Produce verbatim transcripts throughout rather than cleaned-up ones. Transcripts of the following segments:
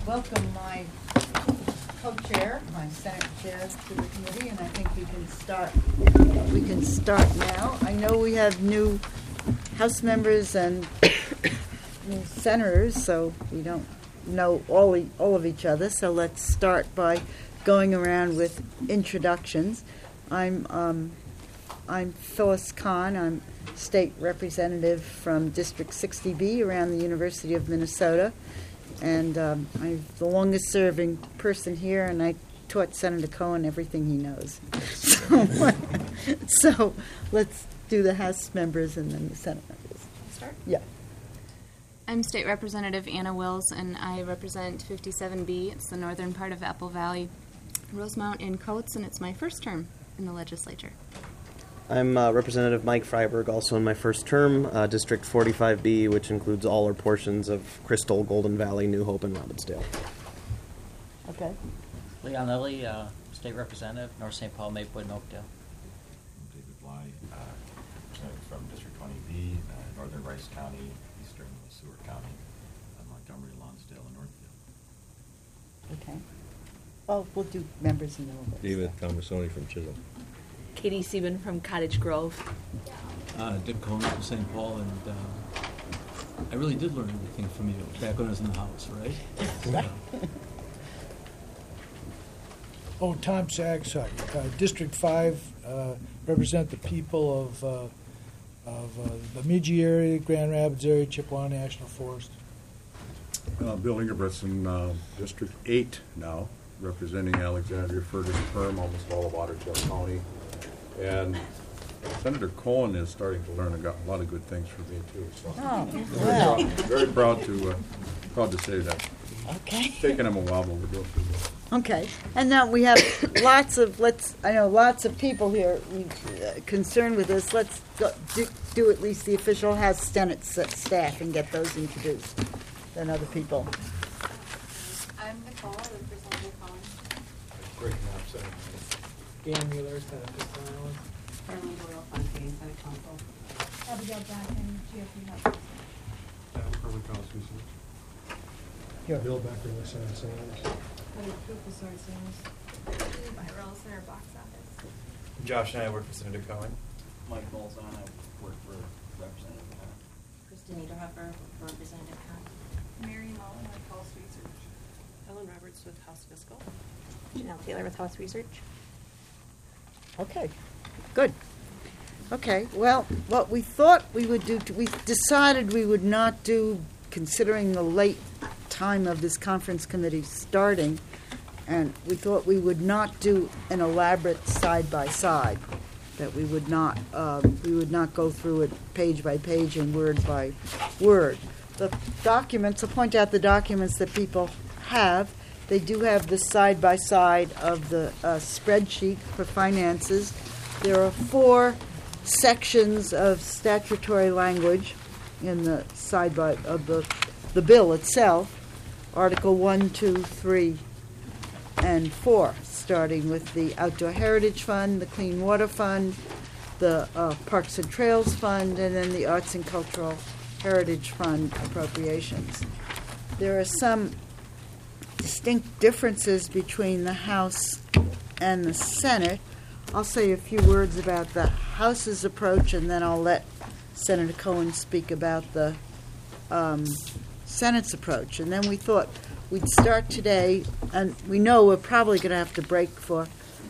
welcome my co-chair, my Senate chair to the committee, and I think we can start. We can start now. I know we have new House members and new senators, so we don't know all e- all of each other. So let's start by going around with introductions. I'm um, I'm Phyllis Kahn. I'm state representative from District sixty B around the University of Minnesota. And um, I'm the longest-serving person here, and I taught Senator Cohen everything he knows. so, so let's do the House members and then the Senate members. Start? Yeah. I'm State Representative Anna Wills, and I represent fifty-seven B. It's the northern part of Apple Valley, Rosemount, and Coates, and it's my first term in the legislature. I'm uh, Representative Mike Freiberg, also in my first term, uh, District forty-five B, which includes all or portions of Crystal, Golden Valley, New Hope, and Robbinsdale. Okay. Leon Lilly, uh, State Representative, North Saint Paul, Maplewood, and Oakdale. I'm David Bly, uh, representative from District twenty B, uh, Northern Rice County, Eastern Seward County, uh, Montgomery, Lonsdale, and Northfield. Okay. Well, we'll do members in a little bit. David Thomasoni from Chisholm. Katie Sieben from Cottage Grove. Uh, Dick Cohen from Saint Paul, and uh, I really did learn everything from you back when I was in the House, right? Right. Oh, Tom Sachs, uh, District five, uh, represent the people of, uh, of uh, the Bemidji area, Grand Rapids area, Chippewa National Forest. Uh, Bill Ingebrigtsen, uh, District eight now, representing Alexandria, Fergus, Perm, almost all of Otter Tail County. And Senator Cohen is starting to learn a, got a lot of good things from me, too. So Oh, very, well. proud, very proud to uh, proud to say that. Okay. It's taken him a while, but we're doing pretty well. Okay, and now we have lots of, let's, I know lots of people here uh, concerned with this. Let's go, do, do at least the official House Senate s- staff and get those introduced, then other people. I'm Nicole, Representative Cohen. Great map, Senator. Dan Mueller, Senate Fiscal Island. Carolyn Doyle, Fontaine, Senate Council. Abigail Jackson, G O P Health. Public House Research. Yeah. Bill Becker, the Senate Senators. My role Center Box Office. Josh and I work for Senator Cohen. Mike Molzon, I work for Representative Cohen. Kristen Niederhofer, Representative Hunt. Mary Mullen with House Research. Ellen Roberts with House Fiscal. Janelle Taylor with House Research. Okay, good. Okay, well, what we thought we would do, we decided we would not do, considering the late time of this conference committee starting, and we thought we would not do an elaborate side-by-side, that we would not, um, we would not go through it page by page and word by word. The documents, I'll point out the documents that people have. They do have the side-by-side of the uh, spreadsheet for finances. There are four sections of statutory language in the side by of the the bill itself. Article one, two, three, and four, starting with the Outdoor Heritage Fund, the Clean Water Fund, the uh, Parks and Trails Fund, and then the Arts and Cultural Heritage Fund appropriations. There are some distinct differences between the House and the Senate. I'll say a few words about the House's approach, and then I'll let Senator Cohen speak about the um, Senate's approach. And then we thought we'd start today, and we know we're probably going to have to break for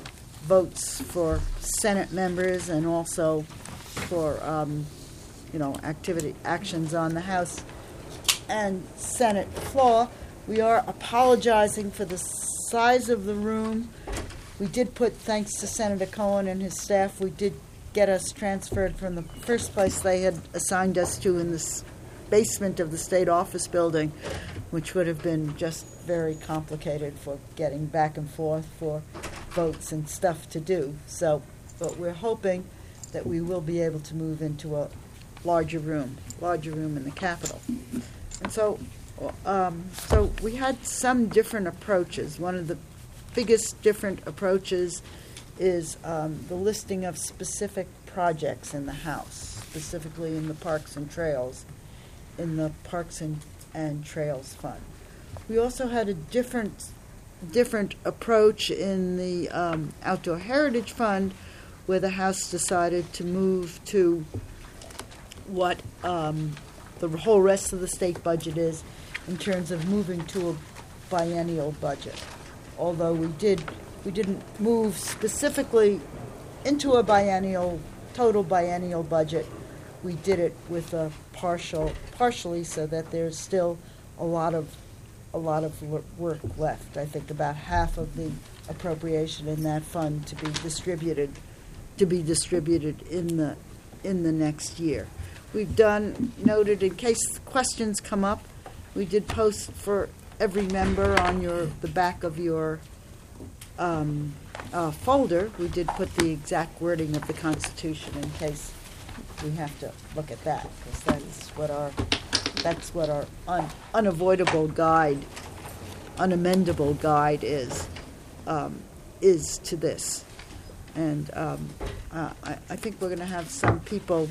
votes for Senate members and also for, um, you know, activity actions on the House and Senate floor. We are apologizing for the size of the room. We did put, thanks to Senator Cohen and his staff, we did get us transferred from the first place they had assigned us to in the basement of the state office building, which would have been just very complicated for getting back and forth for votes and stuff to do. So, but we're hoping that we will be able to move into a larger room, larger room in the Capitol. And so, um, so we had some different approaches. One of the biggest different approaches is um, the listing of specific projects in the House, specifically in the Parks and Trails, in the Parks and, and Trails Fund. We also had a different, different approach in the um, Outdoor Heritage Fund, where the House decided to move to what um, the whole rest of the state budget is in terms of moving to a biennial budget. Although we did, we didn't move specifically into a biennial, total biennial budget. We did it with a partial, partially, so that there's still a lot of, a lot of l- work left. I think about half of the appropriation in that fund to be distributed, to be distributed in the, in the next year. We've done, noted in case questions come up, we did post for every member on your, the back of your um, uh, folder. We did put the exact wording of the Constitution in case we have to look at that, because that is what our, that's what our un, unavoidable guide, unamendable guide is, um, is to this. And um, uh, I, I think we're going to have some people,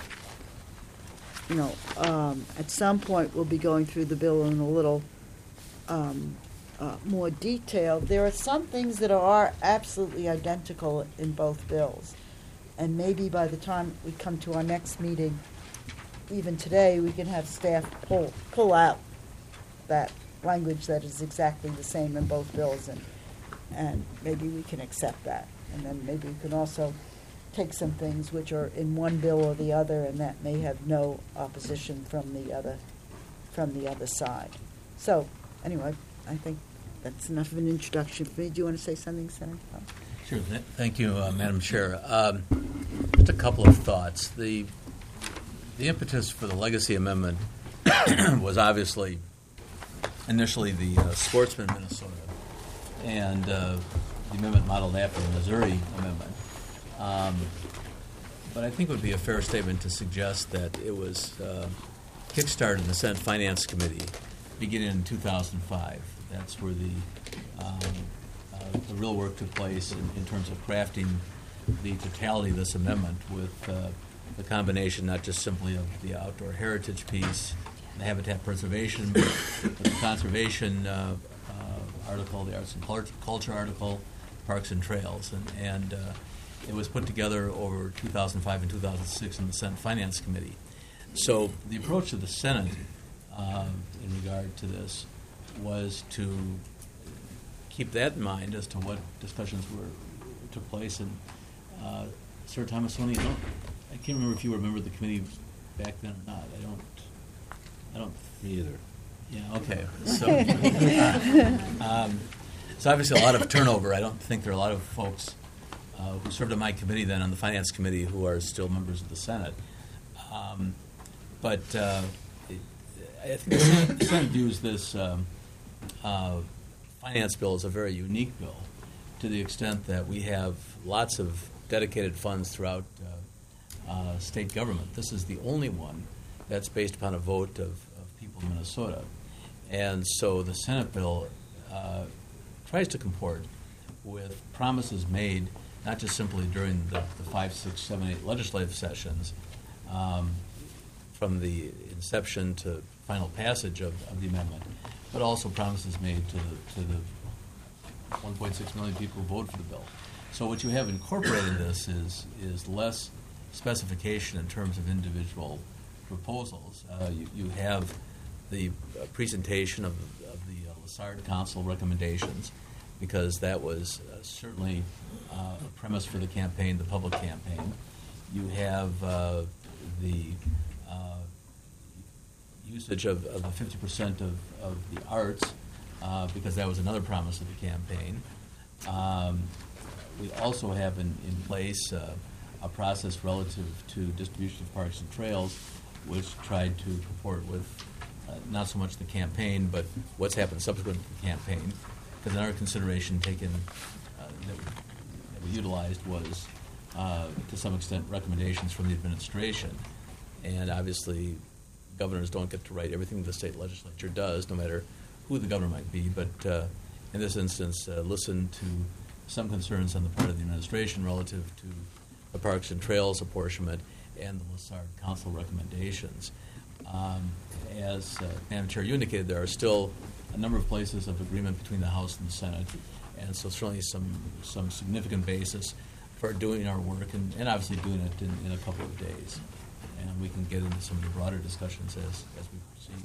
you know, um, at some point we'll be going through the bill in a little um, uh, more detail. There are some things that are absolutely identical in both bills. And maybe by the time we come to our next meeting, even today, we can have staff pull, pull out that language that is exactly the same in both bills, and, and maybe we can accept that. And then maybe we can also take some things which are in one bill or the other, and that may have no opposition from the other, from the other side. So, anyway, I think that's enough of an introduction for me. Do you want to say something, Senator? Sure. Th- Thank you, uh, Madam Chair. Um, just a couple of thoughts. The the impetus for the legacy amendment was obviously initially the uh, Sportsman, Minnesota, and uh, the amendment modeled after the Missouri amendment. Um, but I think it would be a fair statement to suggest that it was uh, kickstarted in the Senate Finance Committee beginning in two thousand five. That's where the um, uh, the real work took place in, in terms of crafting the totality of this amendment with uh, the combination not just simply of the outdoor heritage piece, the habitat preservation, but the conservation uh, uh, article, the arts and culture article, parks and trails, and, and uh, it was put together over two thousand five and two thousand six in the Senate Finance Committee. So the approach of the Senate uh, in regard to this was to keep that in mind as to what discussions were took place. And uh, Sir Thomas Sony, I, don't, I can't remember if you were a member of the committee back then or not. I don't. I don't. Me either. Yeah. Okay. So, um, so obviously a lot of turnover. I don't think there are a lot of folks uh, who served on my committee then, on the Finance Committee, who are still members of the Senate. Um, but uh, it, I think the Senate, the Senate views this um, uh, finance bill as a very unique bill, to the extent that we have lots of dedicated funds throughout uh, uh, state government. This is the only one that's based upon a vote of, of people in Minnesota. And so the Senate bill uh, tries to comport with promises made not just simply during the, the five, six, seven, eight legislative sessions, um, from the inception to final passage of, of the amendment, but also promises made to the, to the one point six million people who voted for the bill. So what you have incorporated in this is is less specification in terms of individual proposals. Uh, you, you have the uh, presentation of, of the uh, Lassard Council recommendations, because that was uh, certainly uh, a premise for the campaign, the public campaign. You have uh, the uh, usage of, of the fifty percent of, of the arts, uh, because that was another promise of the campaign. Um, we also have in, in place uh, a process relative to distribution of parks and trails, which tried to comport with uh, not so much the campaign, but what's happened subsequent to the campaign. Because another consideration taken uh, that, we, that we utilized was, uh, to some extent, recommendations from the administration. And obviously, governors don't get to write everything the state legislature does, no matter who the governor might be. But uh, in this instance, uh, listen to some concerns on the part of the administration relative to the Parks and Trails apportionment and the Lassard Council recommendations. Um, as uh, Madam Chair, you indicated, there are still a number of places of agreement between the House and the Senate, and so certainly some some significant basis for doing our work, and, and obviously doing it in, in a couple of days. And we can get into some of the broader discussions as, as we proceed.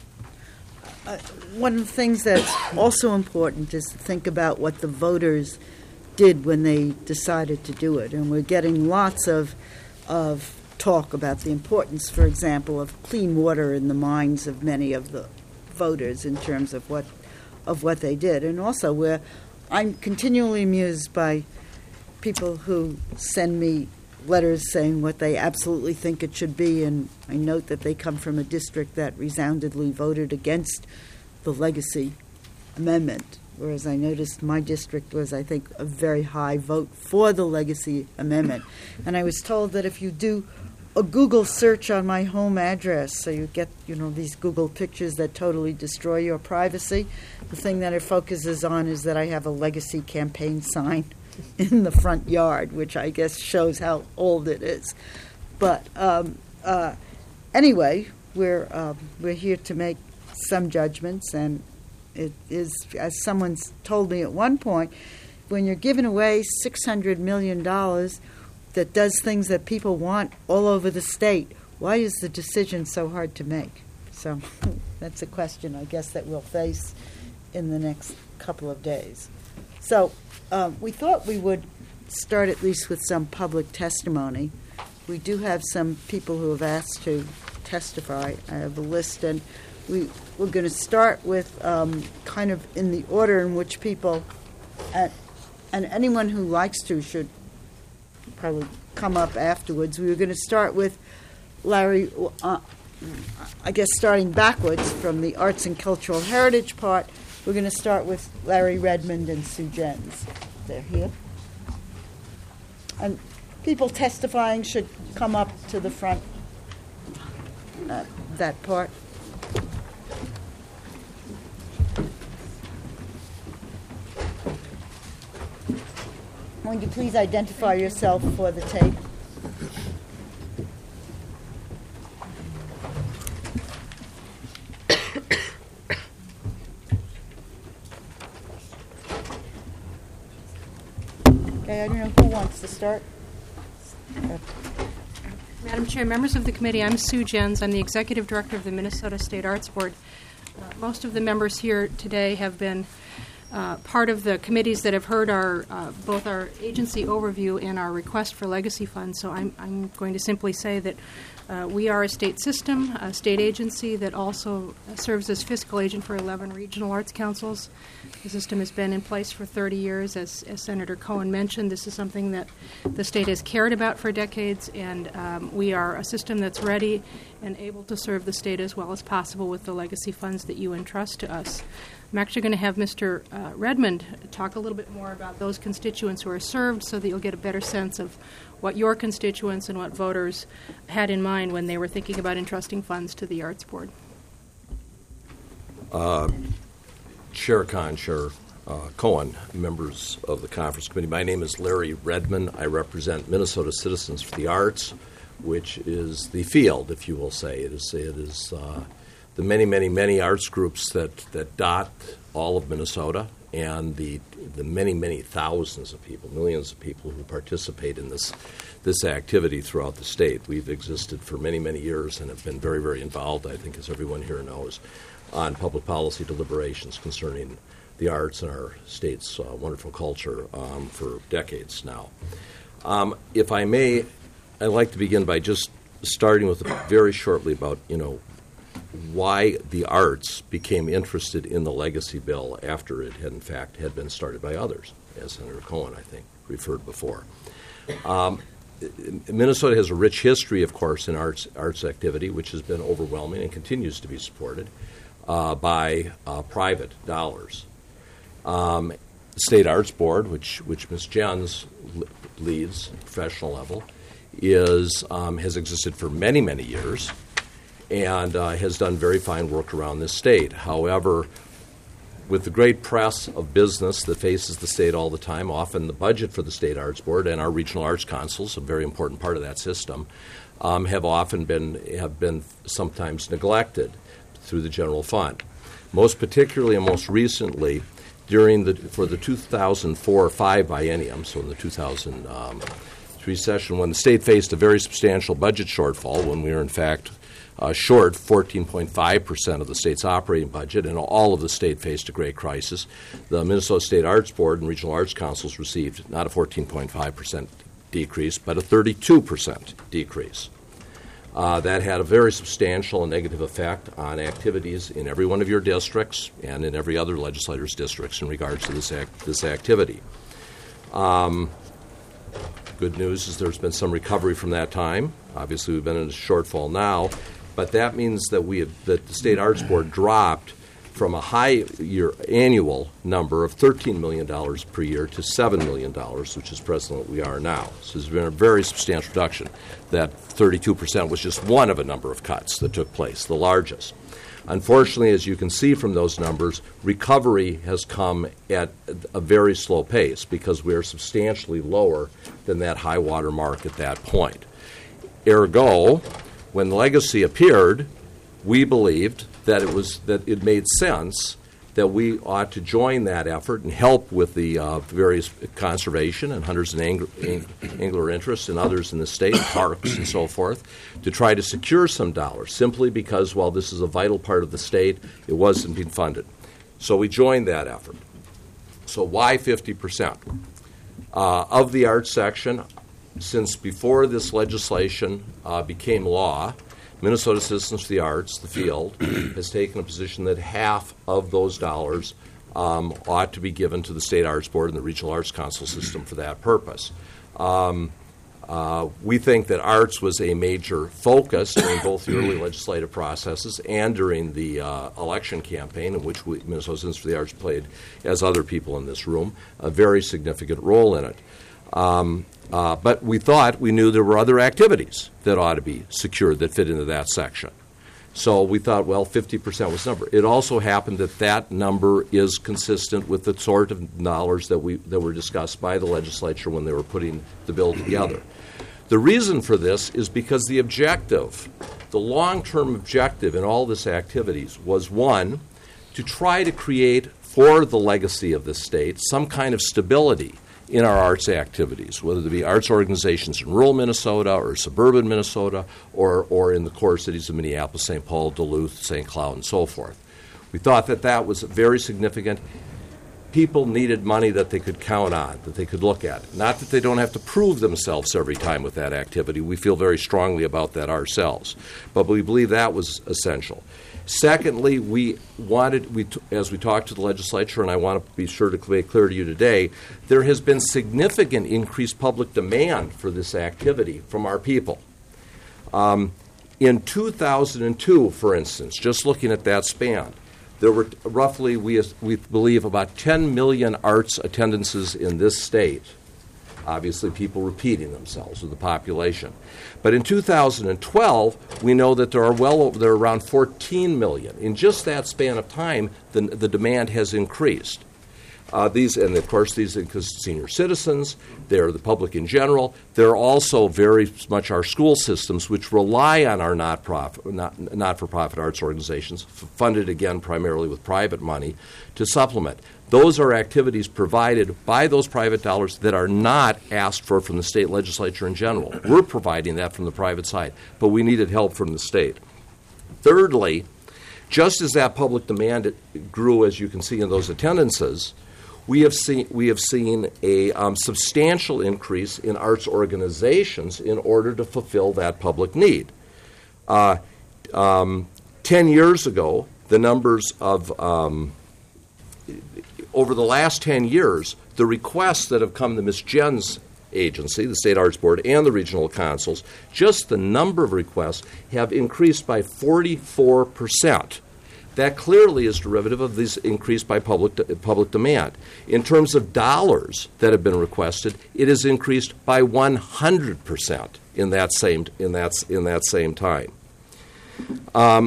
Uh, one of the things that's also important is to think about what the voters did when they decided to do it. And we're getting lots of of talk about the importance, for example, of clean water in the minds of many of the voters in terms of what of what they did. And also, we're, I'm continually amused by people who send me letters saying what they absolutely think it should be, and I note that they come from a district that resoundingly voted against the legacy amendment, whereas I noticed my district was, I think, a very high vote for the legacy amendment. And I was told that if you do a Google search on my home address, so you get, you know, these Google pictures that totally destroy your privacy, the thing that it focuses on is that I have a legacy campaign sign in the front yard, which I guess shows how old it is. But um, uh, anyway, we're um, we're here to make some judgments, and it is, as someone's told me at one point, when you're giving away six hundred million dollars that does things that people want all over the state, why is the decision so hard to make? So that's a question, I guess, that we'll face in the next couple of days. So um, we thought we would start at least with some public testimony. We do have some people who have asked to testify. I have a list, and we, we're going to start with um, kind of in the order in which people, at, and anyone who likes to should probably come up afterwards. We were going to start with Larry, uh, I guess starting backwards from the arts and cultural heritage part. We're going to start with Larry Redmond and Sue Jens. They're here. And people testifying should come up to the front, uh, that part. Would you please identify yourself for the tape? Okay, I don't know who wants to start. Madam Chair, members of the committee, I'm Sue Jens. I'm the Executive Director of the Minnesota State Arts Board. Uh, most of the members here today have been uh, part of the committees that have heard our uh, both our agency overview and our request for legacy funds. So I'm, I'm going to simply say that uh, we are a state system, a state agency that also serves as fiscal agent for eleven regional arts councils. The system has been in place for thirty years. As, as Senator Cohen mentioned, this is something that the state has cared about for decades, and um, we are a system that's ready and able to serve the state as well as possible with the legacy funds that you entrust to us. I'm actually going to have Mister Uh, Redmond talk a little bit more about those constituents who are served so that you'll get a better sense of what your constituents and what voters had in mind when they were thinking about entrusting funds to the Arts Board. Uh, Chair Khan, Chair uh, Cohen, members of the conference committee, my name is Larry Redmond. I represent Minnesota Citizens for the Arts, which is the field, if you will say. It is, it is uh, the many, many, many arts groups that, that dot all of Minnesota, and the the many, many thousands of people, millions of people who participate in this this activity throughout the state. We've existed for many, many years and have been very, very involved, I think, as everyone here knows, on public policy deliberations concerning the arts and our state's uh, wonderful culture um, for decades now. Um, if I may, I'd like to begin by just starting with very shortly about, you know, why the arts became interested in the legacy bill after it had, in fact, had been started by others, as Senator Cohen, I think, referred before. Um, Minnesota has a rich history, of course, in arts arts activity, which has been overwhelming and continues to be supported uh, by uh, private dollars. Um, the State Arts Board, which which Miz Jens leads, professional level, is um, has existed for many, many years, and uh, has done very fine work around this state. However, with the great press of business that faces the state all the time, often the budget for the State Arts Board and our regional arts councils, a very important part of that system, um, have often been have been sometimes neglected through the general fund. Most particularly and most recently, during the for the two thousand four five biennium, so in the two thousand three session, when the state faced a very substantial budget shortfall, when we were in fact uh, short fourteen point five percent of the state's operating budget, and all of the state faced a great crisis, the Minnesota State Arts Board and Regional Arts Councils received not a fourteen point five percent decrease, but a thirty-two percent decrease. Uh, that had a very substantial and negative effect on activities in every one of your districts and in every other legislator's districts in regards to this act, this activity. Um, good news is there's been some recovery from that time. Obviously, we've been in a shortfall now, but that means that we have, that the State Arts Board dropped from a high year annual number of thirteen million dollars per year to seven million dollars, which is presently what we are now. So there's been a very substantial reduction. That thirty-two percent was just one of a number of cuts that took place, the largest. Unfortunately, as you can see from those numbers, recovery has come at a very slow pace because we are substantially lower than that high water mark at that point. Ergo, when Legacy appeared, we believed that it was that it made sense that we ought to join that effort and help with the uh, various conservation and hunters and angler, angler interests and others in the state, parks and so forth, to try to secure some dollars, simply because while this is a vital part of the state, it wasn't being funded. So we joined that effort. So why fifty percent? Uh, of the arts section, since before this legislation uh, became law, Minnesota Citizens for the Arts, the field, has taken a position that half of those dollars um, ought to be given to the State Arts Board and the Regional Arts Council system for that purpose. Um, uh, we think that arts was a major focus during both the early legislative processes and during the uh, election campaign, in which we, Minnesota Citizens for the Arts played, as other people in this room, a very significant role in it. Um, Uh, but we thought we knew there were other activities that ought to be secured that fit into that section. So we thought, well, fifty percent was the number. It also happened that that number is consistent with the sort of dollars that we that were discussed by the legislature when they were putting the bill together. The reason for this is because the objective, the long-term objective in all this activities was, one, to try to create for the legacy of the state some kind of stability in our arts activities, whether they be arts organizations in rural Minnesota or suburban Minnesota or, or in the core cities of Minneapolis, Saint Paul, Duluth, Saint Cloud, and so forth. We thought that that was very significant. People needed money that they could count on, that they could look at. Not that they don't have to prove themselves every time with that activity. We feel very strongly about that ourselves. But we believe that was essential. Secondly, we wanted, we t- as we talked to the legislature, and I want to be sure to make clear to you today, there has been significant increased public demand for this activity from our people. Um, in two thousand two, for instance, just looking at that span, there were roughly, we, we believe, about ten million arts attendances in this state. Obviously, people repeating themselves with the population. But in two thousand twelve, we know that there are well over, there are around fourteen million. In just that span of time, the, the demand has increased. Uh, these, and of course, these include senior citizens. They're the public in general. They're also very much our school systems, which rely on our not-profit, not, not-for-profit arts organizations, f- funded again primarily with private money, to supplement. Those are activities provided by those private dollars that are not asked for from the state legislature in general. We're providing that from the private side, but we needed help from the state. Thirdly, just as that public demand grew, as you can see in those attendances, we have seen we have seen a um, substantial increase in arts organizations in order to fulfill that public need. Uh, um, ten years ago, the numbers of um, over the last ten years, the requests that have come to Miz Jen's agency, the State Arts Board, and the regional councils, just the number of requests have increased by forty-four percent. That clearly is derivative of these increased by public de- public demand. In terms of dollars that have been requested, it has increased by one hundred percent in that same in that in that same time. Um,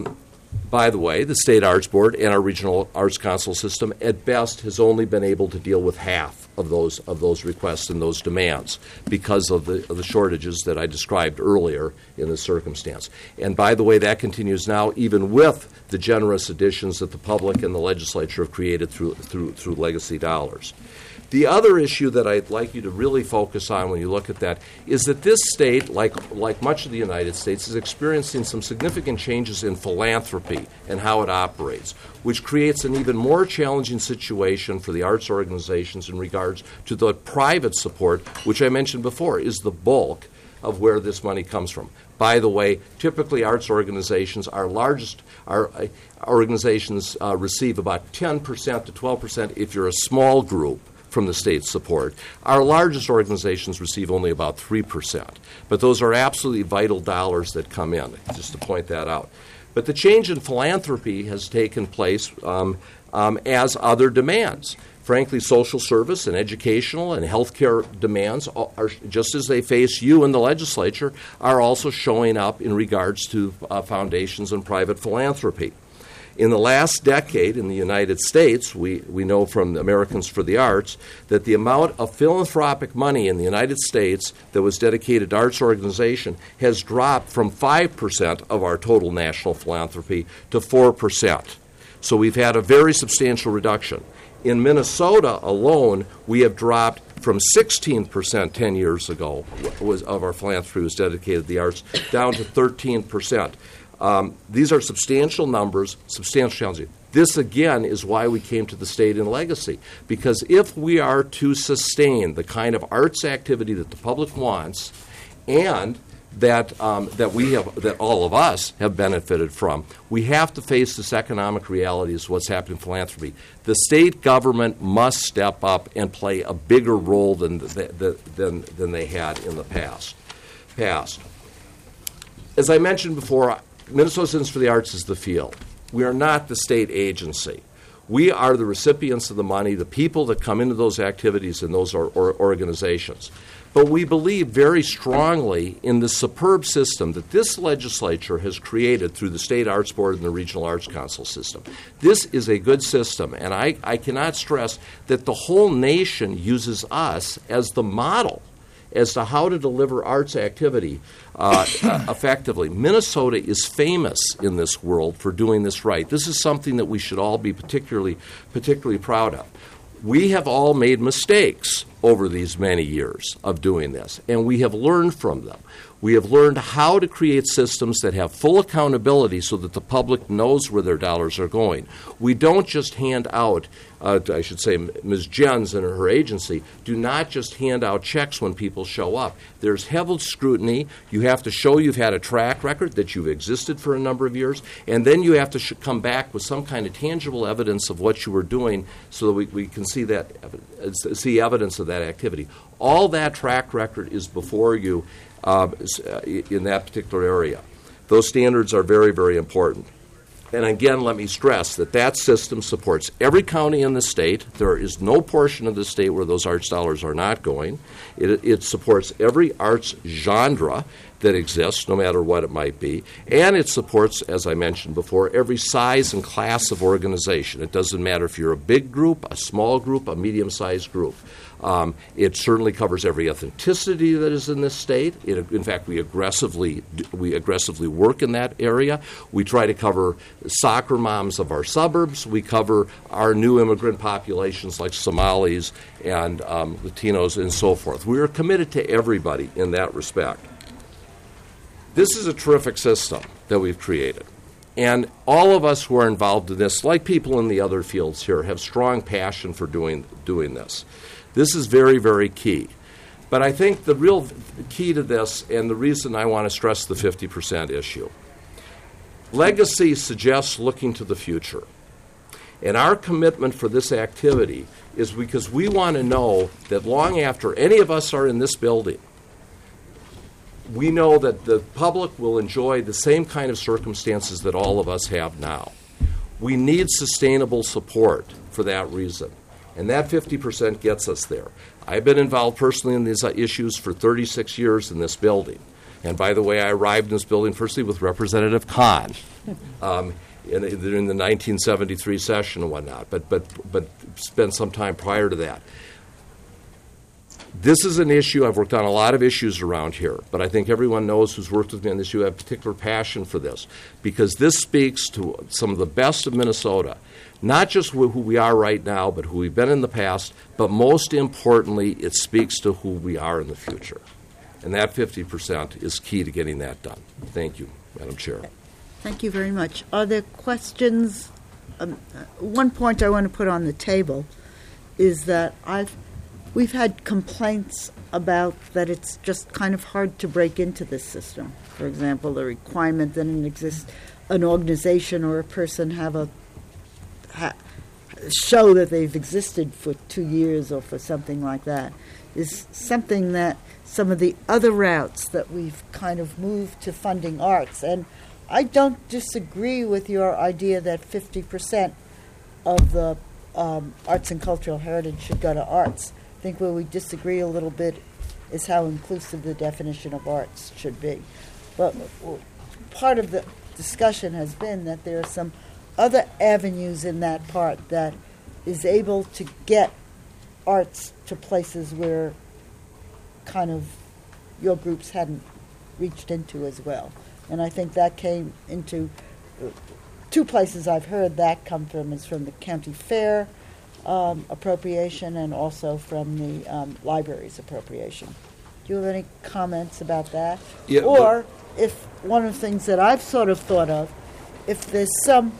by the way, the State Arts Board and our Regional Arts Council system, at best, has only been able to deal with half of those of those requests and those demands because of the, of the shortages that I described earlier in this circumstance. And by the way, that continues now, even with the generous additions that the public and the legislature have created through through through legacy dollars. The other issue that I'd like you to really focus on when you look at that is that this state, like, like much of the United States, is experiencing some significant changes in philanthropy and how it operates, which creates an even more challenging situation for the arts organizations in regards to the private support, which I mentioned before is the bulk of where this money comes from. By the way, typically arts organizations, our largest our, uh, organizations uh, receive about ten percent to twelve percent if you're a small group from the state's support. Our largest organizations receive only about three percent. But those are absolutely vital dollars that come in, just to point that out. But the change in philanthropy has taken place um, um, as other demands. Frankly, social service and educational and healthcare demands, are, just as they face you in the legislature, are also showing up in regards to uh, foundations and private philanthropy. In the last decade in the United States, we, we know from Americans for the Arts that the amount of philanthropic money in the United States that was dedicated to arts organization has dropped from five percent of our total national philanthropy to four percent. So we've had a very substantial reduction. In Minnesota alone, we have dropped from sixteen percent ten years ago was, of our philanthropy was dedicated to the arts down to thirteen percent. Um, these are substantial numbers, substantial challenges. This, again, is why we came to the state in legacy, because if we are to sustain the kind of arts activity that the public wants and that um, that we have, that all of us have benefited from, we have to face this economic reality as what's happening in philanthropy. The state government must step up and play a bigger role than the, the, than than they had in the past. Past. As I mentioned before, Minnesota Citizens for the Arts is the field. We are not the state agency. We are the recipients of the money, the people that come into those activities and those or, or organizations. But we believe very strongly in the superb system that this legislature has created through the State Arts Board and the Regional Arts Council system. This is a good system, and I, I cannot stress that the whole nation uses us as the model as to how to deliver arts activity uh, effectively. Minnesota is famous in this world for doing this right. This is something that we should all be particularly, particularly proud of. We have all made mistakes over these many years of doing this, and we have learned from them. We have learned how to create systems that have full accountability so that the public knows where their dollars are going. We don't just hand out, uh, I should say Miz Jens and her agency, do not just hand out checks when people show up. There's heavy scrutiny. You have to show you've had a track record, that you've existed for a number of years, and then you have to sh- come back with some kind of tangible evidence of what you were doing so that we, we can see that see evidence of that activity. All that track record is before you Uh, in that particular area. Those standards are very, very important. And again, let me stress that that system supports every county in the state. There is no portion of the state where those arts dollars are not going. It, it supports every arts genre that exists, no matter what it might be. And it supports, as I mentioned before, every size and class of organization. It doesn't matter if you're a big group, a small group, a medium-sized group. Um, it certainly covers every ethnicity that is in this state. It, in fact, we aggressively we aggressively work in that area. We try to cover soccer moms of our suburbs. We cover our new immigrant populations like Somalis and um, Latinos and so forth. We are committed to everybody in that respect. This is a terrific system that we've created. And all of us who are involved in this, like people in the other fields here, have strong passion for doing doing this. This is very, very key. But I think the real key to this, and the reason I want to stress the fifty percent issue, legacy suggests looking to the future. And our commitment for this activity is because we want to know that long after any of us are in this building, we know that the public will enjoy the same kind of circumstances that all of us have now. We need sustainable support for that reason. And that fifty percent gets us there. I've been involved personally in these uh, issues for thirty-six years in this building. And by the way, I arrived in this building firstly with Representative Kahn. Um, in, in the nineteen seventy-three session and whatnot, but, but, but spent some time prior to that. This is an issue, I've worked on a lot of issues around here, but I think everyone knows who's worked with me on this, you have particular passion for this, because this speaks to some of the best of Minnesota, not just who we are right now, but who we've been in the past, but most importantly, it speaks to who we are in the future. And that fifty percent is key to getting that done. Thank you, Madam Chair. Thank you very much. Are there questions? Um, uh, one point I want to put on the table is that I've we've had complaints about that it's just kind of hard to break into this system. For example, the requirement that an exist an organization or a person have a ha, show that they've existed for two years or for something like that is something that some of the other routes that we've kind of moved to funding arts. And I don't disagree with your idea that fifty percent of the um, arts and cultural heritage should go to arts. I think where we disagree a little bit is how inclusive the definition of arts should be. But part of the discussion has been that there are some other avenues in that part that is able to get arts to places where kind of your groups hadn't reached into as well. And I think that came into uh, two places I've heard that come from is from the county fair um, appropriation and also from the um, library's appropriation. Do you have any comments about that? Yeah, or if one of the things that I've sort of thought of, if there's some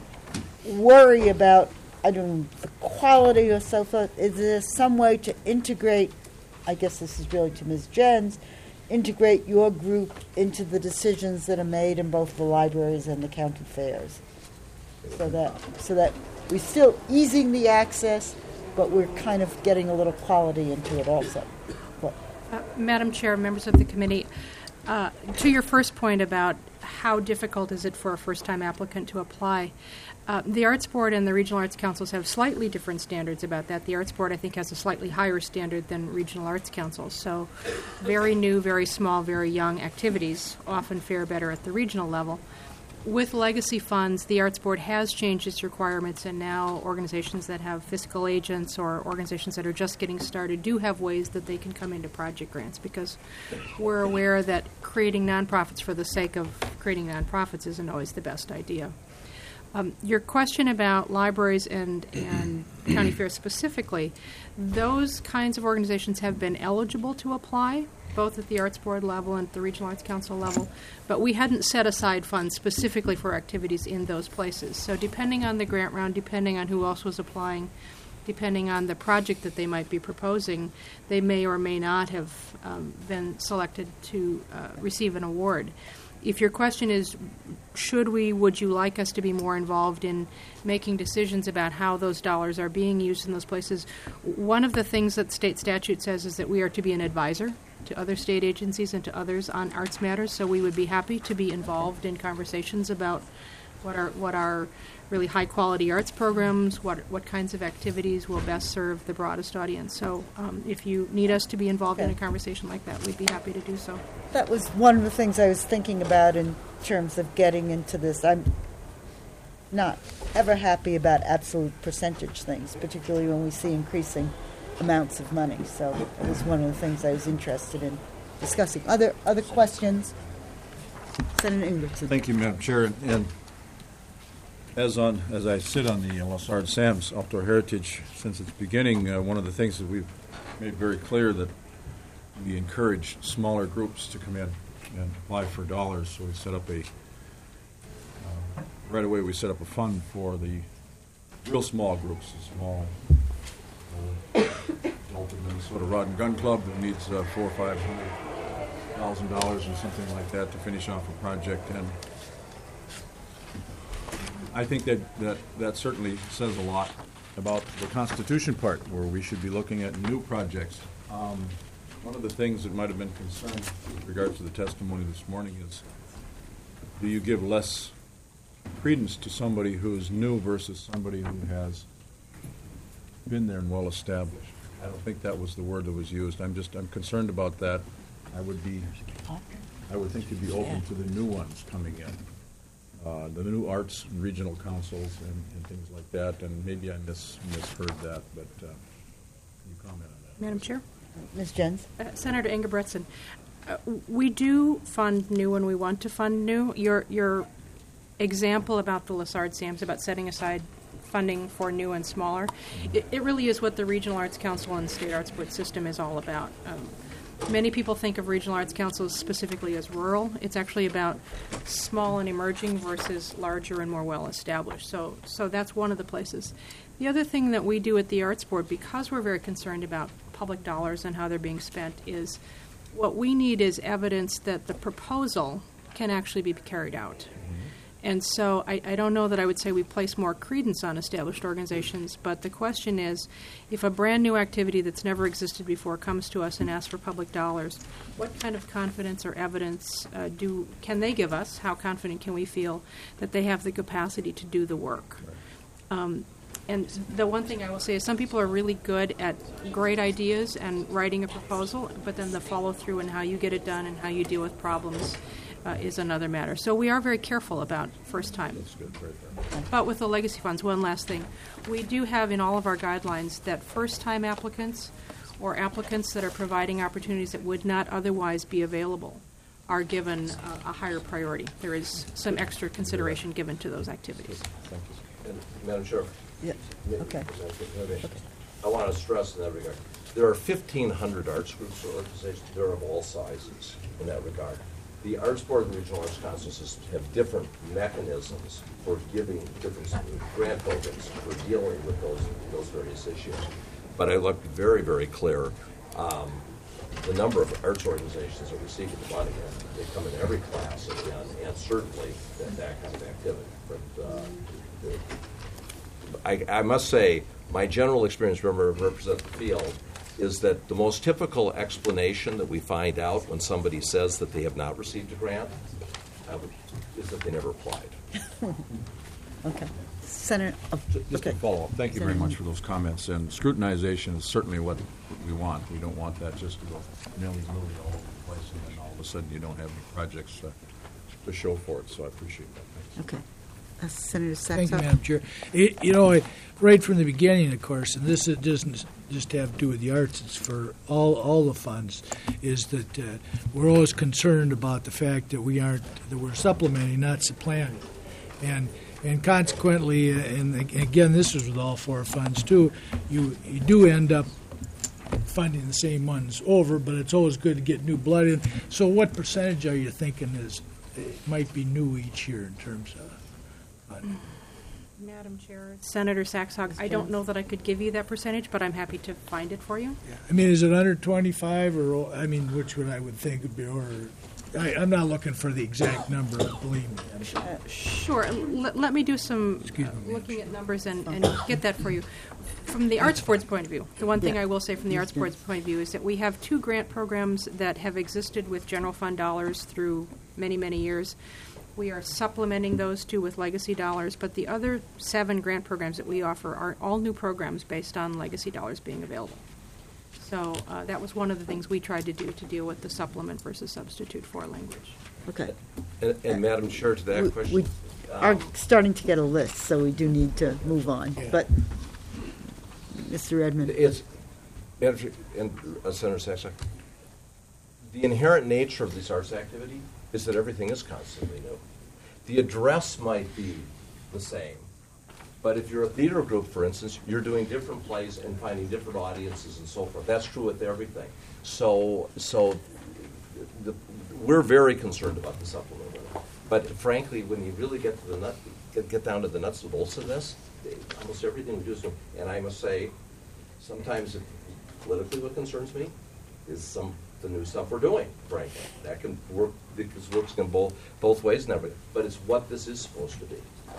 worry about, I don't know, the quality or so forth, is there some way to integrate, I guess this is really to Miz Jens, integrate your group into the decisions that are made in both the libraries and the county fairs, so that so that we're still easing the access, but we're kind of getting a little quality into it also. What? Uh, Madam Chair, members of the committee, uh, to your first point about how difficult is it for a first-time applicant to apply, uh, the Arts Board and the Regional Arts Councils have slightly different standards about that. The Arts Board, I think, has a slightly higher standard than Regional Arts Councils. So very new, very small, very young activities often fare better at the regional level. With legacy funds, the Arts Board has changed its requirements, and now organizations that have fiscal agents or organizations that are just getting started do have ways that they can come into project grants, because we're aware that creating nonprofits for the sake of creating nonprofits isn't always the best idea. Um, your question about libraries and, and county fairs specifically, those kinds of organizations have been eligible to apply, both at the Arts Board level and at the Regional Arts Council level, but we hadn't set aside funds specifically for activities in those places. So depending on the grant round, depending on who else was applying, depending on the project that they might be proposing, they may or may not have um, been selected to uh, receive an award. If your question is, should we, would you like us to be more involved in making decisions about how those dollars are being used in those places, one of the things that state statute says is that we are to be an advisor to other state agencies and to others on arts matters, so we would be happy to be involved in conversations about what are what are really high-quality arts programs, what what kinds of activities will best serve the broadest audience. So um, if you need us to be involved okay. in a conversation like that, we'd be happy to do so. That was one of the things I was thinking about in terms of getting into this. I'm not ever happy about absolute percentage things, particularly when we see increasing amounts of money. So it was one of the things I was interested in discussing. Other other questions? Senator Ingridson. Thank you, Madam Chair. And as on as I sit on the Los Arts Sam's Outdoor Heritage since its beginning, uh, one of the things that we've made very clear that we encourage smaller groups to come in and apply for dollars. So we set up a uh, right away. We set up a fund for the real small groups, the small. Adult Minnesota Rod and Gun Club that needs uh, four or five hundred thousand dollars or something like that to finish off a project, and I think that, that that certainly says a lot about the Constitution part, where we should be looking at new projects. Um, one of the things that might have been concerned with regards to the testimony this morning is, do you give less credence to somebody who's new versus somebody who has been there and well established? I don't think that was the word that was used. I'm just I'm concerned about that. I would be I would think you'd be open to the new ones coming in. uh, the new arts and regional councils and, and things like that, and maybe I mis- misheard that, but uh, can you comment on that? Madam Chair? Miz Jens? Uh, Senator Ingebretson, uh, we do fund new when we want to fund new. Your your example about the Lessard Sams, about setting aside funding for new and smaller, it, it really is what the Regional Arts Council and the State Arts Board system is all about. Um, many people think of Regional Arts Councils specifically as rural. It's actually about small and emerging versus larger and more well-established. So, so that's one of the places. The other thing that we do at the Arts Board, because we're very concerned about public dollars and how they're being spent, is what we need is evidence that the proposal can actually be carried out. And so I, I don't know that I would say we place more credence on established organizations, but the question is, if a brand new activity that's never existed before comes to us and asks for public dollars, what kind of confidence or evidence uh, do can they give us? How confident can we feel that they have the capacity to do the work? Um, and the one thing I will say is some people are really good at great ideas and writing a proposal, but then the follow-through and how you get it done and how you deal with problems Uh, is another matter. So we are very careful about first time. That's good, right there. But with the legacy funds, one last thing. We do have in all of our guidelines that first time applicants or applicants that are providing opportunities that would not otherwise be available are given uh, a higher priority. There is some extra consideration given to those activities. Thank you. And, Madam Chair. Yeah. may- Okay. okay. I want to stress in that regard, there are fifteen hundred arts groups or organizations. They're of all sizes in that regard. The Arts Board and Regional Arts Councils have different mechanisms for giving different grant programs for dealing with those those various issues. But I looked very, very clear. Um, the number of arts organizations that receive the money, and they come in every class, and, and certainly that, that kind of activity. But uh, the, I, I must say, my general experience, remember, represent the field, is that the most typical explanation that we find out when somebody says that they have not received a grant uh, is that they never applied. Okay. Senator, oh, Just okay. a follow-up. Thank you very Senator. much for those comments. And scrutinization is certainly what we want. We don't want that just to go nilly-willy all over the place, and then all of a sudden you don't have any projects uh, to show for it. So I appreciate that. Thanks. Okay. Uh, Senator Saxon. Thank you, Madam Chair. It, you know, I, right from the beginning, of course, and this is, doesn't just have to do with the arts, it's for all, all the funds, is that uh, we're always concerned about the fact that we aren't, that we're supplementing, not supplanting. And and consequently, uh, and again, this is with all four funds too, you, you do end up funding the same ones over, but it's always good to get new blood in. So what percentage are you thinking is, it might be new each year in terms of funding? Madam Chair, Senator Saxhawk, I don't know that I could give you that percentage, but I'm happy to find it for you. I mean, is it under twenty-five, or, I mean, which one I would think would be, or, I, I'm not looking for the exact number, believe me. I'm- Sure. Let, let me do some Excuse uh, me, ma'am. looking at numbers and, and get that for you. From the Arts Board's point of view, the one thing Yeah. I will say from the Arts Board's point of view is that we have two grant programs that have existed with general fund dollars through many, many years. We are supplementing those two with legacy dollars, but the other seven grant programs that we offer are all new programs based on legacy dollars being available. So uh, that was one of the things we tried to do to deal with the supplement versus substitute for language. Okay. And, and Madam Chair, to that We- question, We are um, starting to get a list, so we do need to move on. Yeah. But, Mister Redmond. it's, Madam Chair, and uh, Senator Saxon, the inherent nature of this arts activity is that everything is constantly new. The address might be the same, but if you're a theater group, for instance, you're doing different plays and finding different audiences and so forth. That's true with everything. So, so the, we're very concerned about the supplement. But frankly, when you really get to the nut, get, get down to the nuts and bolts of this, almost everything we do is new. And I must say, sometimes it, politically what concerns me is some the new stuff we're doing, frankly. That can work, because it works in both, both ways and everything. But it's what this is supposed to be.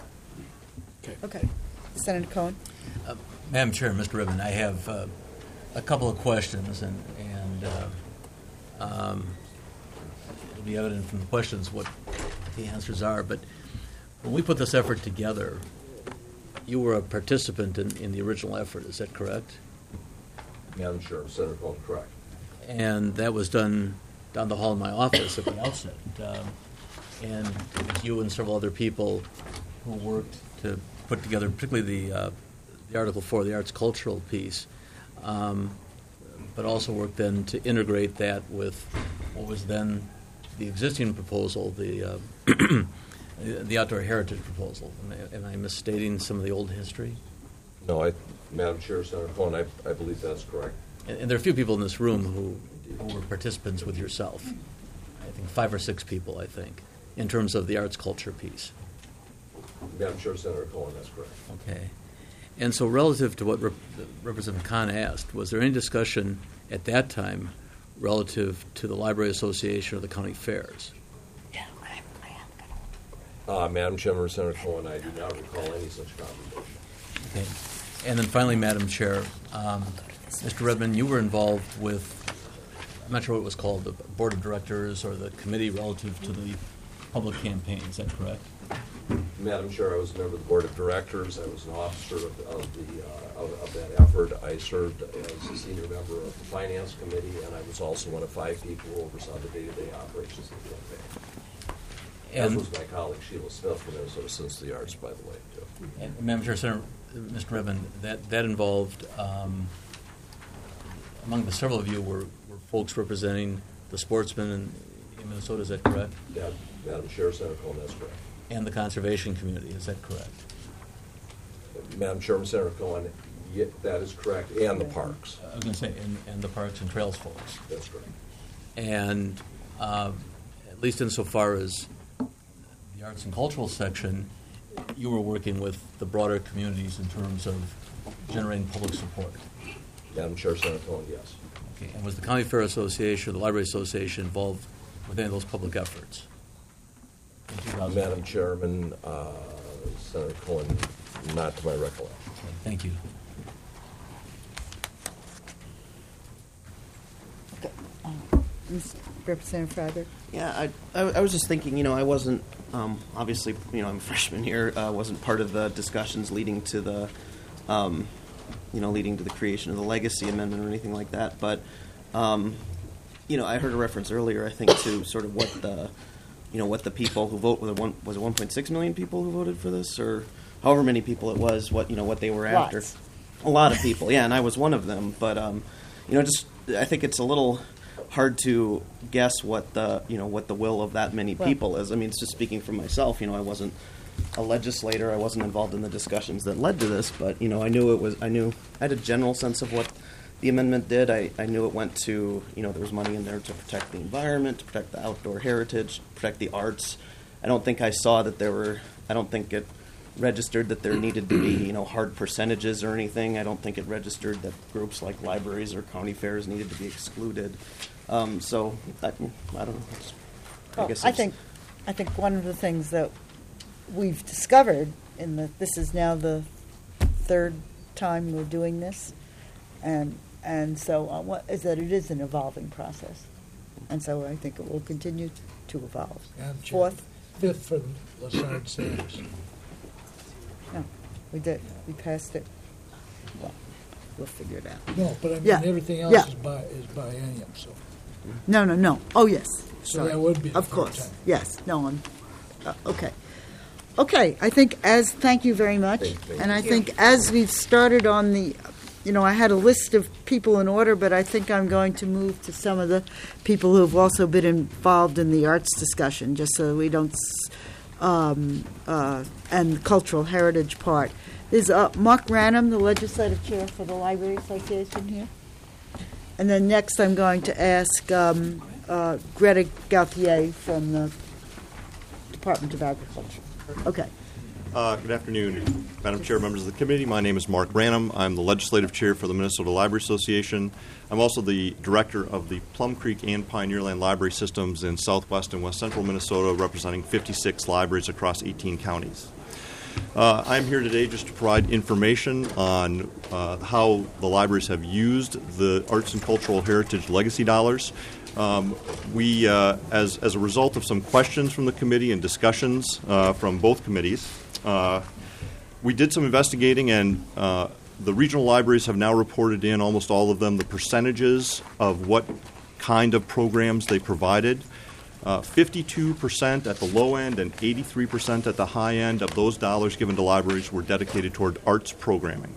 Okay. Senator Cohen. Uh, Madam Chair, Mister Ribbon, I have uh, a couple of questions, and, and uh, um, it'll be evident from the questions what the answers are. But when we put this effort together, you were a participant in, in the original effort, is that correct? Madam Chair, Senator Cohen, correct. And that was done down the hall in my office at the outset. Um, and it's you and several other people who worked to put together, particularly the uh, the Article Four, the arts cultural piece, um, but also worked then to integrate that with what was then the existing proposal, the uh, the outdoor heritage proposal. Am I, am I misstating some of the old history? No, I, Madam Chair, Senator Cohen, I, I believe that's correct. And, and there are a few people in this room who, who were participants with yourself. I think five or six people, I think, in terms of the arts culture piece. Madam Chair, Senator Cohen, that's correct. Okay. And so relative to what Rep- Representative Khan asked, was there any discussion at that time relative to the Library Association or the county fairs? Uh, Madam Chairman, Senator Cohen, I do not recall any such conversation. Okay. And then finally, Madam Chair, um, Mister Redmond, you were involved with, I'm not sure what it was called, the Board of Directors or the committee relative to the public campaign. Is that correct? Madam Chair, I was a member of the Board of Directors. I was an officer of, of, the, uh, of, of that effort. I served as a senior member of the Finance Committee, and I was also one of five people who oversaw the day-to-day operations of the campaign. As And- was my colleague Sheila Smith from Minnesota Citizens of the Arts, by the way, too. And Madam Chair, Senator, Mister Redmond, that, that involved, um, among the several of you were, were folks representing the sportsmen in, in Minnesota, is that correct? Yeah, Madam Chair, Senator Cohen, that's correct. And the conservation community, is that correct? Madam Chairman, Senator Cohen, yeah, that is correct, and the parks. I was going to say, and, and the Parks and Trails folks. That's correct. And uh, at least insofar as the arts and cultural section, you were working with the broader communities in terms of generating public support. Madam Chair, Senator Cohen, yes. Okay. And was the County Fair Association or the Library Association involved with any of those public efforts? in two thousand? Madam Chairman, uh, Senator Cohen, not to my recollection. Okay, thank you. Representative Freiberg? Yeah, I, I, I was just thinking, you know, I wasn't, um, obviously, you know, I'm a freshman here, uh, wasn't part of the discussions leading to the, um, you know, leading to the creation of the legacy amendment or anything like that, but, um, you know, I heard a reference earlier, I think, to sort of what the, you know, what the people who vote, was it one, was it one point six million people who voted for this, or however many people it was, what, you know, what they were after. Lots. A lot of people, yeah, and I was one of them, but, um, you know, just, I think it's a little hard to guess what the you know what the will of that many Right. people is. I mean, it's just speaking for myself. You know, I wasn't a legislator. I wasn't involved in the discussions that led to this, but you know, I knew it was. I knew I had a general sense of what the amendment did. I, I knew it went to you know there was money in there to protect the environment, to protect the outdoor heritage, protect the arts. I don't think I saw that there were. I don't think it registered that there needed to be you know hard percentages or anything. I don't think it registered that groups like libraries or county fairs needed to be excluded. Um, so I, I don't know. It's, I Well, guess I it's- think, I think one of the things that we've discovered in the, this is now the third time we're doing this, and, and so uh, what, is that it is an evolving process. And so I think it will continue to evolve. Madam Chair, Fourth, Fifth for Lassard Sanders. no, we did, we passed it. Well, we'll figure it out. No, but I mean, Yeah. everything else Yeah. is by, is biennium, so. No, no, no. Oh, yes. So Sorry. that would be the Of third course. time. Yes. No, I'm, uh, okay. Okay, I think as, thank you very much. Thank- thank And I you. think as we've started on the, you know, I had a list of people in order, but I think I'm going to move to some of the people who have also been involved in the arts discussion, just so we don't, s- um, uh, and the cultural heritage part. There's uh, Mark Ranum, the legislative chair for the Library Association here. And then next, I'm going to ask um, uh, Greta Gauthier from the Department of Agriculture. Okay. Uh, good afternoon, Madam Chair, members of the committee. My name is Mark Branham. I'm the legislative chair for the Minnesota Library Association. I'm also the director of the Plum Creek and Pioneerland Library Systems in southwest and west central Minnesota, representing fifty-six libraries across eighteen counties. Uh, I'm here today just to provide information on uh, how the libraries have used the arts and cultural heritage legacy dollars. Um, we, uh, as, as a result of some questions from the committee and discussions uh, from both committees, uh, we did some investigating, and uh, the regional libraries have now reported in, almost all of them, the percentages of what kind of programs they provided. Uh, fifty-two percent at the low end and eighty-three percent at the high end of those dollars given to libraries were dedicated toward arts programming.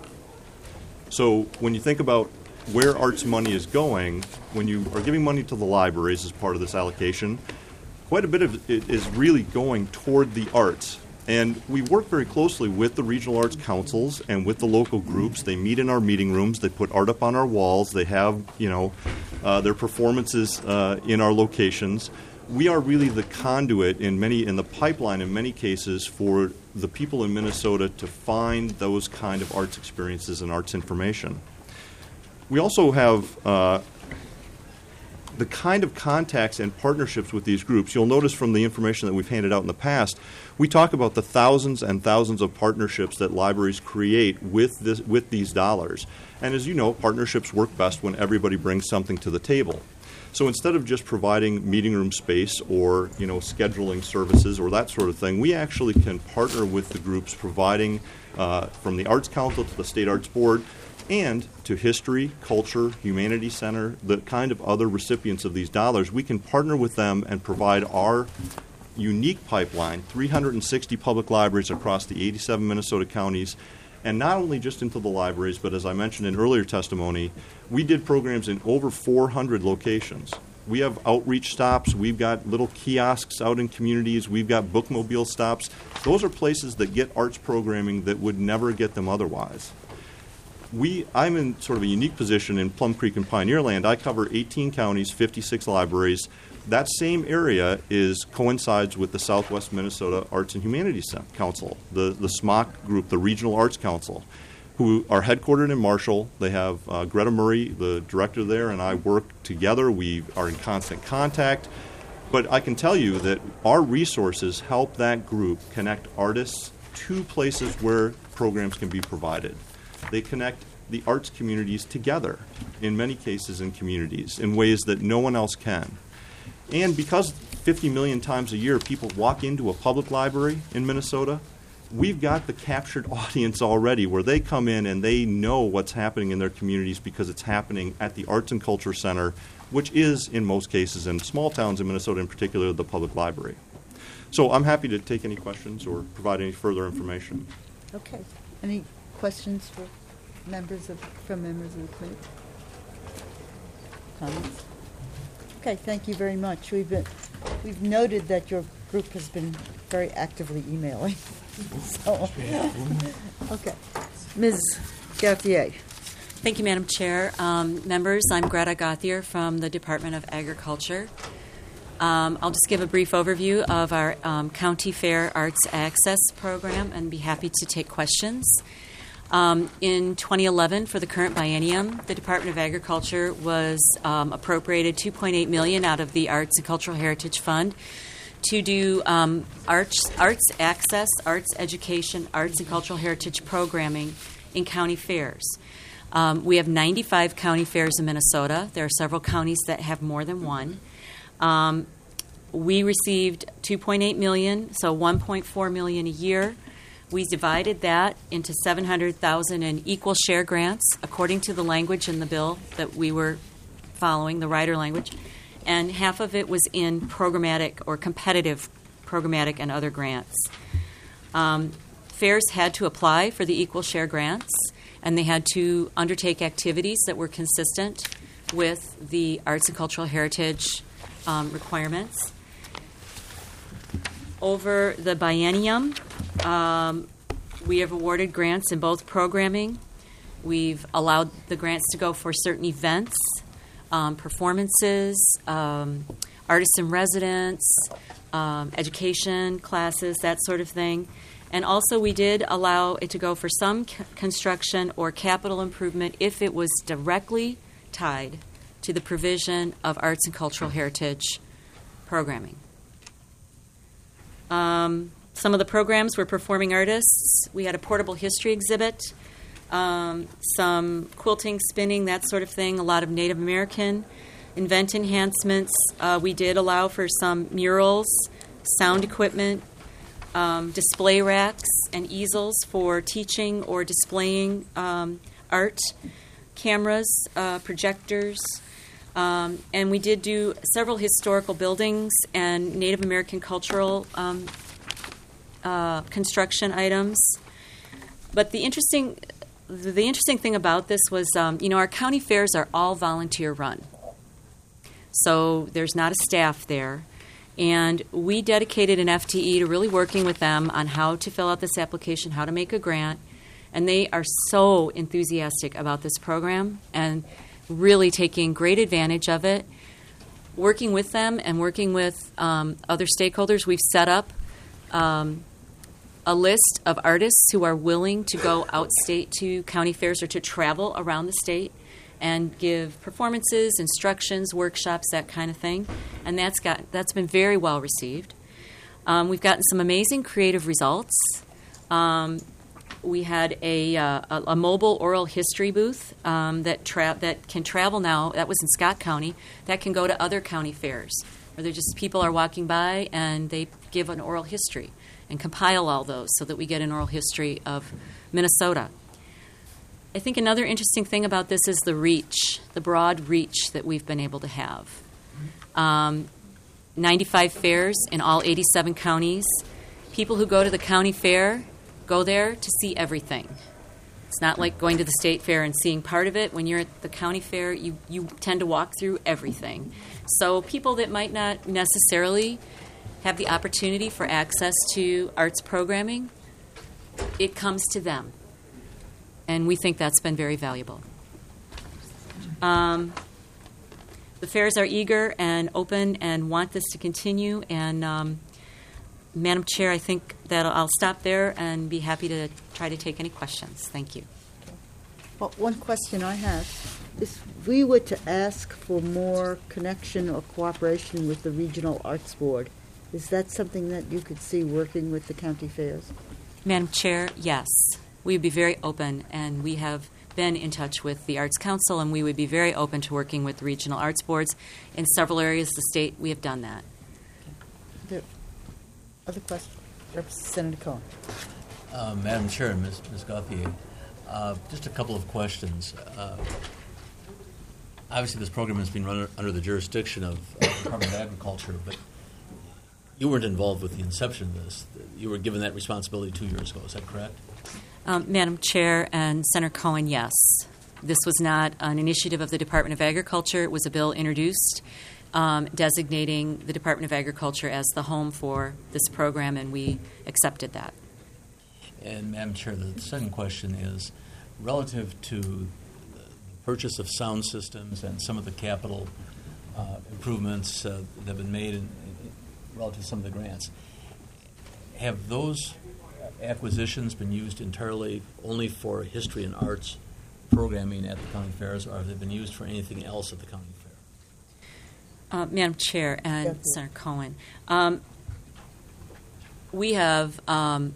So when you think about where arts money is going, when you are giving money to the libraries as part of this allocation, quite a bit of it is really going toward the arts. And we work very closely with the regional arts councils and with the local groups. They meet in our meeting rooms. They put art up on our walls. They have, you know, uh, their performances uh, in our locations. We are really the conduit in many, in the pipeline in many cases for the people in Minnesota to find those kind of arts experiences and arts information. We also have uh, the kind of contacts and partnerships with these groups. You'll notice from the information that we've handed out in the past, we talk about the thousands and thousands of partnerships that libraries create with this, with these dollars. And as you know, partnerships work best when everybody brings something to the table. So instead of just providing meeting room space or, you know, scheduling services or that sort of thing, we actually can partner with the groups providing uh, from the Arts Council to the State Arts Board and to history, culture, humanities center, the kind of other recipients of these dollars. We can partner with them and provide our unique pipeline, three hundred sixty public libraries across the eighty-seven Minnesota counties, and not only just into the libraries, but as I mentioned in earlier testimony, we did programs in over four hundred locations. We have outreach stops. We've got little kiosks out in communities. We've got bookmobile stops. Those are places that get arts programming that would never get them otherwise. We, I'm in sort of a unique position in Plum Creek and Pioneer Land. I cover eighteen counties, fifty-six libraries. That same area is coincides with the Southwest Minnesota Arts and Humanities Council, the, the S M O C group, the Regional Arts Council, who are headquartered in Marshall. They have uh, Greta Murray, the director there, and I work together. We are in constant contact. But I can tell you that our resources help that group connect artists to places where programs can be provided. They connect the arts communities together, in many cases in communities, in ways that no one else can. And because fifty million times a year people walk into a public library in Minnesota, we've got the captured audience already where they come in and they know what's happening in their communities because it's happening at the Arts and Culture Center, which is, in most cases, in small towns in Minnesota in particular, the public library. So I'm happy to take any questions or provide any further information. Okay. Any questions for members of, from members of the committee? Comments? Okay, thank you very much. We've been, we've noted that your group has been very actively emailing. So, okay. Miz Gauthier. Thank you, Madam Chair. Um, members, I'm Greta Gauthier from the Department of Agriculture. Um, I'll just give a brief overview of our um, County Fair Arts Access Program and be happy to take questions. Um, in twenty eleven, for the current biennium, the Department of Agriculture was um, appropriated two point eight million dollars out of the Arts and Cultural Heritage Fund to do um, arts, arts access, arts education, arts and cultural heritage programming in county fairs. Um, we have ninety-five county fairs in Minnesota. There are several counties that have more than one. Um, we received two point eight million dollars, so one point four million dollars a year. We divided that into seven hundred thousand dollars in equal share grants according to the language in the bill that we were following, the rider language, and half of it was in programmatic or competitive programmatic and other grants. Um, fairs had to apply for the equal share grants, and they had to undertake activities that were consistent with the arts and cultural heritage um, requirements. Over the biennium, um, we have awarded grants in both programming. We've allowed the grants to go for certain events, um, performances, um, artists in residence, um, education classes, that sort of thing. And also we did allow it to go for some c- construction or capital improvement if it was directly tied to the provision of arts and cultural heritage programming. Um, some of the programs were performing artists. We had a portable history exhibit, um, some quilting, spinning, that sort of thing, a lot of Native American invent enhancements. Uh, we did allow for some murals, sound equipment, um, display racks and easels for teaching or displaying um, art, cameras, uh, projectors. Um, and we did do several historical buildings and Native American cultural um, uh, construction items. But the interesting, the interesting thing about this was, um, you know, our county fairs are all volunteer run. So there's not a staff there. And we dedicated an F T E to really working with them on how to fill out this application, how to make a grant. And they are so enthusiastic about this program and really taking great advantage of it. Working with them and working with um, other stakeholders, we've set up um, a list of artists who are willing to go outstate to county fairs or to travel around the state and give performances, instructions, workshops, that kind of thing. And that's got that's been very well received. Um, we've gotten some amazing creative results. Um, we had a, uh, a, a mobile oral history booth um, that tra- that can travel now. That was in Scott County. That can go to other county fairs where they're just people are walking by and they give an oral history and compile all those so that we get an oral history of Minnesota. I think another interesting thing about this is the reach, the broad reach that we've been able to have. Um, ninety-five fairs in all eighty-seven counties. People who go to the county fair go there to see everything. It's not like going to the state fair and seeing part of it. When you're at the county fair, you, you tend to walk through everything. So people that might not necessarily have the opportunity for access to arts programming, it comes to them. And we think that's been very valuable. Um, the fairs are eager and open and want this to continue. And um, Madam Chair, I think that I'll stop there and be happy to try to take any questions. Thank you. Well, one question I have is, if we were to ask for more connection or cooperation with the Regional Arts Board, is that something that you could see working with the county fairs? Madam Chair, yes. We would be very open, and we have been in touch with the Arts Council, and we would be very open to working with the regional arts boards. In several areas of the state, we have done that. Okay. Other questions? Representative Cohen. Uh, Madam Chair, Miz Miz Gauthier, uh, just a couple of questions. Uh, obviously, this program has been run under the jurisdiction of uh, the Department of Agriculture, but you weren't involved with the inception of this. You were given that responsibility two years ago. Is that correct? Um, Madam Chair and Senator Cohen, yes. This was not an initiative of the Department of Agriculture. It was a bill introduced um, designating the Department of Agriculture as the home for this program, and we accepted that. And, Madam Chair, the second question is relative to the purchase of sound systems and some of the capital uh, improvements uh, that have been made in, in, relative to some of the grants. Have those acquisitions been used entirely only for history and arts programming at the county fairs, or have they been used for anything else at the county fair? Uh, Madam Chair and yes, Senator Cohen, um, we have, um,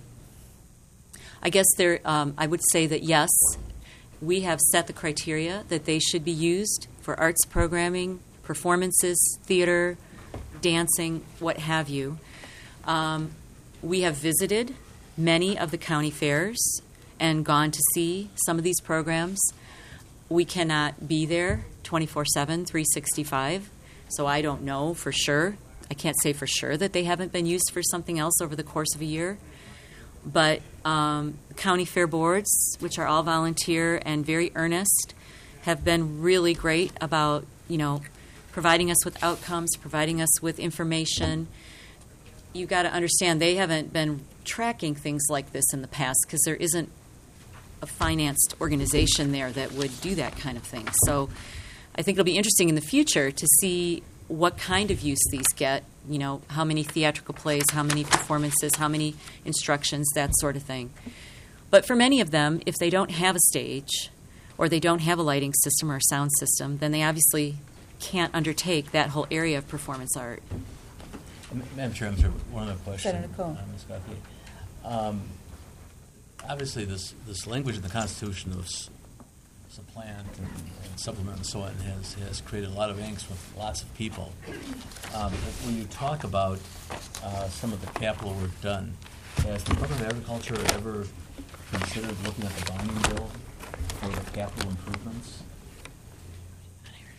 I guess there, um, I would say that yes, we have set the criteria that they should be used for arts programming, performances, theater, dancing, what have you. Um, we have visited many of the county fairs and gone to see some of these programs. We cannot be there twenty-four seven, three sixty-five, so I don't know for sure. I can't say for sure that they haven't been used for something else over the course of a year. But um, county fair boards, which are all volunteer and very earnest, have been really great about, you know, providing us with outcomes, providing us with information. You got to understand they haven't been tracking things like this in the past because there isn't a financed organization there that would do that kind of thing. So I think it'll be interesting in the future to see what kind of use these get, you know, how many theatrical plays, how many performances, how many instructions, that sort of thing. But for many of them, if they don't have a stage or they don't have a lighting system or a sound system, then they obviously can't undertake that whole area of performance art. Madam Chair, I'm sorry, one other question. Senator Cohen. Uh, Miz Gauthier. Um, obviously, this, this language in the Constitution of s- supplant and, and supplement and so on has, has created a lot of angst with lots of people. Um, but when you talk about uh, some of the capital work done, has the Department of Agriculture ever considered looking at the bonding bill for the capital improvements?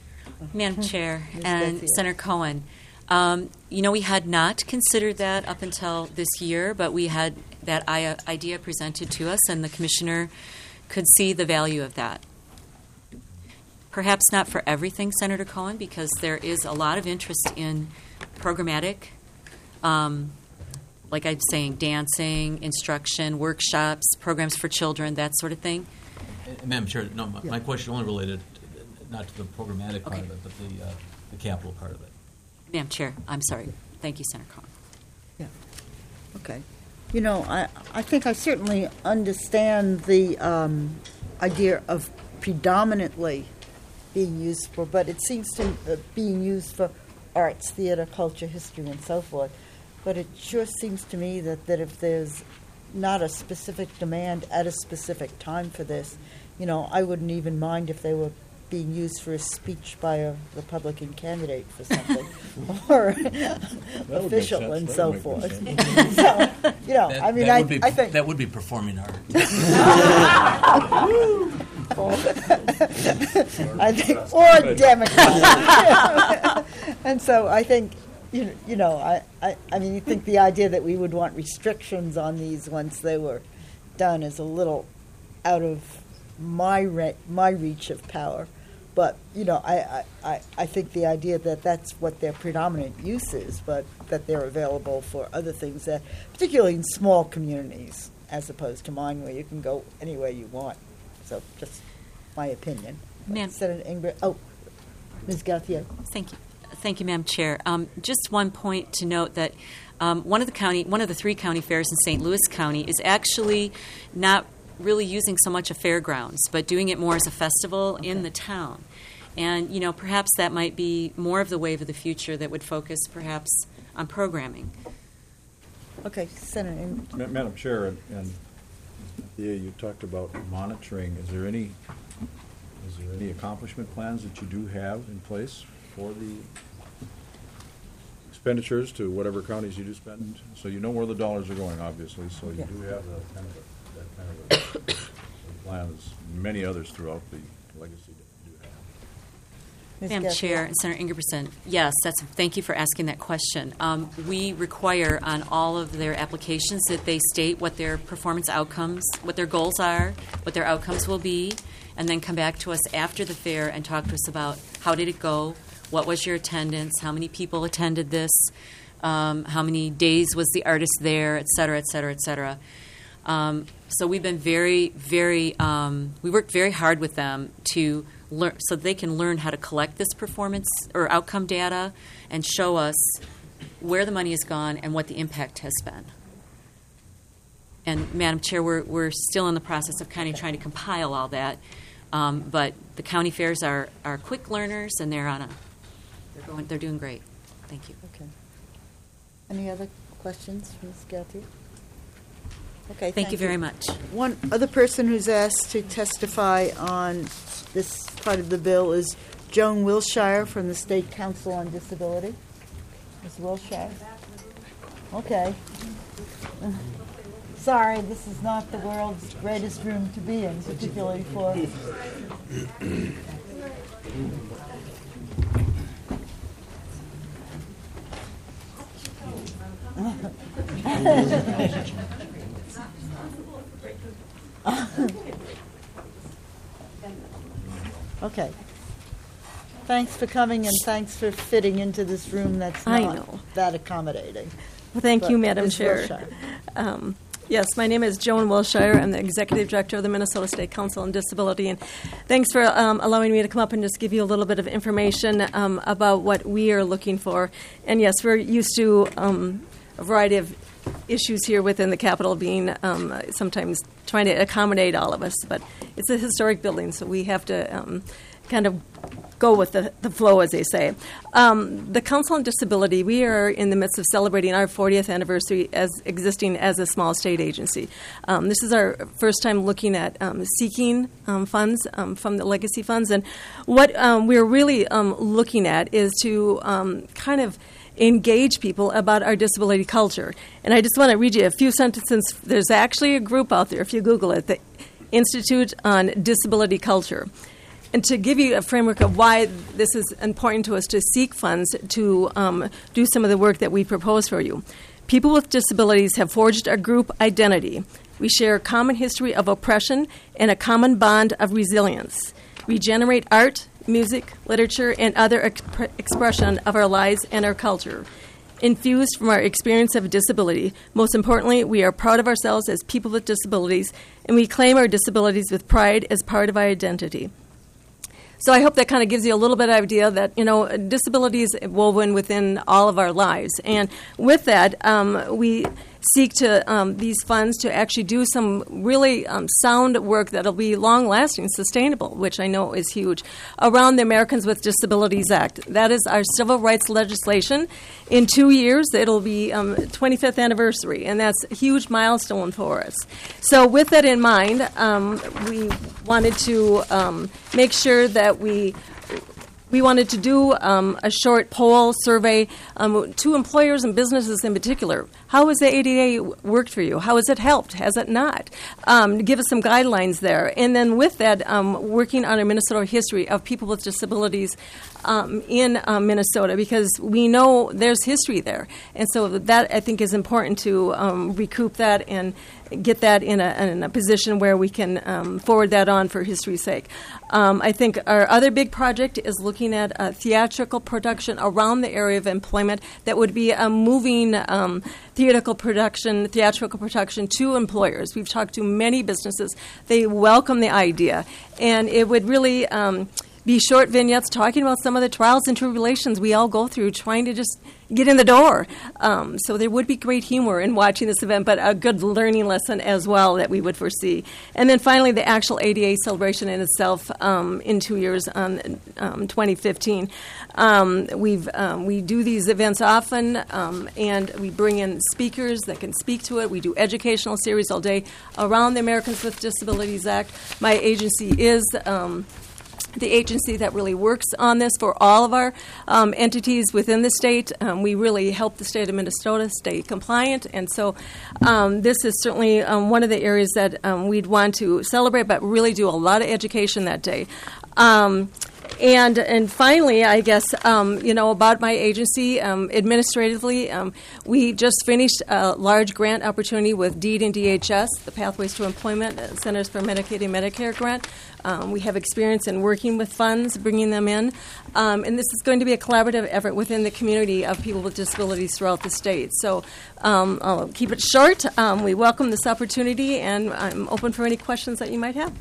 Madam Chair Miz and Garcia. Senator Cohen, um, you know, we had not considered that up until this year, but we had that I- idea presented to us, and the commissioner could see the value of that. Perhaps not for everything, Senator Cohen, because there is a lot of interest in programmatic, um, like I'm saying, dancing, instruction, workshops, programs for children, that sort of thing. Uh, Madam Chair, no, my, Yeah. my question only related to, not to the programmatic part Okay. of it, but the, uh, the capital part of it. Madam Chair, I'm sorry. Thank you, Senator Cohen. Yeah. Okay. You know, I, I think I certainly understand the um, idea of predominantly being used for, but it seems to uh, being used for arts, theater, culture, history, and so forth. But it sure seems to me that, that if there's not a specific demand at a specific time for this, you know, I wouldn't even mind if they were being used for a speech by a Republican candidate for something, or would make official sense. and That so would make forth. sense. So, you know, That, I mean, that I, would be, I think that would be performing art. I think, or Democrat. And so I think, you know, you know, I, I, I mean, you think the idea that we would want restrictions on these once they were done is a little out of my re- my reach of power. But, you know, I, I, I, I think the idea that that's what their predominant use is, but that they're available for other things, that particularly in small communities, as opposed to mine where you can go anywhere you want. So just my opinion. Ma'am. Senator Ingrid, oh, Miz Gauthier. Thank you. Thank you, Madam Chair. Um, just one point to note that um, one of the county, one of the three county fairs in Saint Louis County is actually not really using so much a fairgrounds, but doing it more as a festival Okay. in the town. And, you know, perhaps that might be more of the wave of the future that would focus perhaps on programming. Okay, Senator Ingrid. Ma- Madam Chair, and, and yeah, you talked about monitoring. Is there any, is there any accomplishment plans that you do have in place for the expenditures to whatever counties you do spend? So you know where the dollars are going, obviously, so you Yeah. do have the kind of a, that kind of a plan as many others throughout the legacy do have. Miz Madam Gauthier. Chair and Senator Ingebrigtsen, yes, that's, thank you for asking that question. Um, we require on all of their applications that they state what their performance outcomes, what their goals are, what their outcomes will be, and then come back to us after the fair and talk to us about how did it go, what was your attendance, how many people attended this, um, how many days was the artist there, et cetera, et cetera, et cetera. Um, so we've been very, very, um, we worked very hard with them to learn, so they can learn how to collect this performance or outcome data and show us where the money has gone and what the impact has been. And Madam Chair, we're, we're still in the process of kind of trying to compile all that. Um, but the county fairs are, are quick learners, and they're on a, they're going, they're doing great. Thank you. Okay. Any other questions, Miz Gauthier? Okay, Thank you very much. One other person who's asked to testify on this part of the bill is Joan Wilshire from the State Council on Disability. Miz Wilshire? Okay. Sorry, this is not the world's greatest room to be in, particularly for... Okay. Thanks for coming, and thanks for fitting into this room that's I not know. that accommodating. Well, thank But you, Madam Miz Chair. Wilshire. Um, yes, my name is Joan Wilshire. I'm the Executive Director of the Minnesota State Council on Disability. And thanks for um, allowing me to come up and just give you a little bit of information um, about what we are looking for. And yes, we're used to um, a variety of issues here within the Capitol being um, sometimes trying to accommodate all of us. But it's a historic building, so we have to um, kind of go with the, the flow, as they say. Um, the Council on Disability, we are in the midst of celebrating our fortieth anniversary as existing as a small state agency. Um, this is our first time looking at um, seeking um, funds um, from the legacy funds. And what um, we're really um, looking at is to um, kind of engage people about our disability culture. And I just want to read you a few sentences. There's actually a group out there, if you Google it, the Institute on Disability Culture. And to give you a framework of why this is important to us to seek funds to um, do some of the work that we propose for you. People with disabilities have forged a group identity. We share a common history of oppression and a common bond of resilience. We generate art, music, literature, and other exp- expression of our lives and our culture. Infused from our experience of disability, most importantly, we are proud of ourselves as people with disabilities, and we claim our disabilities with pride as part of our identity. So I hope that kind of gives you a little bit of idea that, you know, disability is woven within all of our lives. And with that, um, we seek to um, these funds to actually do some really um, sound work that'll be long-lasting, sustainable, which I know is huge, around the Americans with Disabilities Act. That is our civil rights legislation. In two years, it'll be um, twenty-fifth anniversary, and that's a huge milestone for us. So with that in mind, um, we wanted to um, make sure that we We wanted to do um, a short poll survey um, to employers and businesses in particular. How has the A D A worked for you? How has it helped? Has it not? Um, give us some guidelines there. And then with that, um, working on a Minnesota history of people with disabilities um, in um, Minnesota, because we know there's history there. And so that, I think, is important to um, recoup that and get that in a, in a position where we can um, forward that on for history's sake. Um, I think our other big project is looking at a theatrical production around the area of employment that would be a moving um, theatrical production, theatrical production to employers. We've talked to many businesses. They welcome the idea, and it would really um, be short vignettes talking about some of the trials and tribulations we all go through trying to just get in the door. Um, so there would be great humor in watching this event, but a good learning lesson as well that we would foresee. And then finally, the actual A D A celebration in itself um, in two years on um, twenty fifteen. Um, we've um, we do these events often, um, and we bring in speakers that can speak to it. We do educational series all day around the Americans with Disabilities Act. My agency is Um, the agency that really works on this for all of our um, entities within the state. Um, we really help the state of Minnesota stay compliant, and so um, this is certainly um, one of the areas that um, we'd want to celebrate, but really do a lot of education that day. Um, And and finally, I guess, um, you know, about my agency, um, administratively, um, we just finished a large grant opportunity with DEED and D H S, the Pathways to Employment uh, Centers for Medicaid and Medicare grant. Um, we have experience in working with funds, bringing them in. Um, and this is going to be a collaborative effort within the community of people with disabilities throughout the state. So um, I'll keep it short. Um, we welcome this opportunity, and I'm open for any questions that you might have.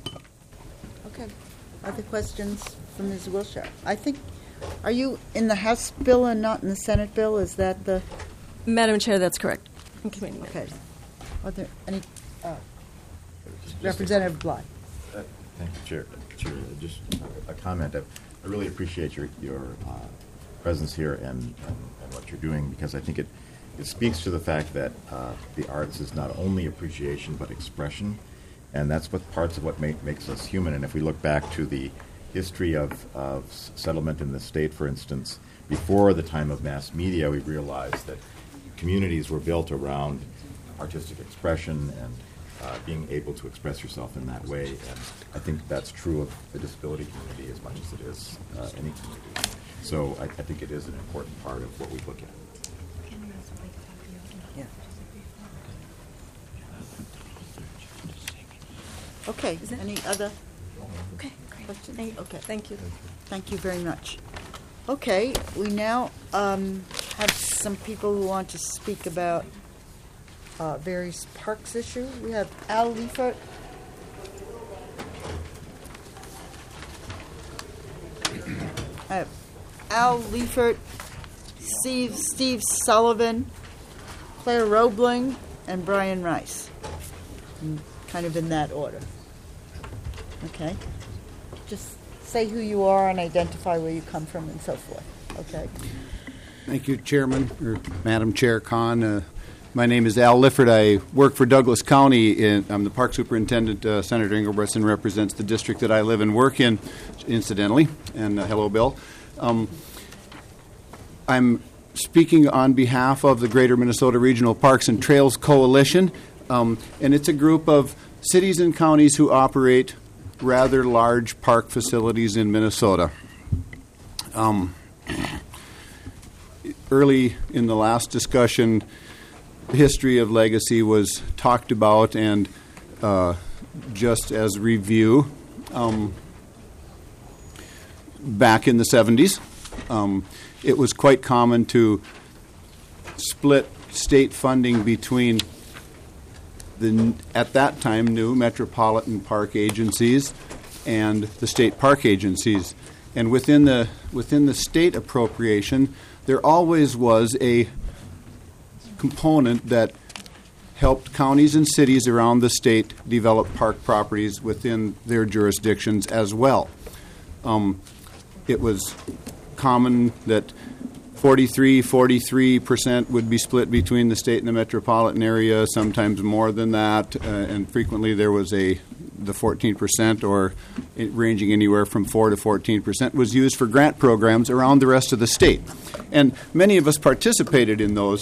Okay. Other questions from Miz Wilshire? I think, are you in the House bill and not in the Senate bill? Is that the... Madam Chair, that's correct. Okay. Are there any... Uh, Representative Bly. Uh, thank you, Chair. Chair, just a comment. I really appreciate your, your uh, presence here and, and, and what you're doing, because I think it, it speaks to the fact that uh, the arts is not only appreciation but expression. And that's what parts of what make, makes us human. And if we look back to the history of, of settlement in the state, for instance, before the time of mass media, we realized that communities were built around artistic expression and uh, being able to express yourself in that way. And I think that's true of the disability community as much as it is uh, any community. So I, I think it is an important part of what we look at. Yeah. Okay, any other okay, questions? Thank, okay. Thank you. Thank you very much. Okay, we now um, have some people who want to speak about uh, various parks issues. We have Al Liefert. I have Al Liefert, Steve, Steve Sullivan, Claire Roebling, and Brian Rice. Kind of in that order. Okay. Just say who you are and identify where you come from and so forth. Okay. Thank you, Chairman, or Madam Chair Khan. Uh, my name is Al Lifford. I work for Douglas County. In, I'm the Park Superintendent. Uh, Senator Engelbretson represents the district that I live and work in, incidentally. And uh, hello, Bill. Um, I'm speaking on behalf of the Greater Minnesota Regional Parks and Trails Coalition. Um, and it's a group of cities and counties who operate rather large park facilities in Minnesota. Um, early in the last discussion, the history of Legacy was talked about, and uh, just as review, um, back in the seventies, um, it was quite common to split state funding between the, at that time, new metropolitan park agencies and the state park agencies. And within the within the state appropriation, there always was a component that helped counties and cities around the state develop park properties within their jurisdictions as well. Um, it was common that forty-three, forty-three percent would be split between the state and the metropolitan area, sometimes more than that, uh, and frequently there was a the fourteen percent, or it ranging anywhere from four to fourteen percent, was used for grant programs around the rest of the state. And many of us participated in those.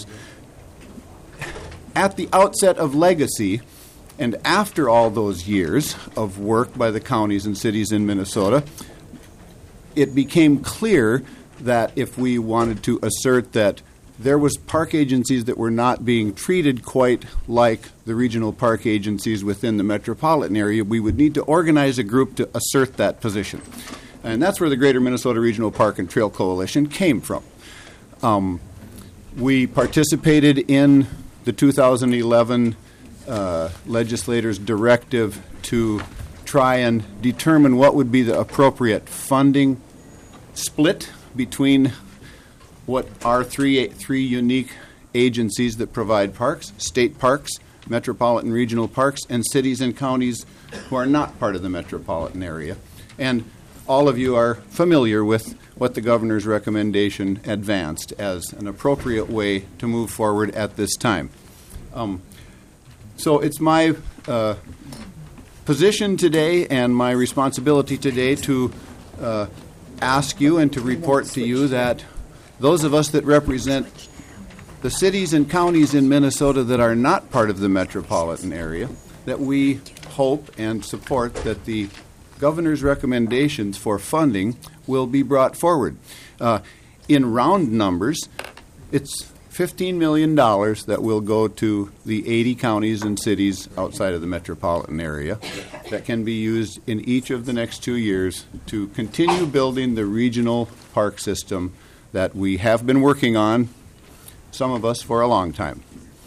At the outset of Legacy, and after all those years of work by the counties and cities in Minnesota, it became clear that if we wanted to assert that there was park agencies that were not being treated quite like the regional park agencies within the metropolitan area, we would need to organize a group to assert that position. And that's where the Greater Minnesota Regional Park and Trail Coalition came from. Um, we participated in the two thousand eleven uh, legislators' directive to try and determine what would be the appropriate funding split between what are three three unique agencies that provide parks: state parks, metropolitan regional parks, and cities and counties who are not part of the metropolitan area. And all of you are familiar with what the governor's recommendation advanced as an appropriate way to move forward at this time. Um, so it's my uh, position today and my responsibility today to uh, ask you and to report to you that those of us that represent the cities and counties in Minnesota that are not part of the metropolitan area, that we hope and support that the governor's recommendations for funding will be brought forward. Uh, in round numbers, it's fifteen million dollars that will go to the eighty counties and cities outside of the metropolitan area that can be used in each of the next two years to continue building the regional park system that we have been working on, some of us, for a long time.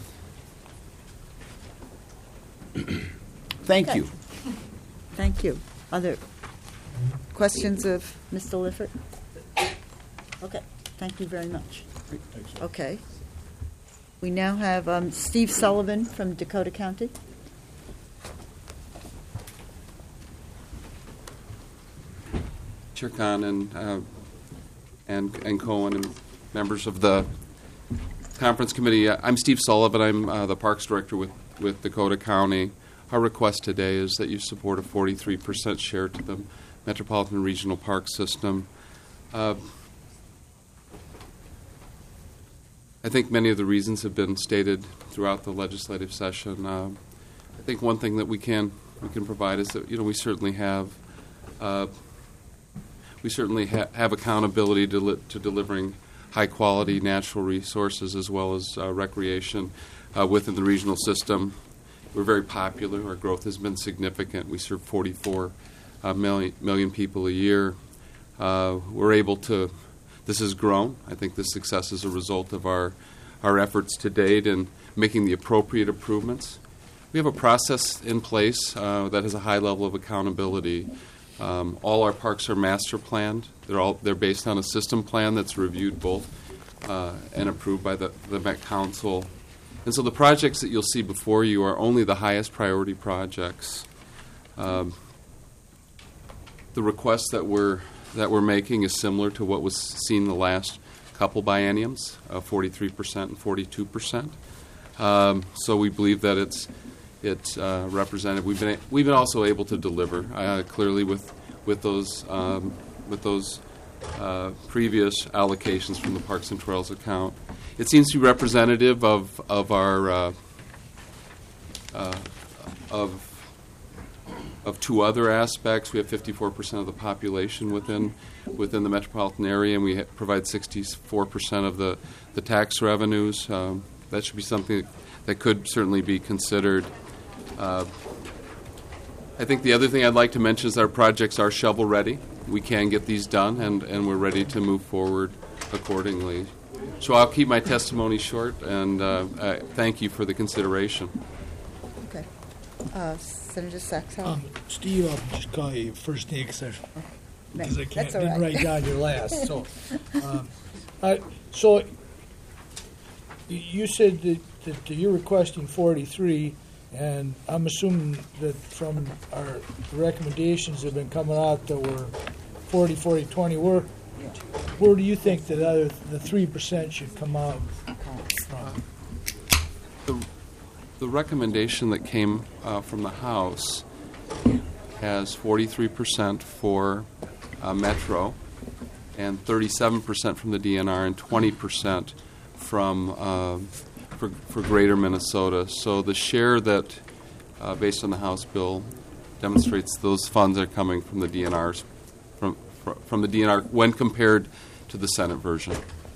Thank Okay. you. Thank you. Other questions of Mister Lifford? Okay, thank you very much. Okay. We now have um, Steve Sullivan from Dakota County. Chair Khan and, uh, and and Cohen and members of the conference committee. I'm Steve Sullivan. I'm uh, the Parks Director with, with Dakota County. Our request today is that you support a forty-three percent share to the Metropolitan Regional Park System. Uh, I think many of the reasons have been stated throughout the legislative session. Uh, I think one thing that we can we can provide is that you know we certainly have uh, we certainly ha- have accountability to, li- to delivering high quality natural resources as well as uh, recreation uh, within the regional system. We're very popular. Our growth has been significant. We serve forty-four uh, million, million people a year. Uh, we're able to. This has grown. I think this success is a result of our, our efforts to date in making the appropriate improvements. We have a process in place uh, that has a high level of accountability. Um, all our parks are master planned. They're all they're based on a system plan that's reviewed both uh, and approved by the, the Met Council. And so the projects that you'll see before you are only the highest priority projects. Um, the request that we're that we're making is similar to what was seen the last couple bienniums, uh, forty-three percent and forty-two percent. Um, so we believe that it's it's uh, represented. We've been we've been also able to deliver uh, clearly with with those um, with those uh, previous allocations from the Parks and Trails account. It seems to be representative of of our uh, uh, of of two other aspects. We have fifty-four percent of the population within within the metropolitan area, and we ha- provide sixty-four percent of the, the tax revenues. Um, that should be something that could certainly be considered. Uh, I think the other thing I'd like to mention is our projects are shovel-ready. We can get these done, and, and we're ready to move forward accordingly. So I'll keep my testimony short, and uh, I thank you for the consideration. Okay. Uh, Senator Sachs. Um, Steve, I'll just call you first name because I, I can't That's all didn't right. write down your last. So, um, uh, so y- you said that, that you're requesting forty-three, and I'm assuming that from our recommendations that have been coming out that were forty, forty, twenty. Where, where do you think that other, the three percent should come out from? The, the recommendation that came uh, from the House has forty-three percent for uh, Metro, and thirty-seven percent from the D N R, and twenty percent from uh, for, for Greater Minnesota. So the share that, uh, based on the House bill, demonstrates those funds are coming from the D N Rs, from from the D N R when compared to the Senate version.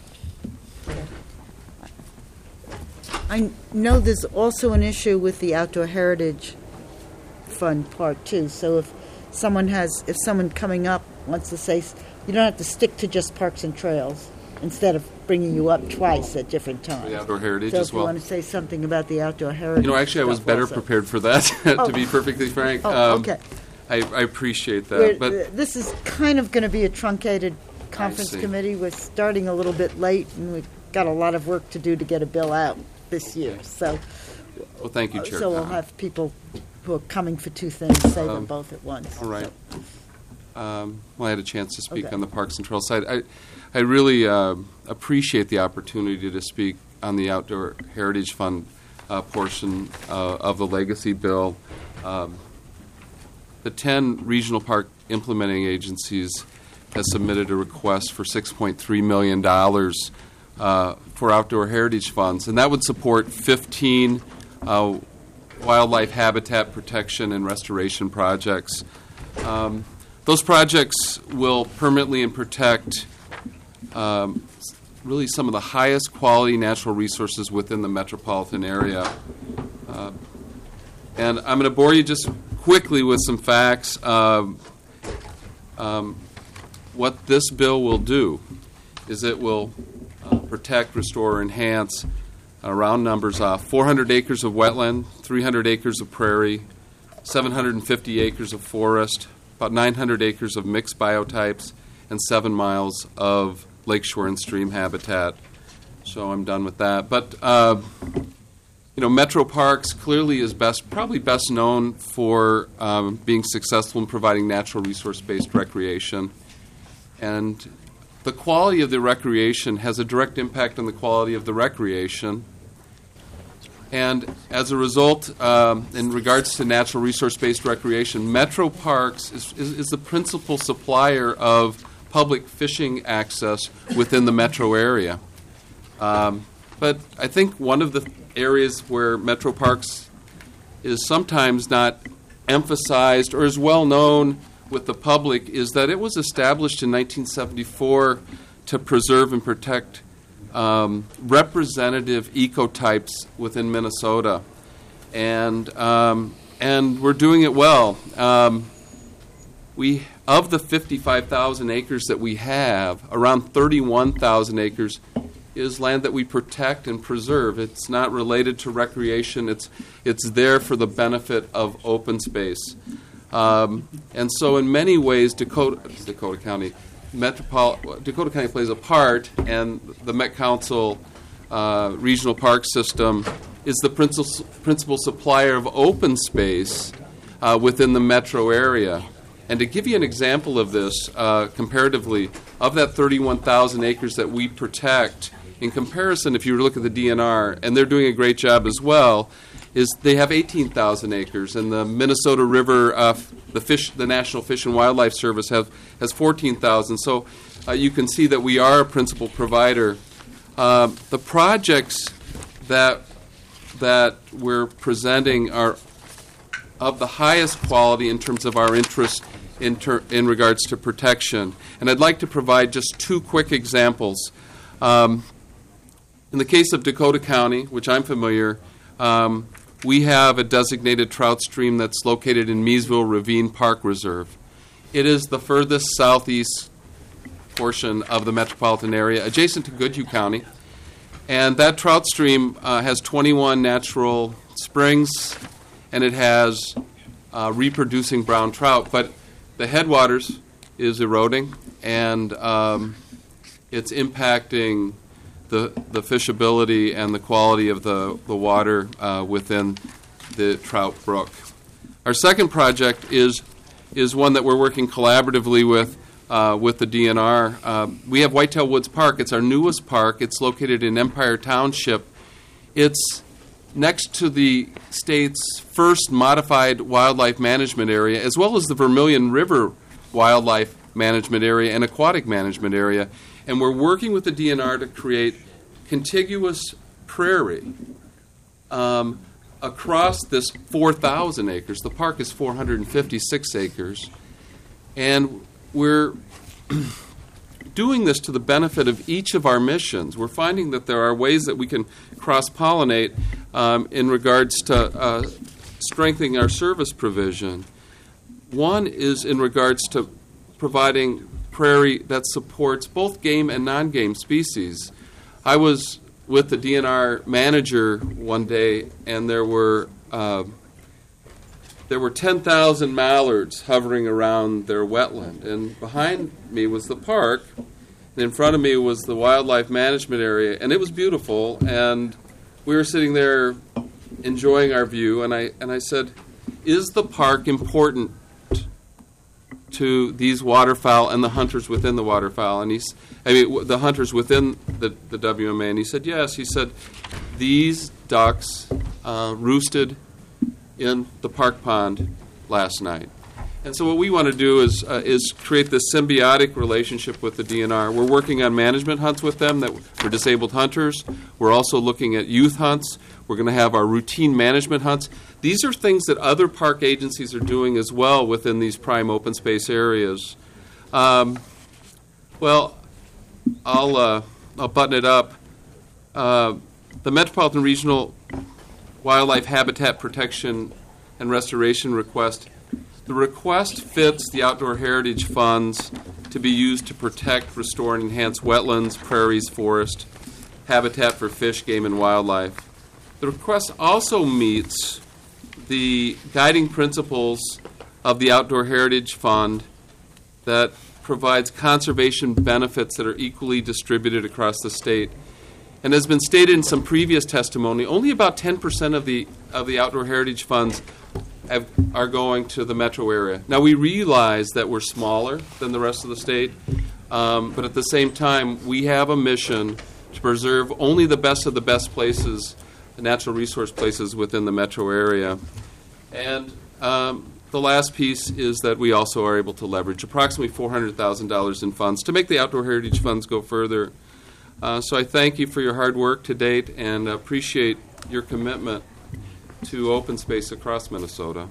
I know there's also an issue with the Outdoor Heritage Fund part too. So if someone has, if someone coming up wants to say, you don't have to stick to just parks and trails instead of bringing you up twice at different times. The Outdoor Heritage so as if well. you want to say something about the Outdoor Heritage. You know, actually, I was stuff better also. prepared for that, to Oh. be perfectly frank. Oh, Um, okay. I, I appreciate that. We're- but uh, this is kind of going to be a truncated conference see. committee. We're starting a little bit late, and we've got a lot of work to do to get a bill out this year. So, Well, thank you, Chair So we'll Khan. have people who are coming for two things say them Um, both at once. All right. Um, well, I had a chance to speak Okay. on the Parks and Trails side. I, I really uh, appreciate the opportunity to speak on the Outdoor Heritage Fund uh, portion uh, of the Legacy Bill. Um, the ten regional park implementing agencies has submitted a request for six point three million dollars uh, for outdoor heritage funds, and that would support fifteen uh, wildlife habitat protection and restoration projects. Um, those projects will permanently and protect um, really some of the highest quality natural resources within the metropolitan area. Uh, and I'm going to bore you just quickly with some facts. Um, um, what this bill will do is it will uh, protect, restore, enhance, uh, round numbers, uh, four hundred acres of wetland, three hundred acres of prairie, seven hundred fifty acres of forest, about nine hundred acres of mixed biotypes, and seven miles of lakeshore and stream habitat. So I'm done with that. But uh, you know, Metro Parks clearly is best, probably best known for um, being successful in providing natural resource-based recreation. And the quality of the recreation has a direct impact on the quality of the recreation. And as a result, um, in regards to natural resource-based recreation, Metro Parks is, is, is the principal supplier of public fishing access within the metro area. Um, but I think one of the areas where Metro Parks is sometimes not emphasized or is well known with the public is that it was established in nineteen seventy-four to preserve and protect um, representative ecotypes within Minnesota, and um, and we're doing it well. Um, we of the fifty-five thousand acres that we have, around thirty-one thousand acres is land that we protect and preserve. It's not related to recreation. It's it's there for the benefit of open space. Um, and so in many ways, Dakota, Dakota County, Metropol- Dakota County plays a part, and the Met Council uh, Regional Park System is the principal, principal supplier of open space uh, within the metro area. And to give you an example of this, uh, comparatively, of that thirty-one thousand acres that we protect, in comparison, if you look at the D N R, and they're doing a great job as well, is they have eighteen thousand acres, and the Minnesota River, uh, the fish, the National Fish and Wildlife Service have has fourteen thousand. So uh, you can see that we are a principal provider. Uh, the projects that that we're presenting are of the highest quality in terms of our interest in, ter- in regards to protection. And I'd like to provide just two quick examples. Um, in the case of Dakota County, which I'm familiar, um, we have a designated trout stream that's located in Meesville Ravine Park Reserve. It is the furthest southeast portion of the metropolitan area, adjacent to Goodhue County. And that trout stream uh, has twenty-one natural springs, and it has uh, reproducing brown trout. But the headwaters is eroding, and um, it's impacting the the fishability and the quality of the, the water uh, within the trout brook. Our second project is is one that we're working collaboratively with uh, with the D N R. Um, we have Whitetail Woods Park. It's our newest park. It's located in Empire Township. It's next to the state's first modified wildlife management area, as well as the Vermilion River Wildlife Management Area and Aquatic Management Area. And we're working with the D N R to create contiguous prairie um, across this four thousand acres. The park is four hundred fifty-six acres. And we're doing this to the benefit of each of our missions. We're finding that there are ways that we can cross-pollinate um, in regards to uh, strengthening our service provision. One is in regards to providing prairie that supports both game and non-game species. I was with the D N R manager one day, and there were uh, there were ten thousand mallards hovering around their wetland. And behind me was the park, and in front of me was the wildlife management area, and it was beautiful. And we were sitting there enjoying our view, and I and I said, "Is the park important to these waterfowl and the hunters within the waterfowl?" And he's, I mean, w- the hunters within the, the W M A. And he said, "Yes." He said, "These ducks uh, roosted in the park pond last night." And so what we want to do is uh, is create this symbiotic relationship with the D N R. We're working on management hunts with them that for disabled hunters. We're also looking at youth hunts. We're going to have our routine management hunts. These are things that other park agencies are doing as well within these prime open space areas. Um, well, I'll uh, I'll button it up. Uh, the Metropolitan Regional Wildlife Habitat Protection and Restoration request. The request fits the Outdoor Heritage Funds to be used to protect, restore, and enhance wetlands, prairies, forest, habitat for fish, game, and wildlife. The request also meets the guiding principles of the Outdoor Heritage Fund that provides conservation benefits that are equally distributed across the state. And as been stated in some previous testimony, only about ten percent of the of the Outdoor Heritage Funds have, are going to the metro area. Now, we realize that we're smaller than the rest of the state, um, but at the same time, we have a mission to preserve only the best of the best places, the natural resource places within the metro area. And um, the last piece is that we also are able to leverage approximately four hundred thousand dollars in funds to make the Outdoor Heritage Funds go further. Uh, so I thank you for your hard work to date and appreciate your commitment to open space across Minnesota.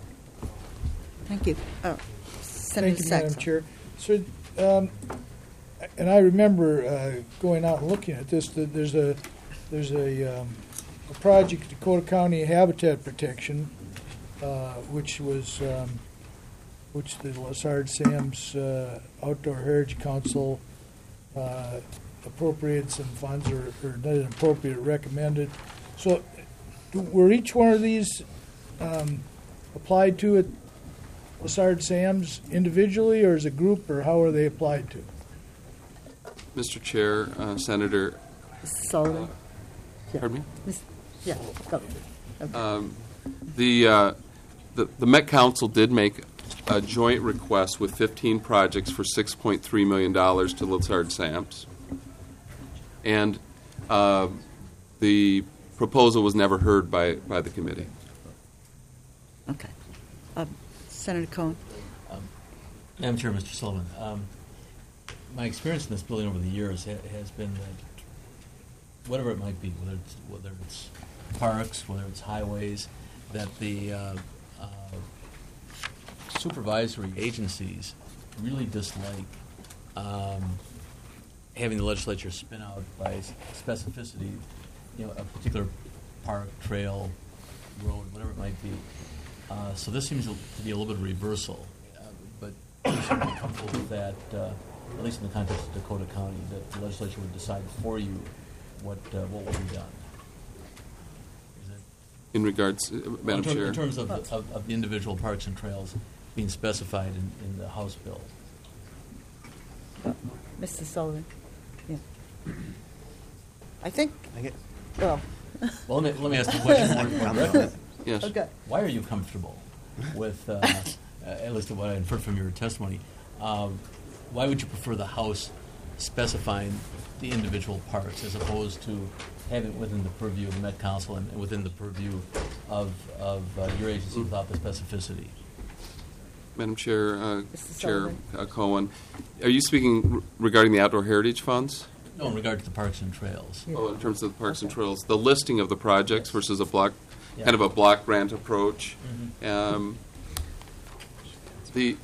Thank you. Oh, Senator Thank you, Saxon. Madam Chair. So, um, and I remember uh, going out and looking at this. That there's a there's a, um, a project, Dakota County Habitat Protection, uh, which was um, which the Lassard Sam's uh, Outdoor Heritage Council uh, appropriated some funds, or, or not appropriate, recommended. So, do, were each one of these um, applied to at Lassard Sam's individually, or as a group, or how are they applied to? Mister Chair, uh, Senator. Sullivan. Uh, pardon me? Miss- Yeah, go. Okay. Um, the, uh, the the Met Council did make a joint request with fifteen projects for six point three million dollars to Lassard Sam's, and uh, the proposal was never heard by, by the committee. Okay. Uh, Senator Cohen. Um, Madam Chair, Mister Sullivan, um, my experience in this building over the years ha- has been that whatever it might be, whether it's, whether it's parks, whether it's highways, that the uh, uh, supervisory agencies really dislike um, having the legislature spin out by s- specificity, you know, a particular park, trail, road, whatever it might be. Uh, so this seems to be a little bit of reversal, uh, but I'm certainly comfortable with that, uh, at least in the context of Dakota County, that the legislature would decide for you what uh, what will be done. In regards, uh, Madam in, ter- Chair. in terms of, the- of, of the individual parks and trails being specified in, in the House bill. Mister Sullivan? Yeah. I think, I get, well. Well, let me, let me ask the question more directly. Yes. Okay. Why are you comfortable with, uh, uh, at least what I inferred from your testimony, um, why would you prefer the House specifying the individual parks as opposed to having it within the purview of the Met Council and within the purview of, of uh, your agency without the specificity? Madam Chair, uh, Mister Chair Sullivan. uh, Cohen, are you speaking r- regarding the outdoor heritage funds? No, in regard to the parks and trails. Oh, in terms of the parks and trails, the listing of the projects versus a block, Yeah. kind of a block grant approach. Mhm. Um, the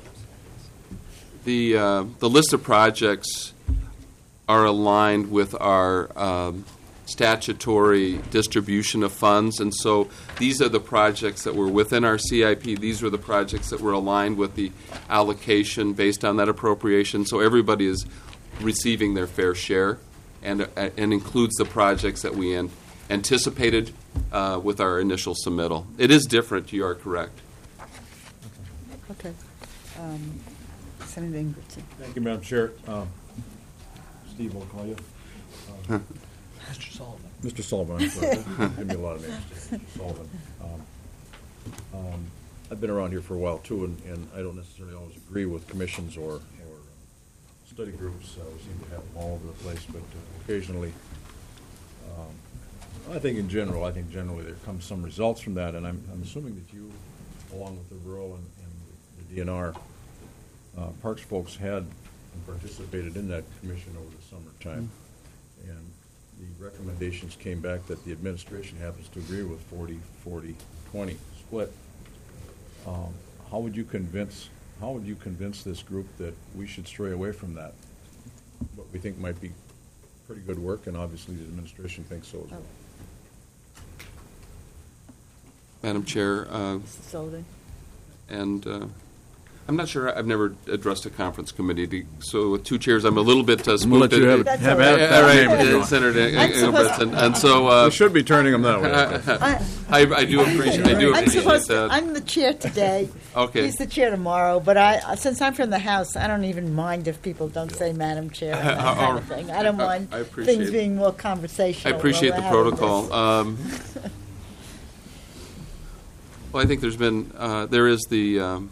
the uh, the list of projects are aligned with our um, statutory distribution of funds, and so these are the projects that were within our C I P. These were the projects that were aligned with the allocation based on that appropriation. So everybody is receiving their fair share, and uh, and includes the projects that we an- anticipated uh, with our initial submittal. It is different. You are correct. Okay. Um, Senator Ingridson. Thank you, Madam Chair. Um, Steve will call you. Uh, Mister Sullivan. Mister Sullivan, I'm sorry. Give me a lot of names. Mister Sullivan. Um, um, I've been around here for a while, too, and, and I don't necessarily always agree with commissions or, or uh, study groups. Uh, we seem to have them all over the place, but uh, occasionally, um, I think in general, I think generally there comes some results from that, and I'm, I'm assuming that you, along with the rural and, and the D N R, uh, Parks folks had and participated in that commission over the summertime. And the recommendations came back that the administration happens to agree with forty, forty, twenty split. Um, how would you convince, how would you convince this group that we should stray away from that? What we think might be pretty good work, and obviously the administration thinks so as well. Madam Chair, uh, Mister Sullivan. and uh, I'm not sure. I've never addressed a conference committee, to, so with two chairs, I'm a little bit uh, I'm gonna let spooked you at- have, That's have all at right. that All right, name if you uh, want. Senator I'm supposed- Engelbrecht, and, and so uh, We should be turning them that way. I- I, I do appreciate. I do I'm appreciate supposed to, that. I'm the chair today. Okay. He's the chair tomorrow, but I, since I'm from the House, I don't even mind if people don't say Madam Chair and that kind of thing. I don't I- mind I appreciate things it. being more I conversational. appreciate while the we're having protocol. this. Um, well, I think there's been uh, there is the um,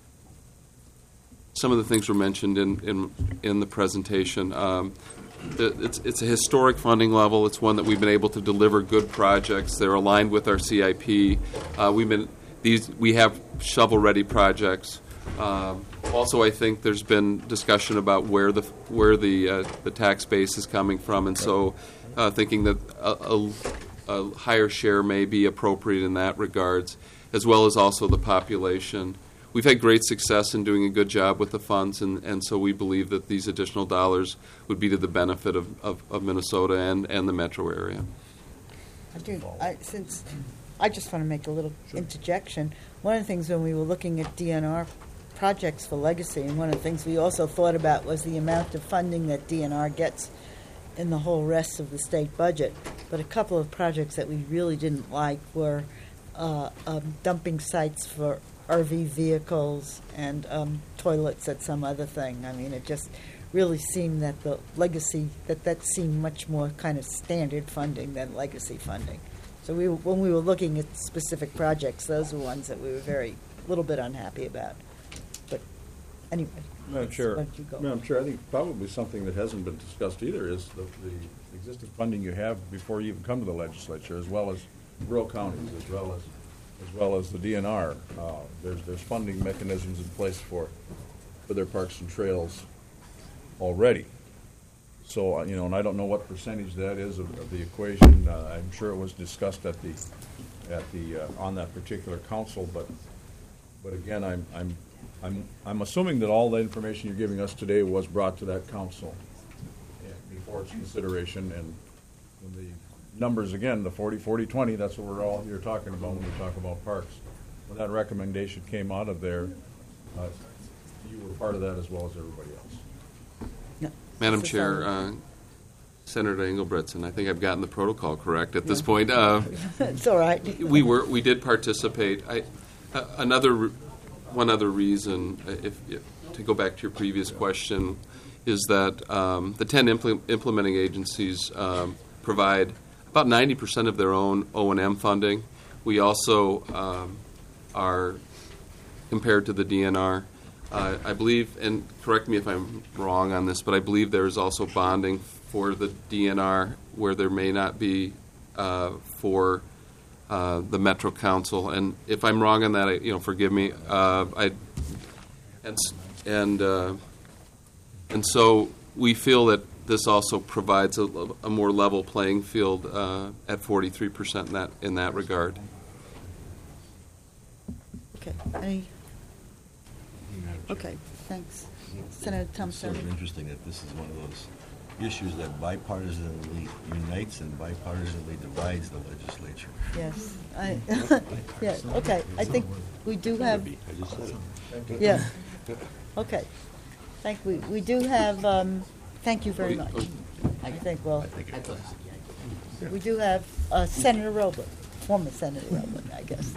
some of the things were mentioned in in, in the presentation. Um, the- it's it's a historic funding level. It's one that we've been able to deliver good projects. They're aligned with our C I P. Uh, we've been these we have shovel-ready projects. Um, also, I think there's been discussion about where the where the uh, the tax base is coming from, and so uh, thinking that a, a, a higher share may be appropriate in that regards, as well as also the population. We've had great success in doing a good job with the funds, and, and so we believe that these additional dollars would be to the benefit of, of, of Minnesota and, and the metro area. I do. I, since I just want to make a little interjection. One of the things when we were looking at D N R projects for legacy, and one of the things we also thought about was the amount of funding that D N R gets in the whole rest of the state budget. But a couple of projects that we really didn't like were uh, um, dumping sites for R V vehicles and um, toilets at some other thing. I mean, it just really seemed that the legacy, that that seemed much more kind of standard funding than legacy funding. So we, were- when we were looking at specific projects, those were ones that we were very, little bit unhappy about. But anyway. Madam Chair, why don't you go? Madam Chair, I think probably something that hasn't been discussed either is the, the existing funding you have before you even come to the legislature, as well as rural counties, as well as, as well as the D N R. Uh, there's, there's funding mechanisms in place for, for their parks and trails already. So, uh, you know, and I don't know what percentage that is of, of the equation. Uh, I'm sure it was discussed at the, at the, uh, on that particular council, but, but again, I'm, I'm, I'm, I'm assuming that all the information you're giving us today was brought to that council and before its consideration, and when the numbers, again, the forty, forty, twenty, that's what we're all here talking about when we talk about parks. When that recommendation came out of there, uh, you were part of that as well as everybody else. Yeah. Madam Chair, uh, Senator Engelbretson, I think I've gotten the protocol correct at this point. Uh, It's all right. we were, we did participate. I, uh, another, re- one other reason, uh, if, if to go back to your previous question, is that um, the ten impl- implementing agencies um, provide about ninety percent of their own O and M funding. We also um, are, compared to the D N R, uh, I believe, and correct me if I'm wrong on this, but I believe there is also bonding for the D N R where there may not be uh, for uh, the Metro Council. And if I'm wrong on that, I, you know, forgive me. Uh, I and and uh, and so we feel that this also provides a, a more level playing field uh, at forty-three percent in that in that regard. Okay. Any? Okay. Thanks, Senator It's Thompson. sort of interesting that this is one of those issues that bipartisanly unites and bipartisanly divides the legislature. Yes. I. Yeah. Okay. I think we do have. I just said it. Yeah. Okay. Thank we we do have. Um, thank you very much. I think well. I think it does. We do have uh, Senator Roebler, former Senator Roebler, I guess.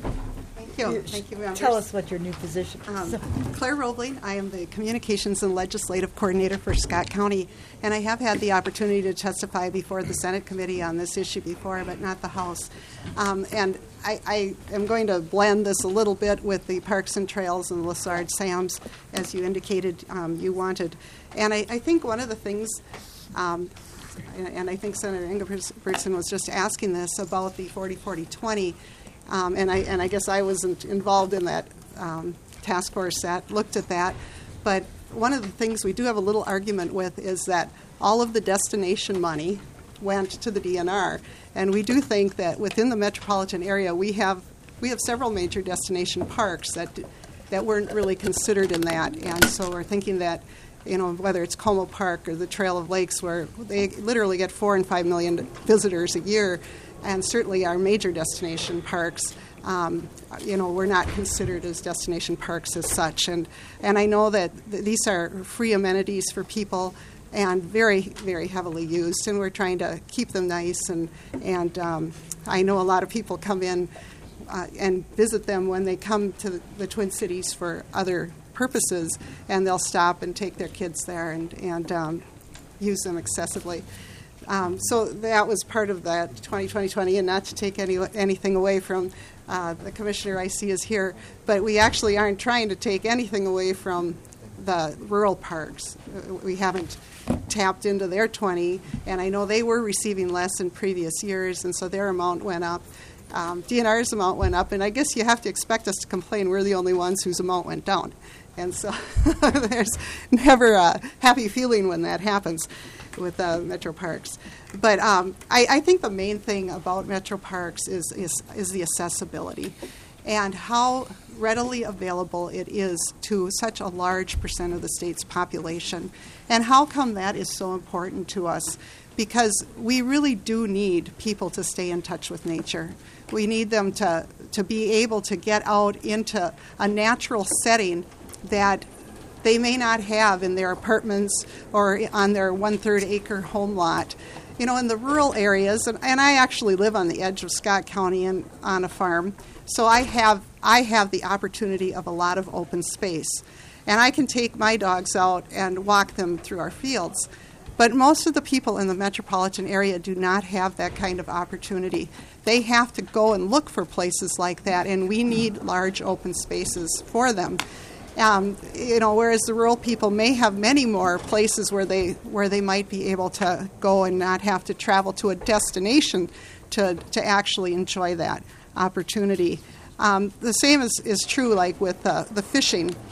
Thank you. Thank you, members. Tell us what your new position is. Um, Claire Roebling. I am the Communications and Legislative Coordinator for Scott County, and I have had the opportunity to testify before the Senate Committee on this issue before, but not the House. Um, and I, I am going to blend this a little bit with the Parks and Trails and Lessard Sams, as you indicated um, you wanted. And I, I think one of the things, um, and, and I think Senator Engelbretson was just asking this about the forty forty twenty. Um, and I and I guess I wasn't involved in that um, task force that looked at that. But one of the things we do have a little argument with is that all of the destination money went to the D N R, and we do think that within the metropolitan area we have we have several major destination parks that that weren't really considered in that, and so we're thinking that, you know, whether it's Como Park or the Trail of Lakes, where they literally get four and five million visitors a year. And certainly our major destination parks, um, you know, we're not considered as destination parks as such. And and I know that th- these are free amenities for people and very, very heavily used. And we're trying to keep them nice. And, and um, I know a lot of people come in uh, and visit them when they come to the, the Twin Cities for other purposes. And they'll stop and take their kids there and, and um, use them excessively. Um, so that was part of that twenty twenty twenty, and not to take any anything away from uh, the commissioner I see is here, but we actually aren't trying to take anything away from the rural parks. We haven't tapped into their twenty, and I know they were receiving less in previous years, and so their amount went up. Um, D N R's amount went up, and I guess you have to expect us to complain we're the only ones whose amount went down. And so there's never a happy feeling when that happens with uh, Metro Parks. But um, I, I think the main thing about Metro Parks is, is, is the accessibility and how readily available it is to such a large percent of the state's population. And how come that is so important to us? Because we really do need people to stay in touch with nature. We need them to, to be able to get out into a natural setting that they may not have in their apartments or on their one-third acre home lot. You know, in the rural areas, and, and I actually live on the edge of Scott County and on a farm, so I have I have the opportunity of a lot of open space. And I can take my dogs out and walk them through our fields. But most of the people in the metropolitan area do not have that kind of opportunity. They have to go and look for places like that, and we need large open spaces for them. Um, you know, whereas the rural people may have many more places where they where they might be able to go and not have to travel to a destination to to actually enjoy that opportunity. Um, the same is, is true like with uh, the fishing.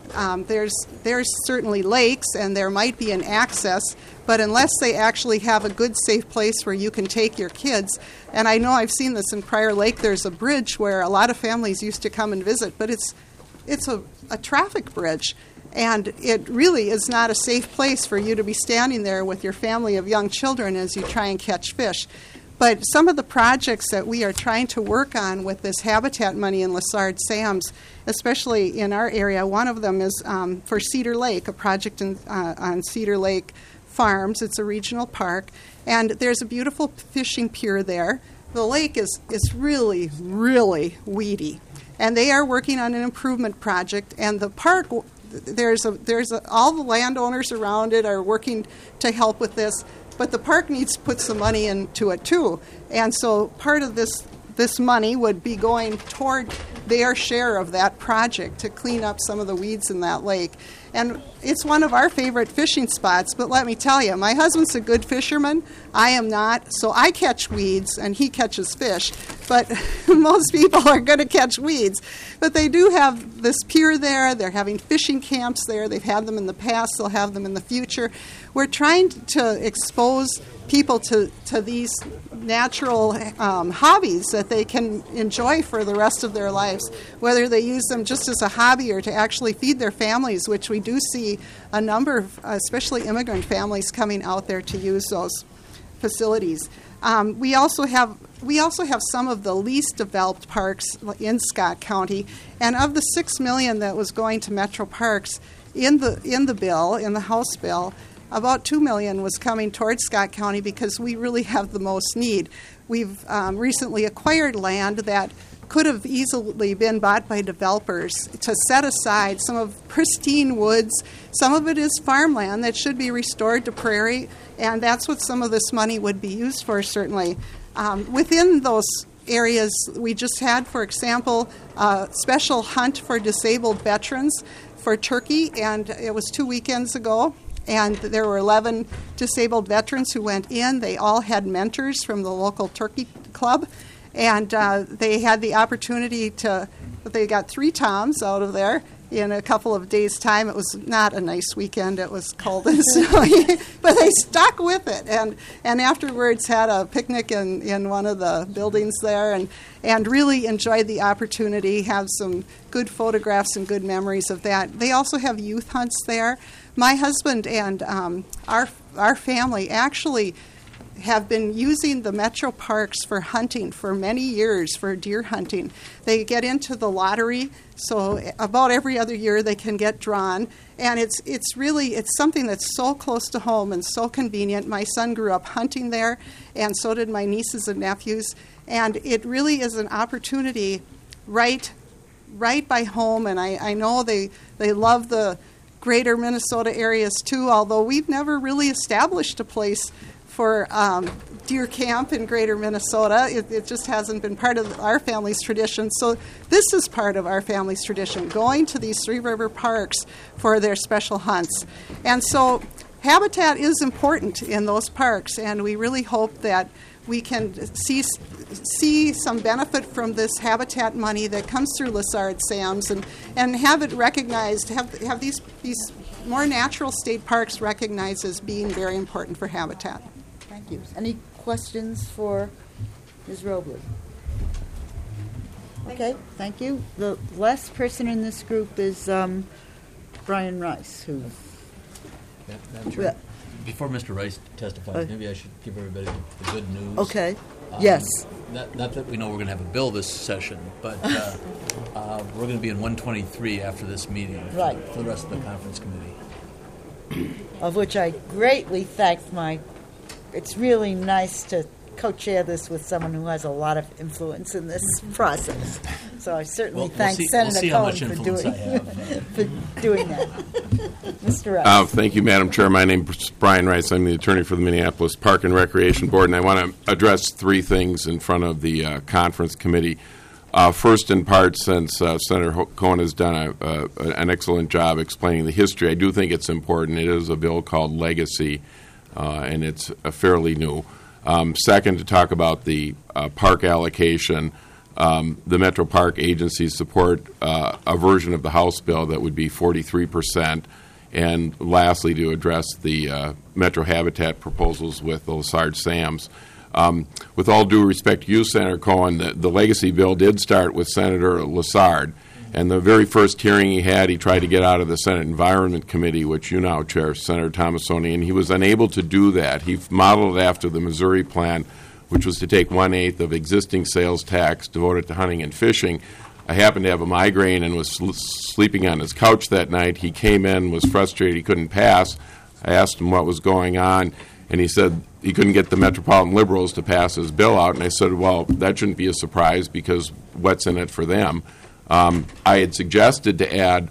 Um, there's there's certainly lakes, and there might be an access, but unless they actually have a good, safe place where you can take your kids, and I know I've seen this in Prior Lake. There's a bridge where a lot of families used to come and visit, but it's it's a, a traffic bridge, and it really is not a safe place for you to be standing there with your family of young children as you try and catch fish. But some of the projects that we are trying to work on with this habitat money in Lessard Sams, especially in our area, one of them is um, for Cedar Lake, a project in, uh, on Cedar Lake Farms. It's a regional park, and there's a beautiful fishing pier there. The lake is, is really, really weedy, and they are working on an improvement project, and the park, there's a, there's a, all the landowners around it are working to help with this. But the park needs to put some money into it too, and so part of this this money would be going toward their share of that project to clean up some of the weeds in that lake. And it's one of our favorite fishing spots, but let me tell you, my husband's a good fisherman. I am not, so I catch weeds and he catches fish. But most people are going to catch weeds. But they do have this pier there. They're having fishing camps there. They've had them in the past. They'll have them in the future. We're trying to expose people to, to these natural um, hobbies that they can enjoy for the rest of their lives, whether they use them just as a hobby or to actually feed their families, which we do see a number of, especially immigrant families, coming out there to use those facilities. Um, we also have we also have some of the least developed parks in Scott County, and of the six million that was going to Metro Parks in the in the bill, in the House bill, about two million was coming towards Scott County because we really have the most need. We've um, recently acquired land that could have easily been bought by developers to set aside some of pristine woods. Some of it is farmland that should be restored to prairie, and that's what some of this money would be used for, certainly. Um, within those areas, we just had, for example, a special hunt for disabled veterans for turkey, and it was two weekends ago. And there were eleven disabled veterans who went in. They all had mentors from the local turkey club. And uh, they had the opportunity to, they got three toms out of there in a couple of days' time. It was not a nice weekend. It was cold and snowy. But they stuck with it. And and afterwards had a picnic in, in one of the buildings there and, and really enjoyed the opportunity, have some good photographs and good memories of that. They also have youth hunts there. My husband and um, our our family actually have been using the Metro Parks for hunting for many years, for deer hunting. They get into the lottery, so about every other year they can get drawn. And it's it's really, it's something that's so close to home and so convenient. My son grew up hunting there, and so did my nieces and nephews. And it really is an opportunity right right by home. And I, I know they, they love the greater Minnesota areas too, although we've never really established a place for um, deer camp in greater Minnesota. It, it just hasn't been part of our family's tradition. So this is part of our family's tradition, going to these Three River Parks for their special hunts. And so habitat is important in those parks, and we really hope that we can see see some benefit from this habitat money that comes through Lessard Sams and, and have it recognized, have have these these more natural state parks recognized as being very important for habitat. Thank you. Any questions for Miz Robley? Okay, thank you. The last person in this group is um, Brian Rice, who... Madam Chair, before Mister Rice testifies, Uh, maybe I should give everybody the, the good news. Okay, Um, yes. Not, not that we know we're going to have a bill this session, but uh, uh, we're going to be in one twenty-three after this meeting for, Right. for the rest of the conference committee. Of which I greatly thank my... It's really nice to co-chair this with someone who has a lot of influence in this process. So I certainly We'll- we'll thank see- we'll Senator see how Cohen much for influence doing, I have, for doing that. Mister Rice. Uh, thank you, Madam Chair. My name is Brian Rice. I'm the attorney for the Minneapolis Park and Recreation Board, and I want to address three things in front of the uh, conference committee. Uh, first, in part, since uh, Senator Ho- Cohen has done a, uh, an excellent job explaining the history, I do think it's important. It is a bill called Legacy, uh, and it's uh, fairly new. Um, second, to talk about the uh, park allocation. um, the Metro Park agencies support uh, a version of the House bill that would be forty-three percent. And lastly, to address the uh, Metro Habitat proposals with the Lessard-Sams. Um, with all due respect to you, Senator Cohen, the, the legacy bill did start with Senator Lessard. And the very first hearing he had, he tried to get out of the Senate Environment Committee, which you now chair, Senator Tomassoni, and he was unable to do that. He modeled it after the Missouri plan, which was to take one-eighth of existing sales tax, devote it to hunting and fishing. I happened to have a migraine and was sl- sleeping on his couch that night. He came in, was frustrated he couldn't pass. I asked him what was going on, and he said he couldn't get the Metropolitan Liberals to pass his bill out. And I said, well, that shouldn't be a surprise because what's in it for them? Um, I had suggested to add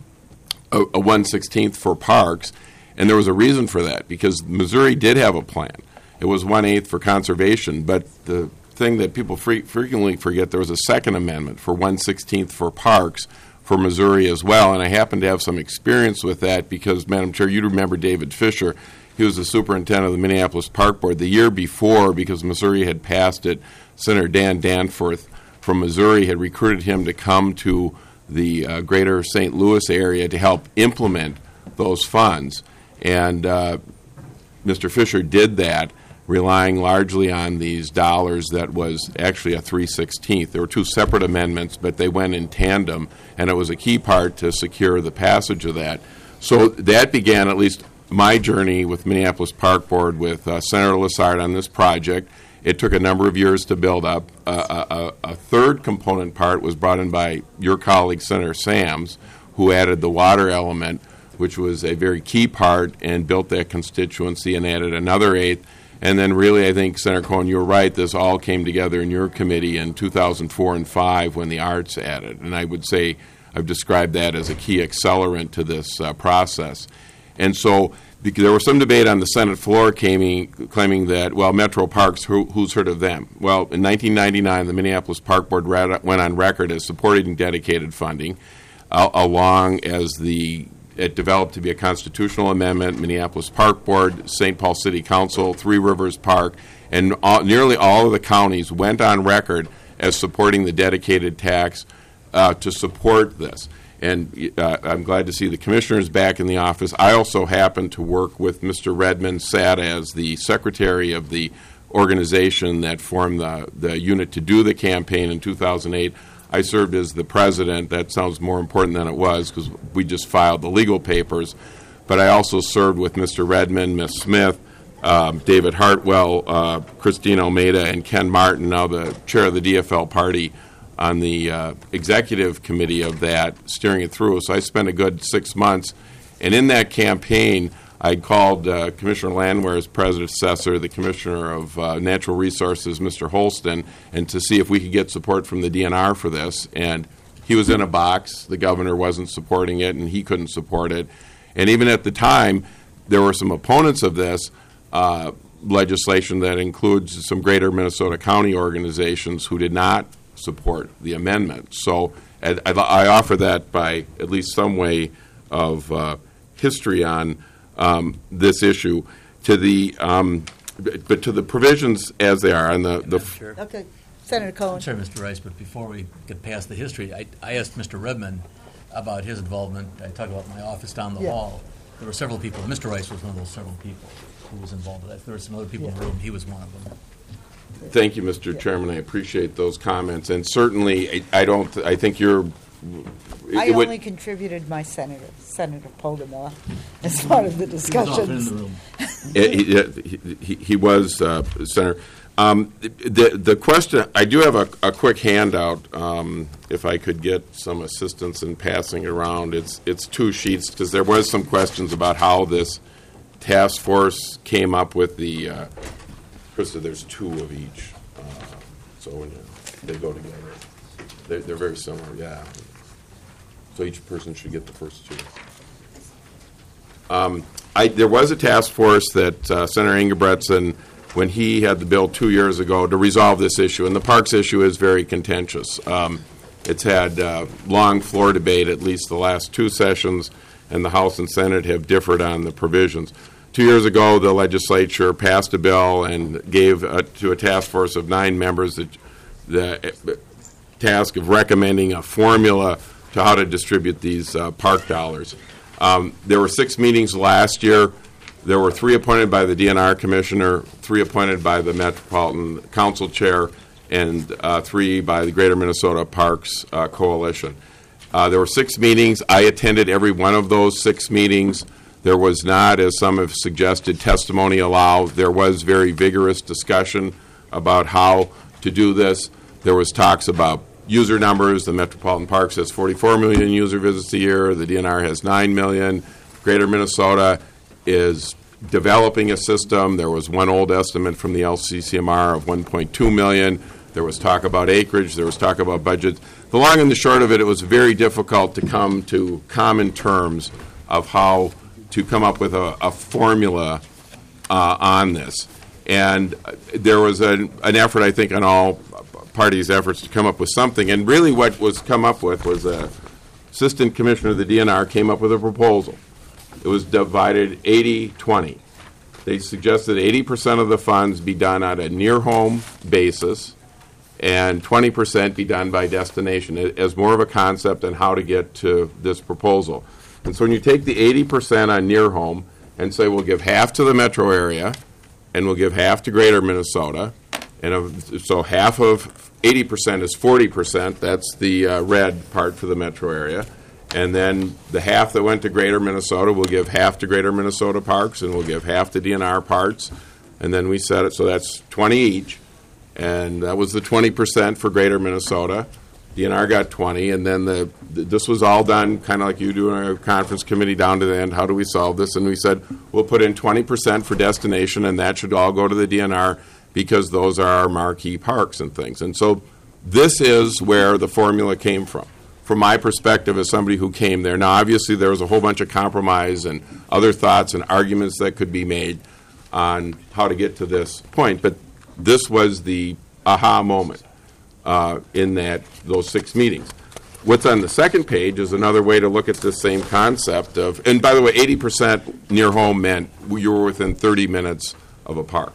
a, a one sixteenth for parks, and there was a reason for that, because Missouri did have a plan. It was one-eighth for conservation, but the thing that people fre- frequently forget, there was a second amendment for one sixteenth for parks for Missouri as well, and I happen to have some experience with that because, Madam Chair, you remember David Fisher. He was the superintendent of the Minneapolis Park Board. The year before, because Missouri had passed it, Senator Dan Danforth from Missouri had recruited him to come to the uh, greater Saint Louis area to help implement those funds. And uh, Mister Fisher did that, relying largely on these dollars that was actually a three sixteenths. There were two separate amendments, but they went in tandem, and it was a key part to secure the passage of that. So that began at least my journey with Minneapolis Park Board with uh, Senator Lessard on this project. It took a number of years to build up. Uh, a, a, a third component part was brought in by your colleague, Senator Sams, who added the water element, which was a very key part, and built that constituency and added another eighth. And then really, I think, Senator Cohen, you're right, this all came together in your committee in two thousand four and five when the arts added. And I would say I've described that as a key accelerant to this uh, process. And so because there was some debate on the Senate floor claiming, claiming that, well, Metro Parks, who, who's heard of them? Well, in nineteen ninety-nine, the Minneapolis Park Board read, went on record as supporting dedicated funding, uh, along as the it developed to be a constitutional amendment, Minneapolis Park Board, Saint Paul City Council, Three Rivers Park, and all, nearly all of the counties went on record as supporting the dedicated tax uh, to support this. And uh, I'm glad to see the commissioners back in the office. I also happened to work with Mister Redmond, sat as the secretary of the organization that formed the, the unit to do the campaign in two thousand eight. I served as the president. That sounds more important than it was because we just filed the legal papers. But I also served with Mister Redmond, Miz Smith, um, David Hartwell, uh, Christine Almeida, and Ken Martin, now the chair of the D F L party, on the uh, executive committee of that, steering it through. So I spent a good six months. And in that campaign, I called uh, Commissioner Landwehr's predecessor, the Commissioner of uh, Natural Resources, Mister Holston, and to see if we could get support from the D N R for this. And he was in a box. The governor wasn't supporting it, and he couldn't support it. And even at the time, there were some opponents of this uh, legislation that includes some greater Minnesota county organizations who did not support the amendment. So I, I offer that by at least some way of uh, history on Um, this issue to the, um, but to the provisions as they are. And the, the Sure. Okay, Senator Cohen. I'm sorry, Mister Rice, but before we get past the history, I, I asked Mister Redmond about his involvement. I talked about my office down the Yeah. hall. There were several people. Mister Rice was one of those several people who was involved with that. There were some other people in the room. He was one of them. Thank you, Mister Chairman. I appreciate those comments. And certainly, I, I don't. I think you're. It, I it would, only contributed my senator, Senator Poldemoff, as part of the discussions. He was often in the room. it, he, he, he was uh, Senator. Um, the the question. I do have a, a quick handout. Um, if I could get some assistance in passing it around, it's it's two sheets because there was some questions about how this task force came up with the. Uh, Krista, there's two of each, uh, so when you, they go together, they're, they're very similar. Yeah. So each person should get the first two. Um, I, there was a task force that uh, Senator Engebretson, when he had the bill two years ago, to resolve this issue. And the parks issue is very contentious. Um, it's had uh, long floor debate, at least the last two sessions, and the House and Senate have differed on the provisions. Two years ago, the legislature passed a bill and gave uh, to a task force of nine members that the task of recommending a formula to how to distribute these uh, park dollars. Um, there were six meetings last year. There were three appointed by the D N R commissioner, three appointed by the Metropolitan Council chair, and uh, three by the Greater Minnesota Parks uh, Coalition. Uh, there were six meetings. I attended every one of those six meetings. There was not, as some have suggested, testimony allowed. There was very vigorous discussion about how to do this. There was talks about user numbers. The Metropolitan Parks has forty-four million user visits a year. The D N R has nine million. Greater Minnesota is developing a system. There was one old estimate from the L C C M R of one point two million. There was talk about acreage. There was talk about budgets. The long and the short of it, it was very difficult to come to common terms of how to come up with a, a formula uh, on this. And there was an, an effort, I think, on all parties' efforts to come up with something. And really what was come up with was a assistant commissioner of the D N R came up with a proposal. It was divided eighty twenty. They suggested eighty percent of the funds be done on a near-home basis and twenty percent be done by destination as more of a concept on how to get to this proposal. And so when you take the eighty percent on near-home and say we'll give half to the metro area and we'll give half to Greater Minnesota, and of, so half of eighty percent is forty percent. That's the uh, red part for the metro area. And then the half that went to Greater Minnesota, we'll give half to Greater Minnesota Parks, and we'll give half to D N R Parks. And then we set it, so that's twenty each. And that was the twenty percent for Greater Minnesota. D N R got twenty, and then the, the this was all done kind of like you do in a conference committee down to the end. How do we solve this? And we said, we'll put in twenty percent for destination, and that should all go to the D N R because those are our marquee parks and things. And so this is where the formula came from. From my perspective as somebody who came there. Now, obviously, there was a whole bunch of compromise and other thoughts and arguments that could be made on how to get to this point, but this was the aha moment uh, in that those six meetings. What's on the second page is another way to look at this same concept of, and by the way, eighty percent near home meant you were within thirty minutes of a park.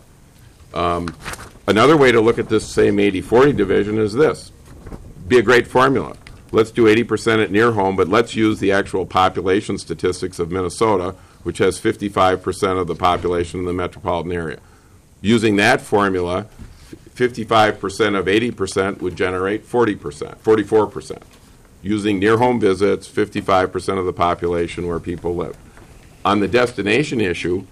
Um, another way to look at this same eighty forty division is this. Be a great formula. Let's do eighty percent at near home, but let's use the actual population statistics of Minnesota, which has fifty-five percent of the population in the metropolitan area. Using that formula, fifty-five percent of eighty percent would generate forty percent, forty-four percent. Using near home visits, fifty-five percent of the population where people live. On the destination issue,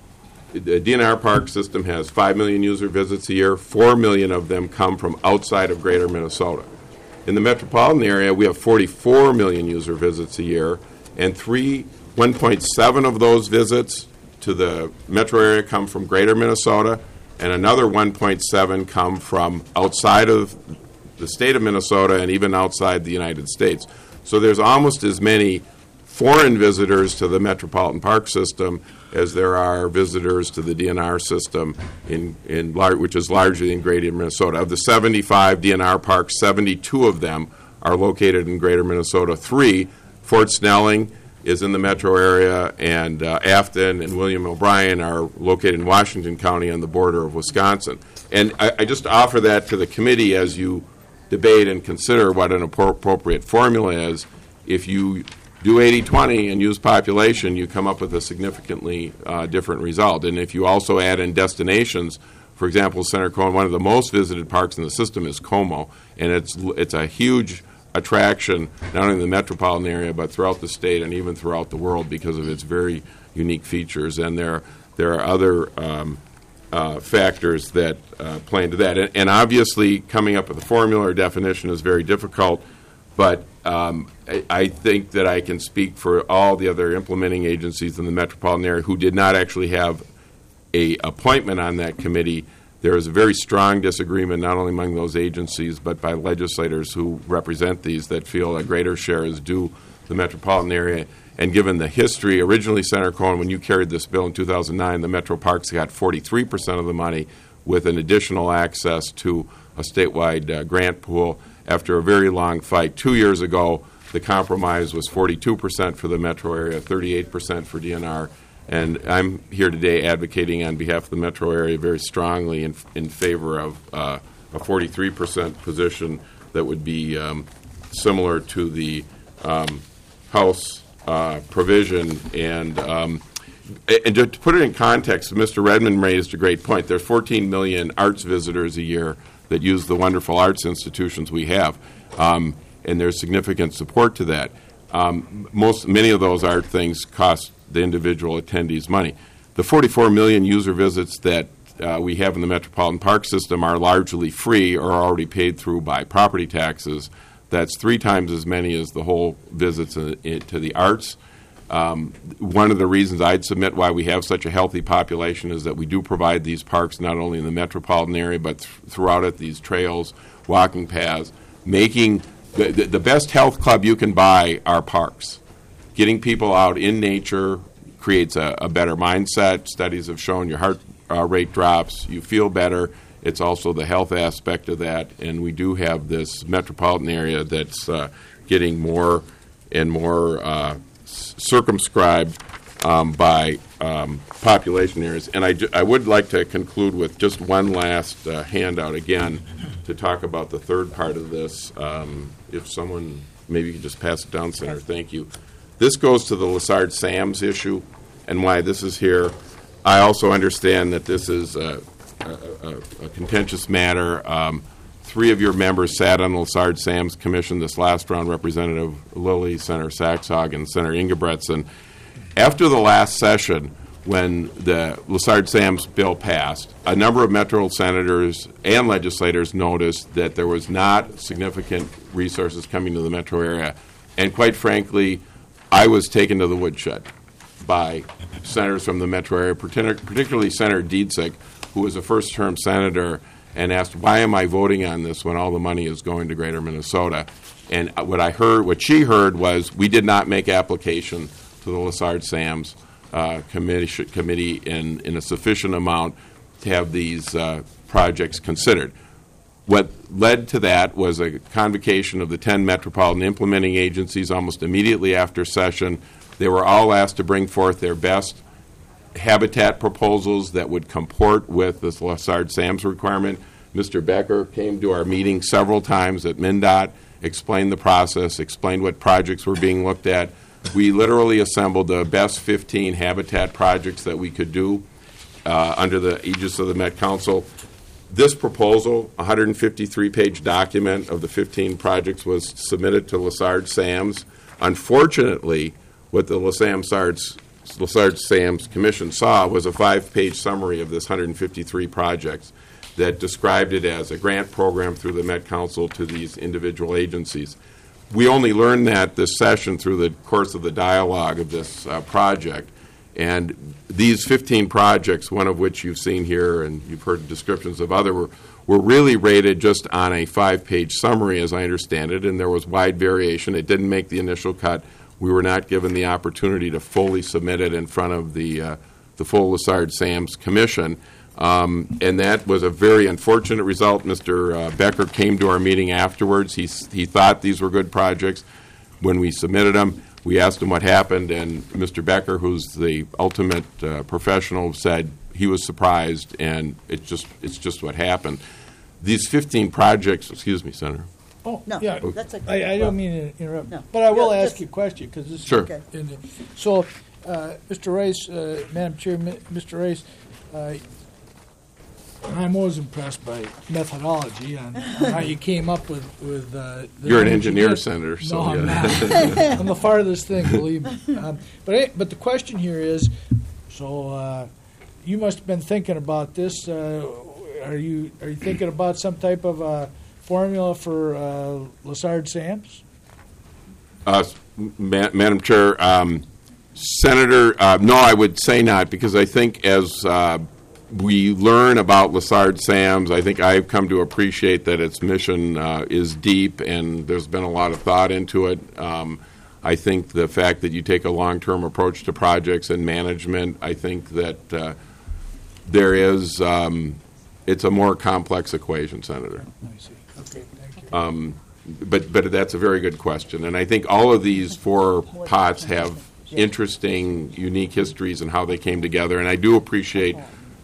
the D N R park system has five million user visits a year. four million of them come from outside of Greater Minnesota. In the metropolitan area, we have forty-four million user visits a year, and three, one point seven of those visits to the metro area come from Greater Minnesota, and another one point seven come from outside of the state of Minnesota and even outside the United States. So there's almost as many foreign visitors to the metropolitan park system as there are visitors to the D N R system, in, in lar- which is largely in Greater Minnesota. Of the seventy-five D N R parks, seventy-two of them are located in Greater Minnesota. Three, Fort Snelling is in the metro area, and uh, Afton and William O'Brien are located in Washington County on the border of Wisconsin. And I, I just offer that to the committee as you debate and consider what an appro- appropriate formula is. If you do eighty twenty and use population, you come up with a significantly uh, different result. And if you also add in destinations, for example, Senator Cohen, one of the most visited parks in the system is Como, and it's it's a huge attraction not only in the metropolitan area but throughout the state and even throughout the world because of its very unique features. And there there are other um, uh, factors that uh, play into that. And, and obviously, coming up with a formula or definition is very difficult. But um, I, I think that I can speak for all the other implementing agencies in the metropolitan area who did not actually have a appointment on that committee. There is a very strong disagreement not only among those agencies but by legislators who represent these that feel a greater share is due the metropolitan area. And given the history, originally, Senator Cohen, when you carried this bill in two thousand nine, the metro parks got forty-three percent of the money with an additional access to a statewide uh, grant pool. After a very long fight, two years ago, the compromise was forty-two percent for the metro area, thirty-eight percent for D N R. And I'm here today advocating on behalf of the metro area very strongly in, in favor of uh, a forty-three percent position that would be um, similar to the um, House uh, provision. And um, and to put it in context, Mister Redmond raised a great point. There's fourteen million arts visitors a year that use the wonderful arts institutions we have, um, and there's significant support to that. Um, most, many of those art things cost the individual attendees money. The forty-four million user visits that uh, we have in the Metropolitan Park system are largely free or already paid through by property taxes. That's three times as many as the whole visits in, in, to the arts. Um, one of the reasons I'd submit why we have such a healthy population is that we do provide these parks not only in the metropolitan area but th- throughout it, these trails, walking paths, making the, the, the best health club you can buy are parks. Getting people out in nature creates a, a better mindset. Studies have shown your heart uh, rate drops, you feel better. It's also the health aspect of that, and we do have this metropolitan area that's uh, getting more and more uh, circumscribed um, by um, population areas. And I, ju- I would like to conclude with just one last uh, handout again to talk about the third part of this. Um, if someone, maybe you could just pass it down, Senator. Thank you. This goes to the Lessard Sams issue and why this is here. I also understand that this is a, a, a, a contentious matter. Um, Three of your members sat on the Lessard Sams Commission this last round, Representative Lilly, Senator Saxhog, and Senator Ingebretson. After the last session, when the Lessard Sams bill passed, a number of Metro senators and legislators noticed that there was not significant resources coming to the Metro area. And quite frankly, I was taken to the woodshed by senators from the Metro area, particularly Senator Dietzick, who was a first-term senator, and asked, why am I voting on this when all the money is going to Greater Minnesota? And what I heard, what she heard was, we did not make application to the Lessard Sams uh, committee, committee in, in a sufficient amount to have these uh, projects considered. What led to that was a convocation of the ten metropolitan implementing agencies almost immediately after session. They were all asked to bring forth their best habitat proposals that would comport with this Lessard Sams requirement. Mister Becker came to our meeting several times at MnDOT, explained the process, explained what projects were being looked at. We literally assembled the best fifteen habitat projects that we could do uh, under the aegis of the Met Council. This proposal, a one hundred fifty-three page document of the fifteen projects, was submitted to Lessard Sams. Unfortunately, what the Lessard Lessard Sams Commission saw was a five-page summary of this one hundred fifty-three projects that described it as a grant program through the Met Council to these individual agencies. We only learned that this session through the course of the dialogue of this uh, project. And these fifteen projects, one of which you've seen here and you've heard descriptions of other, were, were really rated just on a five-page summary, as I understand it, and there was wide variation. It didn't make the initial cut. We were not given the opportunity to fully submit it in front of the uh, the full Lessard Sams Commission, um, and that was a very unfortunate result. Mister Uh, Becker came to our meeting afterwards. He he thought these were good projects. When we submitted them, we asked him what happened, and Mister Becker, who's the ultimate uh, professional, said he was surprised, and it just it's just what happened. These fifteen projects. Excuse me, Senator. Oh, No, yeah. that's okay. I, I Well, don't mean to interrupt, no. but I will Yeah, ask just- you a question because this Sure. is in the, so, uh, Mister Rice, uh, Madam Chair, Mi- Mister Rice, uh, I'm always impressed by methodology on, on how you came up with with. Uh, the You're an language you engineer, did. Senator, so no, I'm yeah. not. I'm the farthest thing, believe me. Um, but I, but the question here is, so uh, you must have been thinking about this. Uh, are you are you thinking about some type of uh, formula for uh, Lessard Sams? Uh, Ma- Madam Chair, um, Senator, uh, no, I would say not, because I think as uh, we learn about Lessard Sams, I think I've come to appreciate that its mission uh, is deep, and there's been a lot of thought into it. Um, I think the fact that you take a long-term approach to projects and management, I think that uh, there is, um, it's a more complex equation, Senator. I see. Okay, thank you. Um, but but that's a very good question, and I think all of these four pots have interesting, unique histories and how they came together. And I do appreciate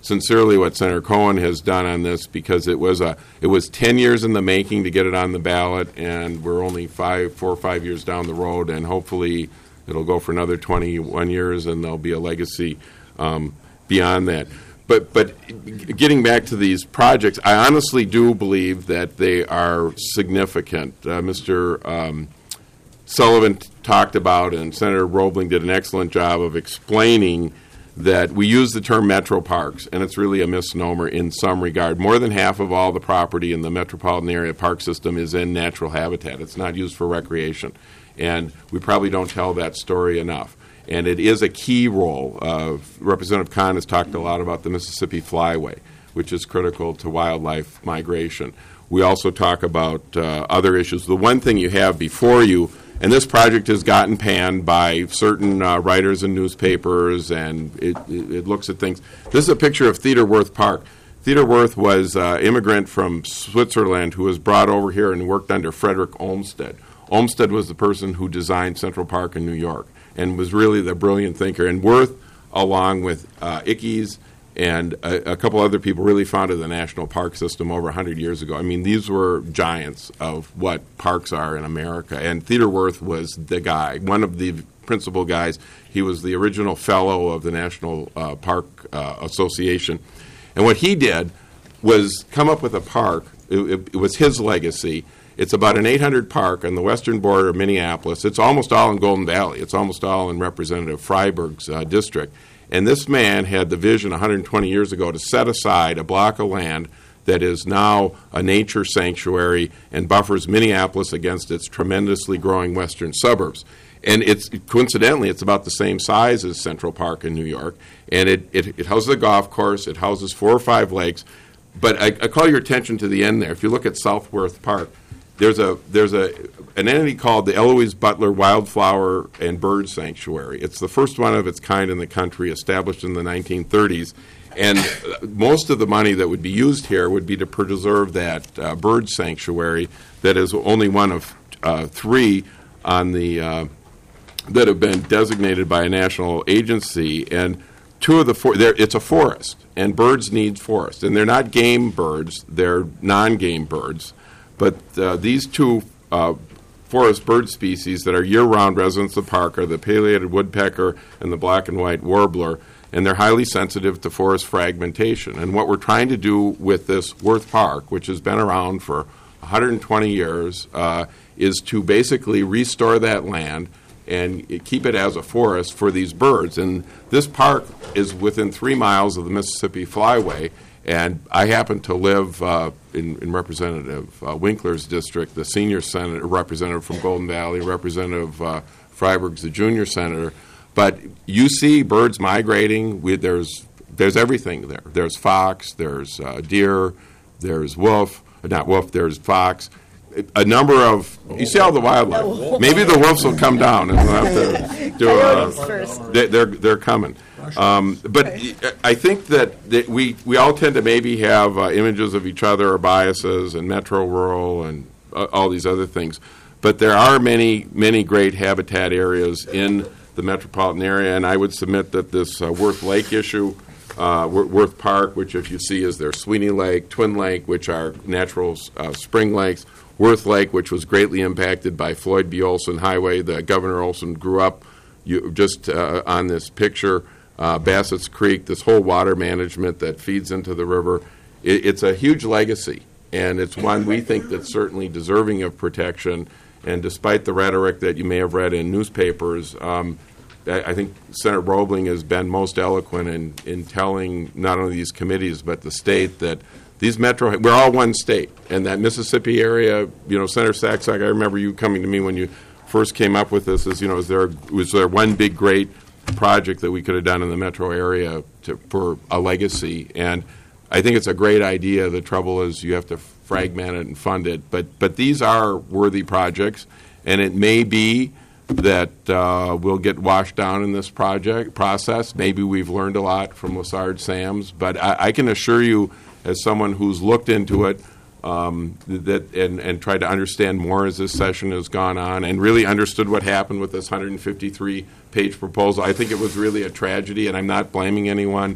sincerely what Senator Cohen has done on this, because it was a it was ten years in the making to get it on the ballot, and we're only five, four or five years down the road, and hopefully it'll go for another twenty-one years, and there'll be a legacy um, beyond that. But but getting back to these projects, I honestly do believe that they are significant. Uh, Mister Um, Sullivan talked about, and Senator Roebling did an excellent job of explaining that we use the term metro parks, and it's really a misnomer in some regard. More than half of all the property in the metropolitan area park system is in natural habitat. It's not used for recreation, and we probably don't tell that story enough. And it is a key role. Uh, Representative Kahn has talked a lot about the Mississippi Flyway, which is critical to wildlife migration. We also talk about uh, other issues. The one thing you have before you, and this project has gotten panned by certain uh, writers in newspapers, and it, it, it looks at things. This is a picture of Theodore Wirth Park. Theodore Wirth was an uh, immigrant from Switzerland who was brought over here and worked under Frederick Olmsted. Olmsted was the person who designed Central Park in New York and was really the brilliant thinker. And Wirth, along with uh, Ickes and a, a couple other people, really founded the national park system over one hundred years ago. I mean, these were giants of what parks are in America. And Theodore Wirth was the guy, one of the principal guys. He was the original fellow of the National uh, Park uh, Association. And what he did was come up with a park. It, it, it was his legacy. It's about an eight hundred park on the western border of Minneapolis. It's almost all in Golden Valley. It's almost all in Representative Freiberg's uh, district. And this man had the vision one hundred twenty years ago to set aside a block of land that is now a nature sanctuary and buffers Minneapolis against its tremendously growing western suburbs. And it's coincidentally, it's about the same size as Central Park in New York. And it, it, it houses a golf course. It houses four or five lakes. But I, I call your attention to the end there. If you look at South Wirth Park, There's a there's a an entity called the Eloise Butler Wildflower and Bird Sanctuary. It's the first one of its kind in the country, established in the nineteen thirties. And most of the money that would be used here would be to preserve that uh, bird sanctuary that is only one of uh, three on the uh, that have been designated by a national agency. And two of the four, it's a forest, and birds need forest. And they're not game birds; they're non-game birds. But uh, these two uh, forest bird species that are year-round residents of the park are the pileated woodpecker and the black and white warbler, and they're highly sensitive to forest fragmentation. And what we're trying to do with this Wirth Park, which has been around for one hundred twenty years, uh, is to basically restore that land and keep it as a forest for these birds. And this park is within three miles of the Mississippi Flyway. And I happen to live uh, in, in Representative uh, Winkler's district, the senior senator, representative from Golden Valley, Representative uh, Freiberg's the junior senator. But you see birds migrating. We, there's there's everything there. There's fox, there's uh, deer, there's wolf, not wolf, there's fox. A number of, you see all the wildlife. Maybe the wolves will come down and we'll have to do a, they, they're, they're coming. Um, but I think that, that we, we all tend to maybe have uh, images of each other or biases and metro, rural, and uh, all these other things. But there are many, many great habitat areas in the metropolitan area, and I would submit that this uh, Wirth Lake issue, uh, Wirth Park, which if you see is their Sweeney Lake, Twin Lake, which are natural uh, spring lakes, Wirth Lake, which was greatly impacted by Floyd B. Olson Highway. The Governor Olson grew up you, just uh, on this picture. Uh, Bassett's Creek, this whole water management that feeds into the river. It, it's a huge legacy, and it's one we think that's certainly deserving of protection. And despite the rhetoric that you may have read in newspapers, um, I, I think Senator Roebling has been most eloquent in, in telling not only these committees but the state that these metro, we're all one state, and that Mississippi area, you know, Senator Saxon, I remember you coming to me when you first came up with this, as you know, is there was there one big great project that we could have done in the metro area to, for a legacy? And I think it's a great idea. The trouble is you have to fragment it and fund it, but but these are worthy projects, and it may be that uh, we'll get washed down in this project process. Maybe we've learned a lot from Lesage Sams, but I, I can assure you, as someone who's looked into it um, that and, and tried to understand more as this session has gone on and really understood what happened with this one hundred fifty-three page proposal. I think it was really a tragedy, and I'm not blaming anyone,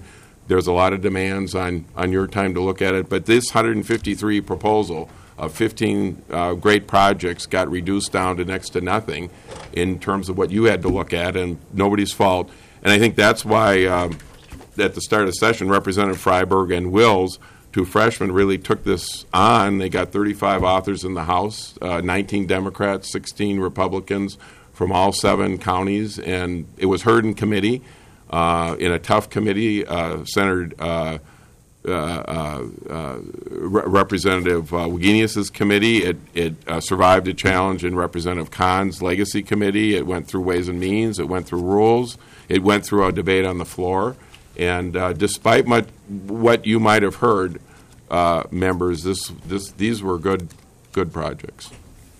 there's a lot of demands on, on your time to look at it. But this one hundred fifty-three proposal of fifteen uh, great projects got reduced down to next to nothing in terms of what you had to look at, and nobody's fault. And I think that's why um, at the start of the session, Representative Freiberg and Wills, two freshmen, really took this on. They got thirty-five authors in the House, uh, nineteen Democrats, sixteen Republicans from all seven counties, and it was heard in committee, uh, in a tough committee. Uh, Senator uh, uh, uh, uh, Re- Representative uh, Wagenius's committee. It, it uh, survived a challenge in Representative Kahn's legacy committee. It went through Ways and Means. It went through Rules. It went through a debate on the floor. And uh, despite much, what you might have heard, uh, members, this, this, these were good, good projects.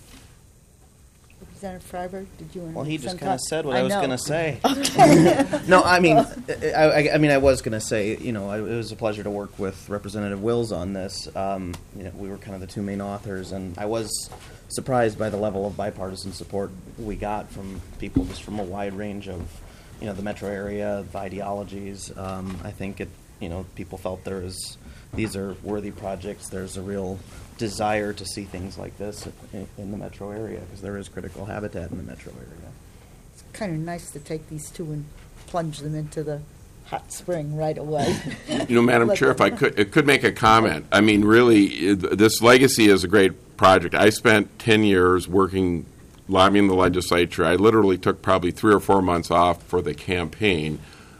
Representative Freiberg, did you want to Well, he make just some kind of com- said what I, was know. going to say. Okay. No, I mean, I, I, I mean, I was going to say, you know, it was a pleasure to work with Representative Wills on this. Um, you know, we were kind of the two main authors, and I was surprised by the level of bipartisan support we got from people just from a wide range of, you know, the metro area, the ideologies. Um, I think it, you know, people felt there was, these are worthy projects. There's a real desire to see things like this in, in the metro area because there is critical habitat in the metro area. It's kind of nice to take these two and plunge them into the hot spring right away. You know, Madam Let Chair, if them- I could, it could make a comment. I mean, really, it- this legacy is a great project. I spent ten years working, lobbying the legislature. I literally took probably three or four months off for the campaign.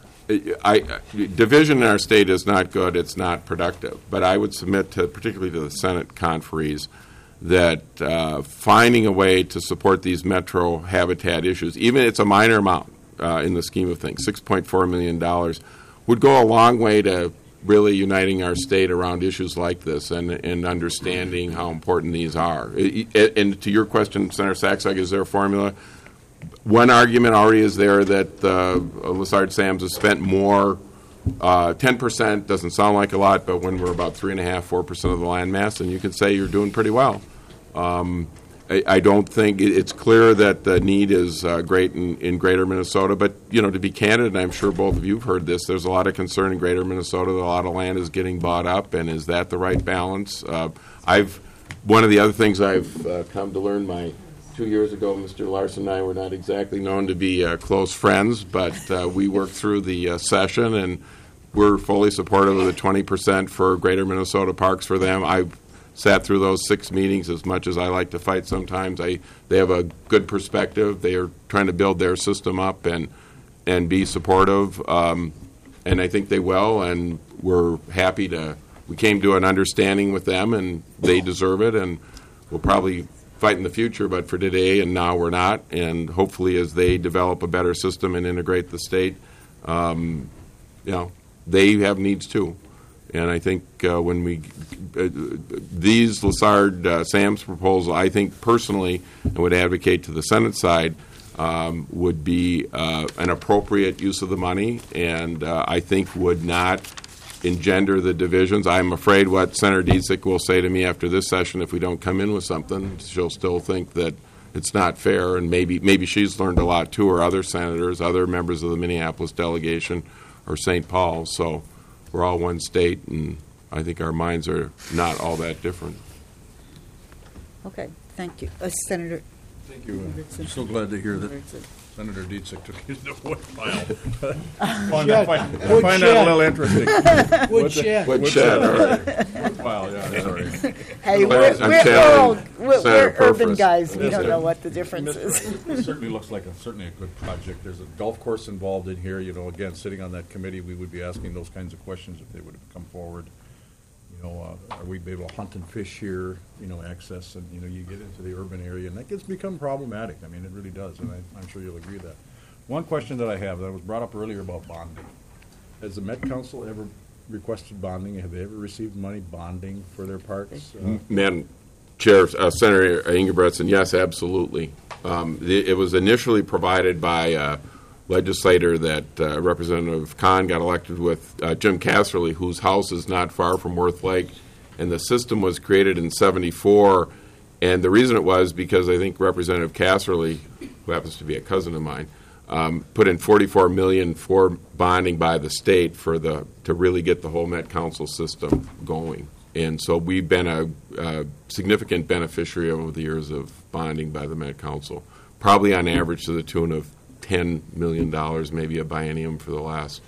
I, I, division in our state is not good. It's not productive. But I would submit to, particularly to the Senate conferees, that uh, finding a way to support these metro habitat issues, even it's a minor amount uh, in the scheme of things, six point four million dollars, would go a long way to really uniting our state around issues like this and, and understanding how important these are. I- I- and to your question, Senator Saxog, is there a formula? One argument already is there that uh, Lessard Sams has spent more. Uh, ten percent doesn't sound like a lot, but when we're about three and a half, four percent of the land mass, then you can say you're doing pretty well. Um, I, I don't think it, it's clear that the need is uh, great in, in Greater Minnesota. But you know, to be candid, and I'm sure both of you've heard this, there's a lot of concern in Greater Minnesota that a lot of land is getting bought up, and is that the right balance? Uh, I've one of the other things I've uh, come to learn my. Two years ago, Mister Larson and I were not exactly known to be uh, close friends, but uh, we worked through the uh, session, and we're fully supportive of the twenty percent for Greater Minnesota Parks for them. I sat through those six meetings. As much as I like to fight sometimes, I they have a good perspective. They are trying to build their system up and and be supportive, um, and I think they will, and we're happy to, we came to an understanding with them, and they deserve it, and we'll probably fight in the future, but for today and now we're not, and hopefully as they develop a better system and integrate the state, um, you know, they have needs too. And I think uh, when we, uh, these Lessard uh, Sam's proposal, I think personally, and would advocate to the Senate side, um, would be uh, an appropriate use of the money, and uh, I think would not engender the divisions. I'm afraid what Senator Dietzick will say to me after this session, if we don't come in with something, she'll still think that it's not fair, and maybe maybe she's learned a lot too, or other senators, other members of the Minneapolis delegation, or Saint Paul. So we're all one state, and I think our minds are not all that different. Okay, thank you. Uh, Senator. Thank you. I'm so glad to hear that Senator Dietzick took you to woodpile. Find that, find, Wood find shed. that a little interesting. Wood What's it? shed. Wood shed, all right. Woodpile, yeah, sorry. Hey, we're, I'm we're, we're, channeling old, we're, Senator we're urban Purvis. guys. We Yes, don't sir. know what the difference is. It certainly looks like a, certainly a good project. There's a golf course involved in here. You know, again, sitting on that committee, we would be asking those kinds of questions if they would have come forward. You know, uh, are we able to hunt and fish here, you know, access, and, you know, you get into the urban area, and that gets become problematic. I mean, it really does, and I, I'm sure you'll agree with that. One question that I have that was brought up earlier about bonding. Has the Met Council ever requested bonding? Have they ever received money bonding for their parks? Uh, Madam Chair, uh, Senator Ingebretson, yes, absolutely. Um, the, it was initially provided by a legislator that uh, Representative Kahn got elected with, uh, Jim Casserly, whose house is not far from Worth Lake, and the system was created in seventy-four, and the reason it was because I think Representative Casserly, who happens to be a cousin of mine, um, put in forty-four million dollars for bonding by the state for the to really get the whole Met Council system going. And so we've been a, a significant beneficiary over the years of bonding by the Met Council, probably on average to the tune of ten million dollars, maybe a biennium for the last.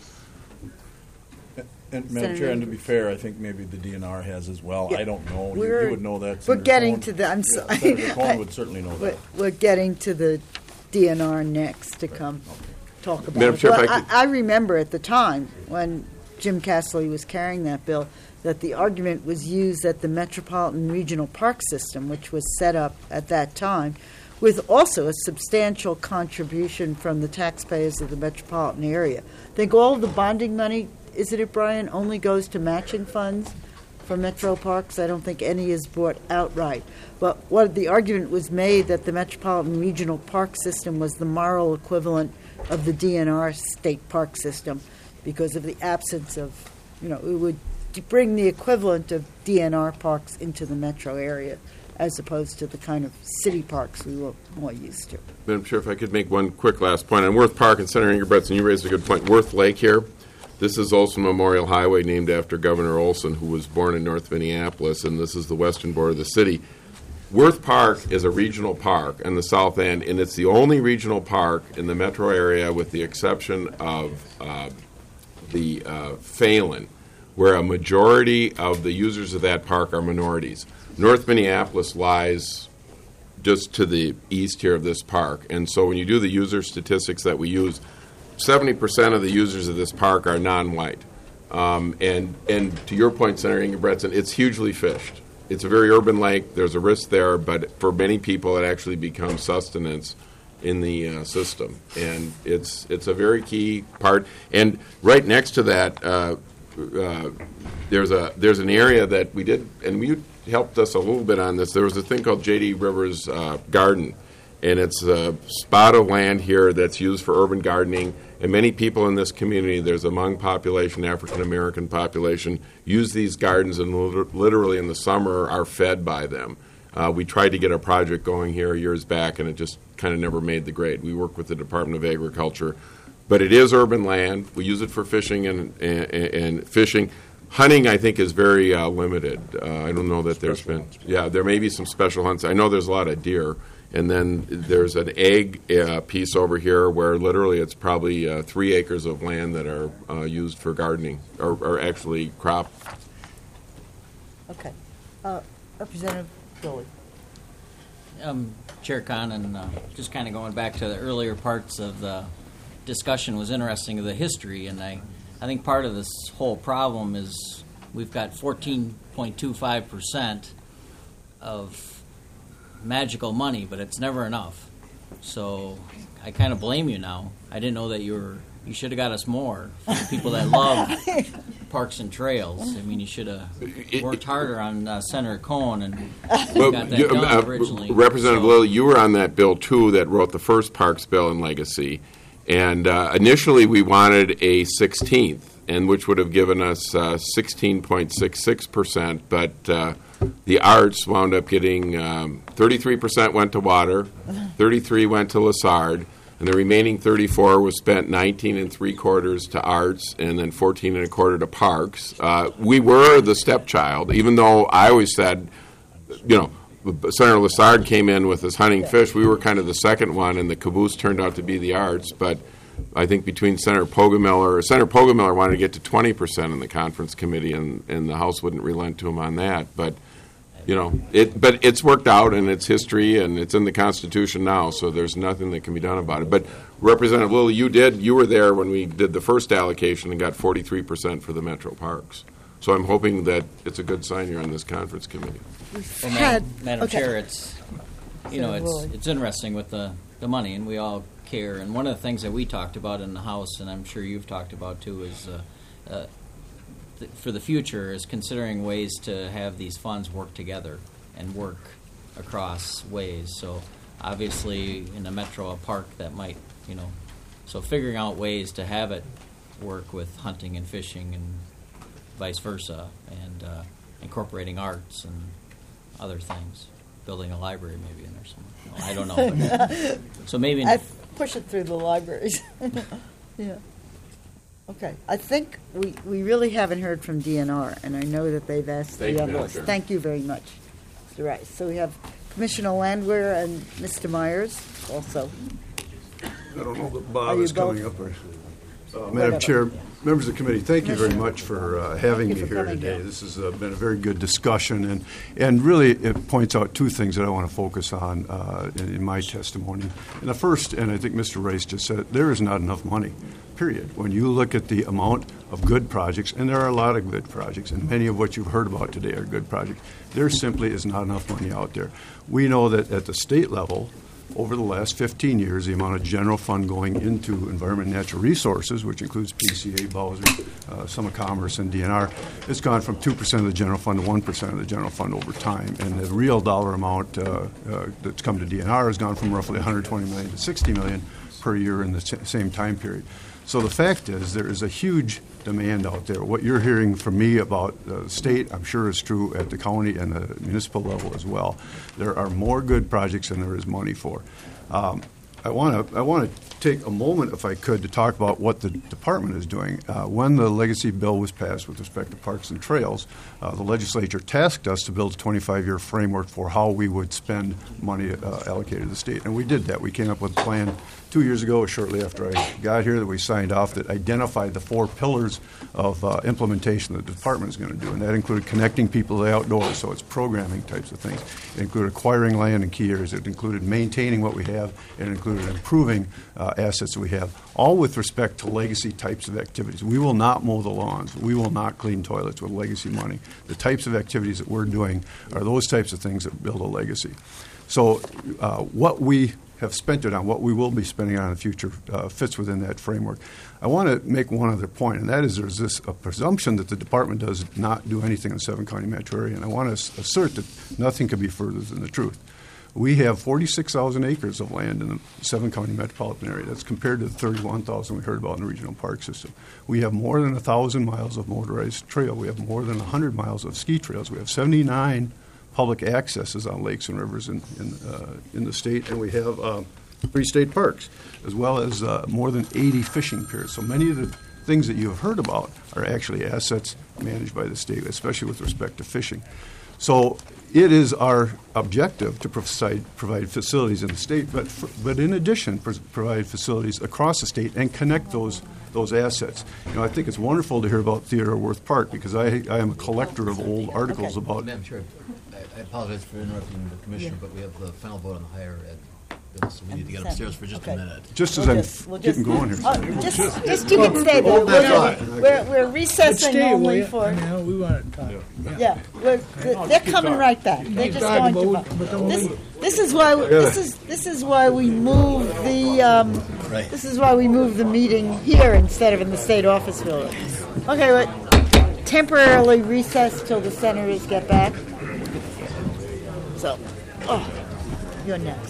And Madam Chair, and to be fair, I think maybe the D N R has as well. Yeah, I don't know. You, we're- you would know that. We're Senator getting Cohen. to the, I'm Yeah, sorry. Senator Cohen would certainly know We're- that. We're getting to the D N R next to come talk about Madam it. Chair, if Well, I I, could- I remember at the time when Jim Castley was carrying that bill, that the argument was used that the Metropolitan Regional Park System, which was set up at that time, with also a substantial contribution from the taxpayers of the metropolitan area. I think all of the bonding money, isn't it, Brian, only goes to matching funds for metro parks? I don't think any is bought outright. But what the argument was made that the Metropolitan Regional Park System was the moral equivalent of the D N R state park system because of the absence of, you know, it would bring the equivalent of D N R parks into the metro area as opposed to the kind of city parks we were more used to. Madam Chair, if I could make one quick last point. On Worth Park, and Senator Ingebretson, you raised a good point. Worth Lake here, this is Olson Memorial Highway named after Governor Olson, who was born in North Minneapolis, and this is the western border of the city. Worth Park is a regional park in the south end, and it's the only regional park in the metro area with the exception of uh, the uh, Phelan, where a majority of the users of that park are minorities. North Minneapolis lies just to the east here of this park, and so when you do the user statistics that we use, seventy percent of the users of this park are non-white. Um, and, and to your point, Senator Ingebretson, it's hugely fished. It's a very urban lake. There's a risk there, but for many people it actually becomes sustenance in the uh, system. And it's, it's a very key part. And right next to that, uh, uh, there's a there's an area that we did, and we helped us a little bit on this. There was a thing called J D Rivers uh, Garden, and it's a spot of land here that's used for urban gardening. And many people in this community, there's a Hmong population, African American population, use these gardens and lit- literally in the summer are fed by them. Uh, we tried to get a project going here years back, and it just kind of never made the grade. We work with the Department of Agriculture. But it is urban land. We use it for fishing and, and, and fishing. Hunting, I think, is very uh, limited. Uh, I don't know that there's been, yeah, there may be some special hunts. I know there's a lot of deer. And then there's an egg uh, piece over here where literally it's probably uh, three acres of land that are uh, used for gardening, or, or actually crop. Okay. Uh, Representative Billy. Um, Chair Khan, and uh, just kind of going back to the earlier parts of the discussion was interesting of the history, and I, I think part of this whole problem is we've got fourteen point two five percent of magical money, but it's never enough. So I kind of blame you now. I didn't know that you were. You should have got us more for the people that love parks and trails. I mean, you should have worked harder on uh, Senator Cohen and Well, got that you- done uh, originally. Representative So- Lilly, you were on that bill, too, that wrote the first Parks bill in Legacy. And uh, initially, we wanted a sixteenth, and which would have given us uh, sixteen point six six percent. But uh, the arts wound up getting um, thirty-three percent went to water, thirty-three went to Lessard, and the remaining thirty-four was spent nineteen and three quarters to arts, and then fourteen and a quarter to parks. Uh, we were the stepchild, even though I always said, you know, Senator Lessard came in with his hunting fish. We were kind of the second one, and the caboose turned out to be the arts. But I think between Senator Pogamiller, Senator Pogamiller wanted to get to twenty percent in the conference committee, and, and the House wouldn't relent to him on that. But you know, it. But it's worked out, and it's history, and it's in the Constitution now. So there's nothing that can be done about it. But Representative Lilly, you did. You were there when we did the first allocation and got forty-three percent for the metro parks. So I'm hoping that it's a good sign here on this conference committee. Well, Madam, Madam okay. Chair, it's you know Senator it's Lilly. it's interesting with the, the money, and we all care. And one of the things that we talked about in the House, and I'm sure you've talked about too, is uh, uh, th- for the future is considering ways to have these funds work together and work across ways. So obviously in a metro a park that might you know so figuring out ways to have it work with hunting and fishing and vice versa, and uh, incorporating arts and other things. building a library maybe in there somewhere. No, I don't know. But- so maybe. I push it through the libraries. Yeah. Okay. I think we, we really haven't heard from D N R, and I know that they've asked Thank the you, others. Madam Chair. Thank you very much, Mister Rice. So we have Commissioner Landwehr and Mister Myers also. I don't know that Are Bob you is coming both? up. Or, uh, Whatever. Madam Chair, members of the committee, thank you very Commissioner. much for uh, having Thank me you for here coming today. down. This has uh, been a very good discussion, and, and really it points out two things that I want to focus on uh, in, in my testimony. And the first, and I think Mister Rice just said it, there is not enough money, period. When you look at the amount of good projects, and there are a lot of good projects, and many of what you've heard about today are good projects, there simply is not enough money out there. We know that at the state level, over the last fifteen years, the amount of general fund going into environment and natural resources, which includes P C A, Bowser, uh, Summit Commerce, and D N R, has gone from two percent of the general fund to one percent of the general fund over time. And the real dollar amount uh, uh, that's come to D N R has gone from roughly one hundred twenty million dollars to sixty million dollars per year in the t- same time period. So the fact is there is a huge demand out there. What you're hearing from me about the state, I'm sure is true at the county and the municipal level as well. There are more good projects than there is money for. Um, I want to I want to take a moment, if I could, to talk about what the department is doing. Uh, when the legacy bill was passed with respect to parks and trails, uh, the legislature tasked us to build a twenty-five-year framework for how we would spend money uh, allocated to the state, and we did that. We came up with a plan two years ago, shortly after I got here, that we signed off that identified the four pillars of uh, implementation that the department is going to do, and that included connecting people to the outdoors, so it's programming types of things. It included acquiring land in key areas. It included maintaining what we have. It included improving uh, assets that we have, all with respect to legacy types of activities. We will not mow the lawns. We will not clean toilets with legacy money. The types of activities that we're doing are those types of things that build a legacy. So uh, what we have spent it on, what we will be spending on in the future, uh, fits within that framework. I want to make one other point, and that is there's this a presumption that the department does not do anything in the seven-county metro area, and I want to assert that nothing could be further than the truth. We have forty-six thousand acres of land in the seven-county metropolitan area. That's compared to the thirty-one thousand we heard about in the regional park system. We have more than one thousand miles of motorized trail. We have more than one hundred miles of ski trails. We have seventy-nine public accesses on lakes and rivers in, in, uh, in the state, and we have uh, three state parks, as well as uh, more than eighty fishing piers. So many of the things that you have heard about are actually assets managed by the state, especially with respect to fishing. So it is our objective to provide, provide facilities in the state, but for, but in addition, pr- provide facilities across the state and connect those those assets. You know, I think it's wonderful to hear about Theodore Wirth Park because I, I am a collector of old articles about. Madam Chair, I, I apologize for interrupting the commissioner, Yeah. but we have the final vote on the higher ed bill, so we need to get upstairs for just Okay. a minute. Just as We'll I'm just- we'll getting just- going here. Oh, just, just you can stay there. Hold that We're, thought. we're, we're recessing Stay, will only ya? for. I mean, we want to talk. Yeah, we're, they're coming right back. They're Keep just talking, going but to. we- but then This, we- this is why this is this is why we move the um, Right. this is why we move the meeting here instead of in the state office building. Okay, but temporarily recess till the senators get back. So, oh, you're next.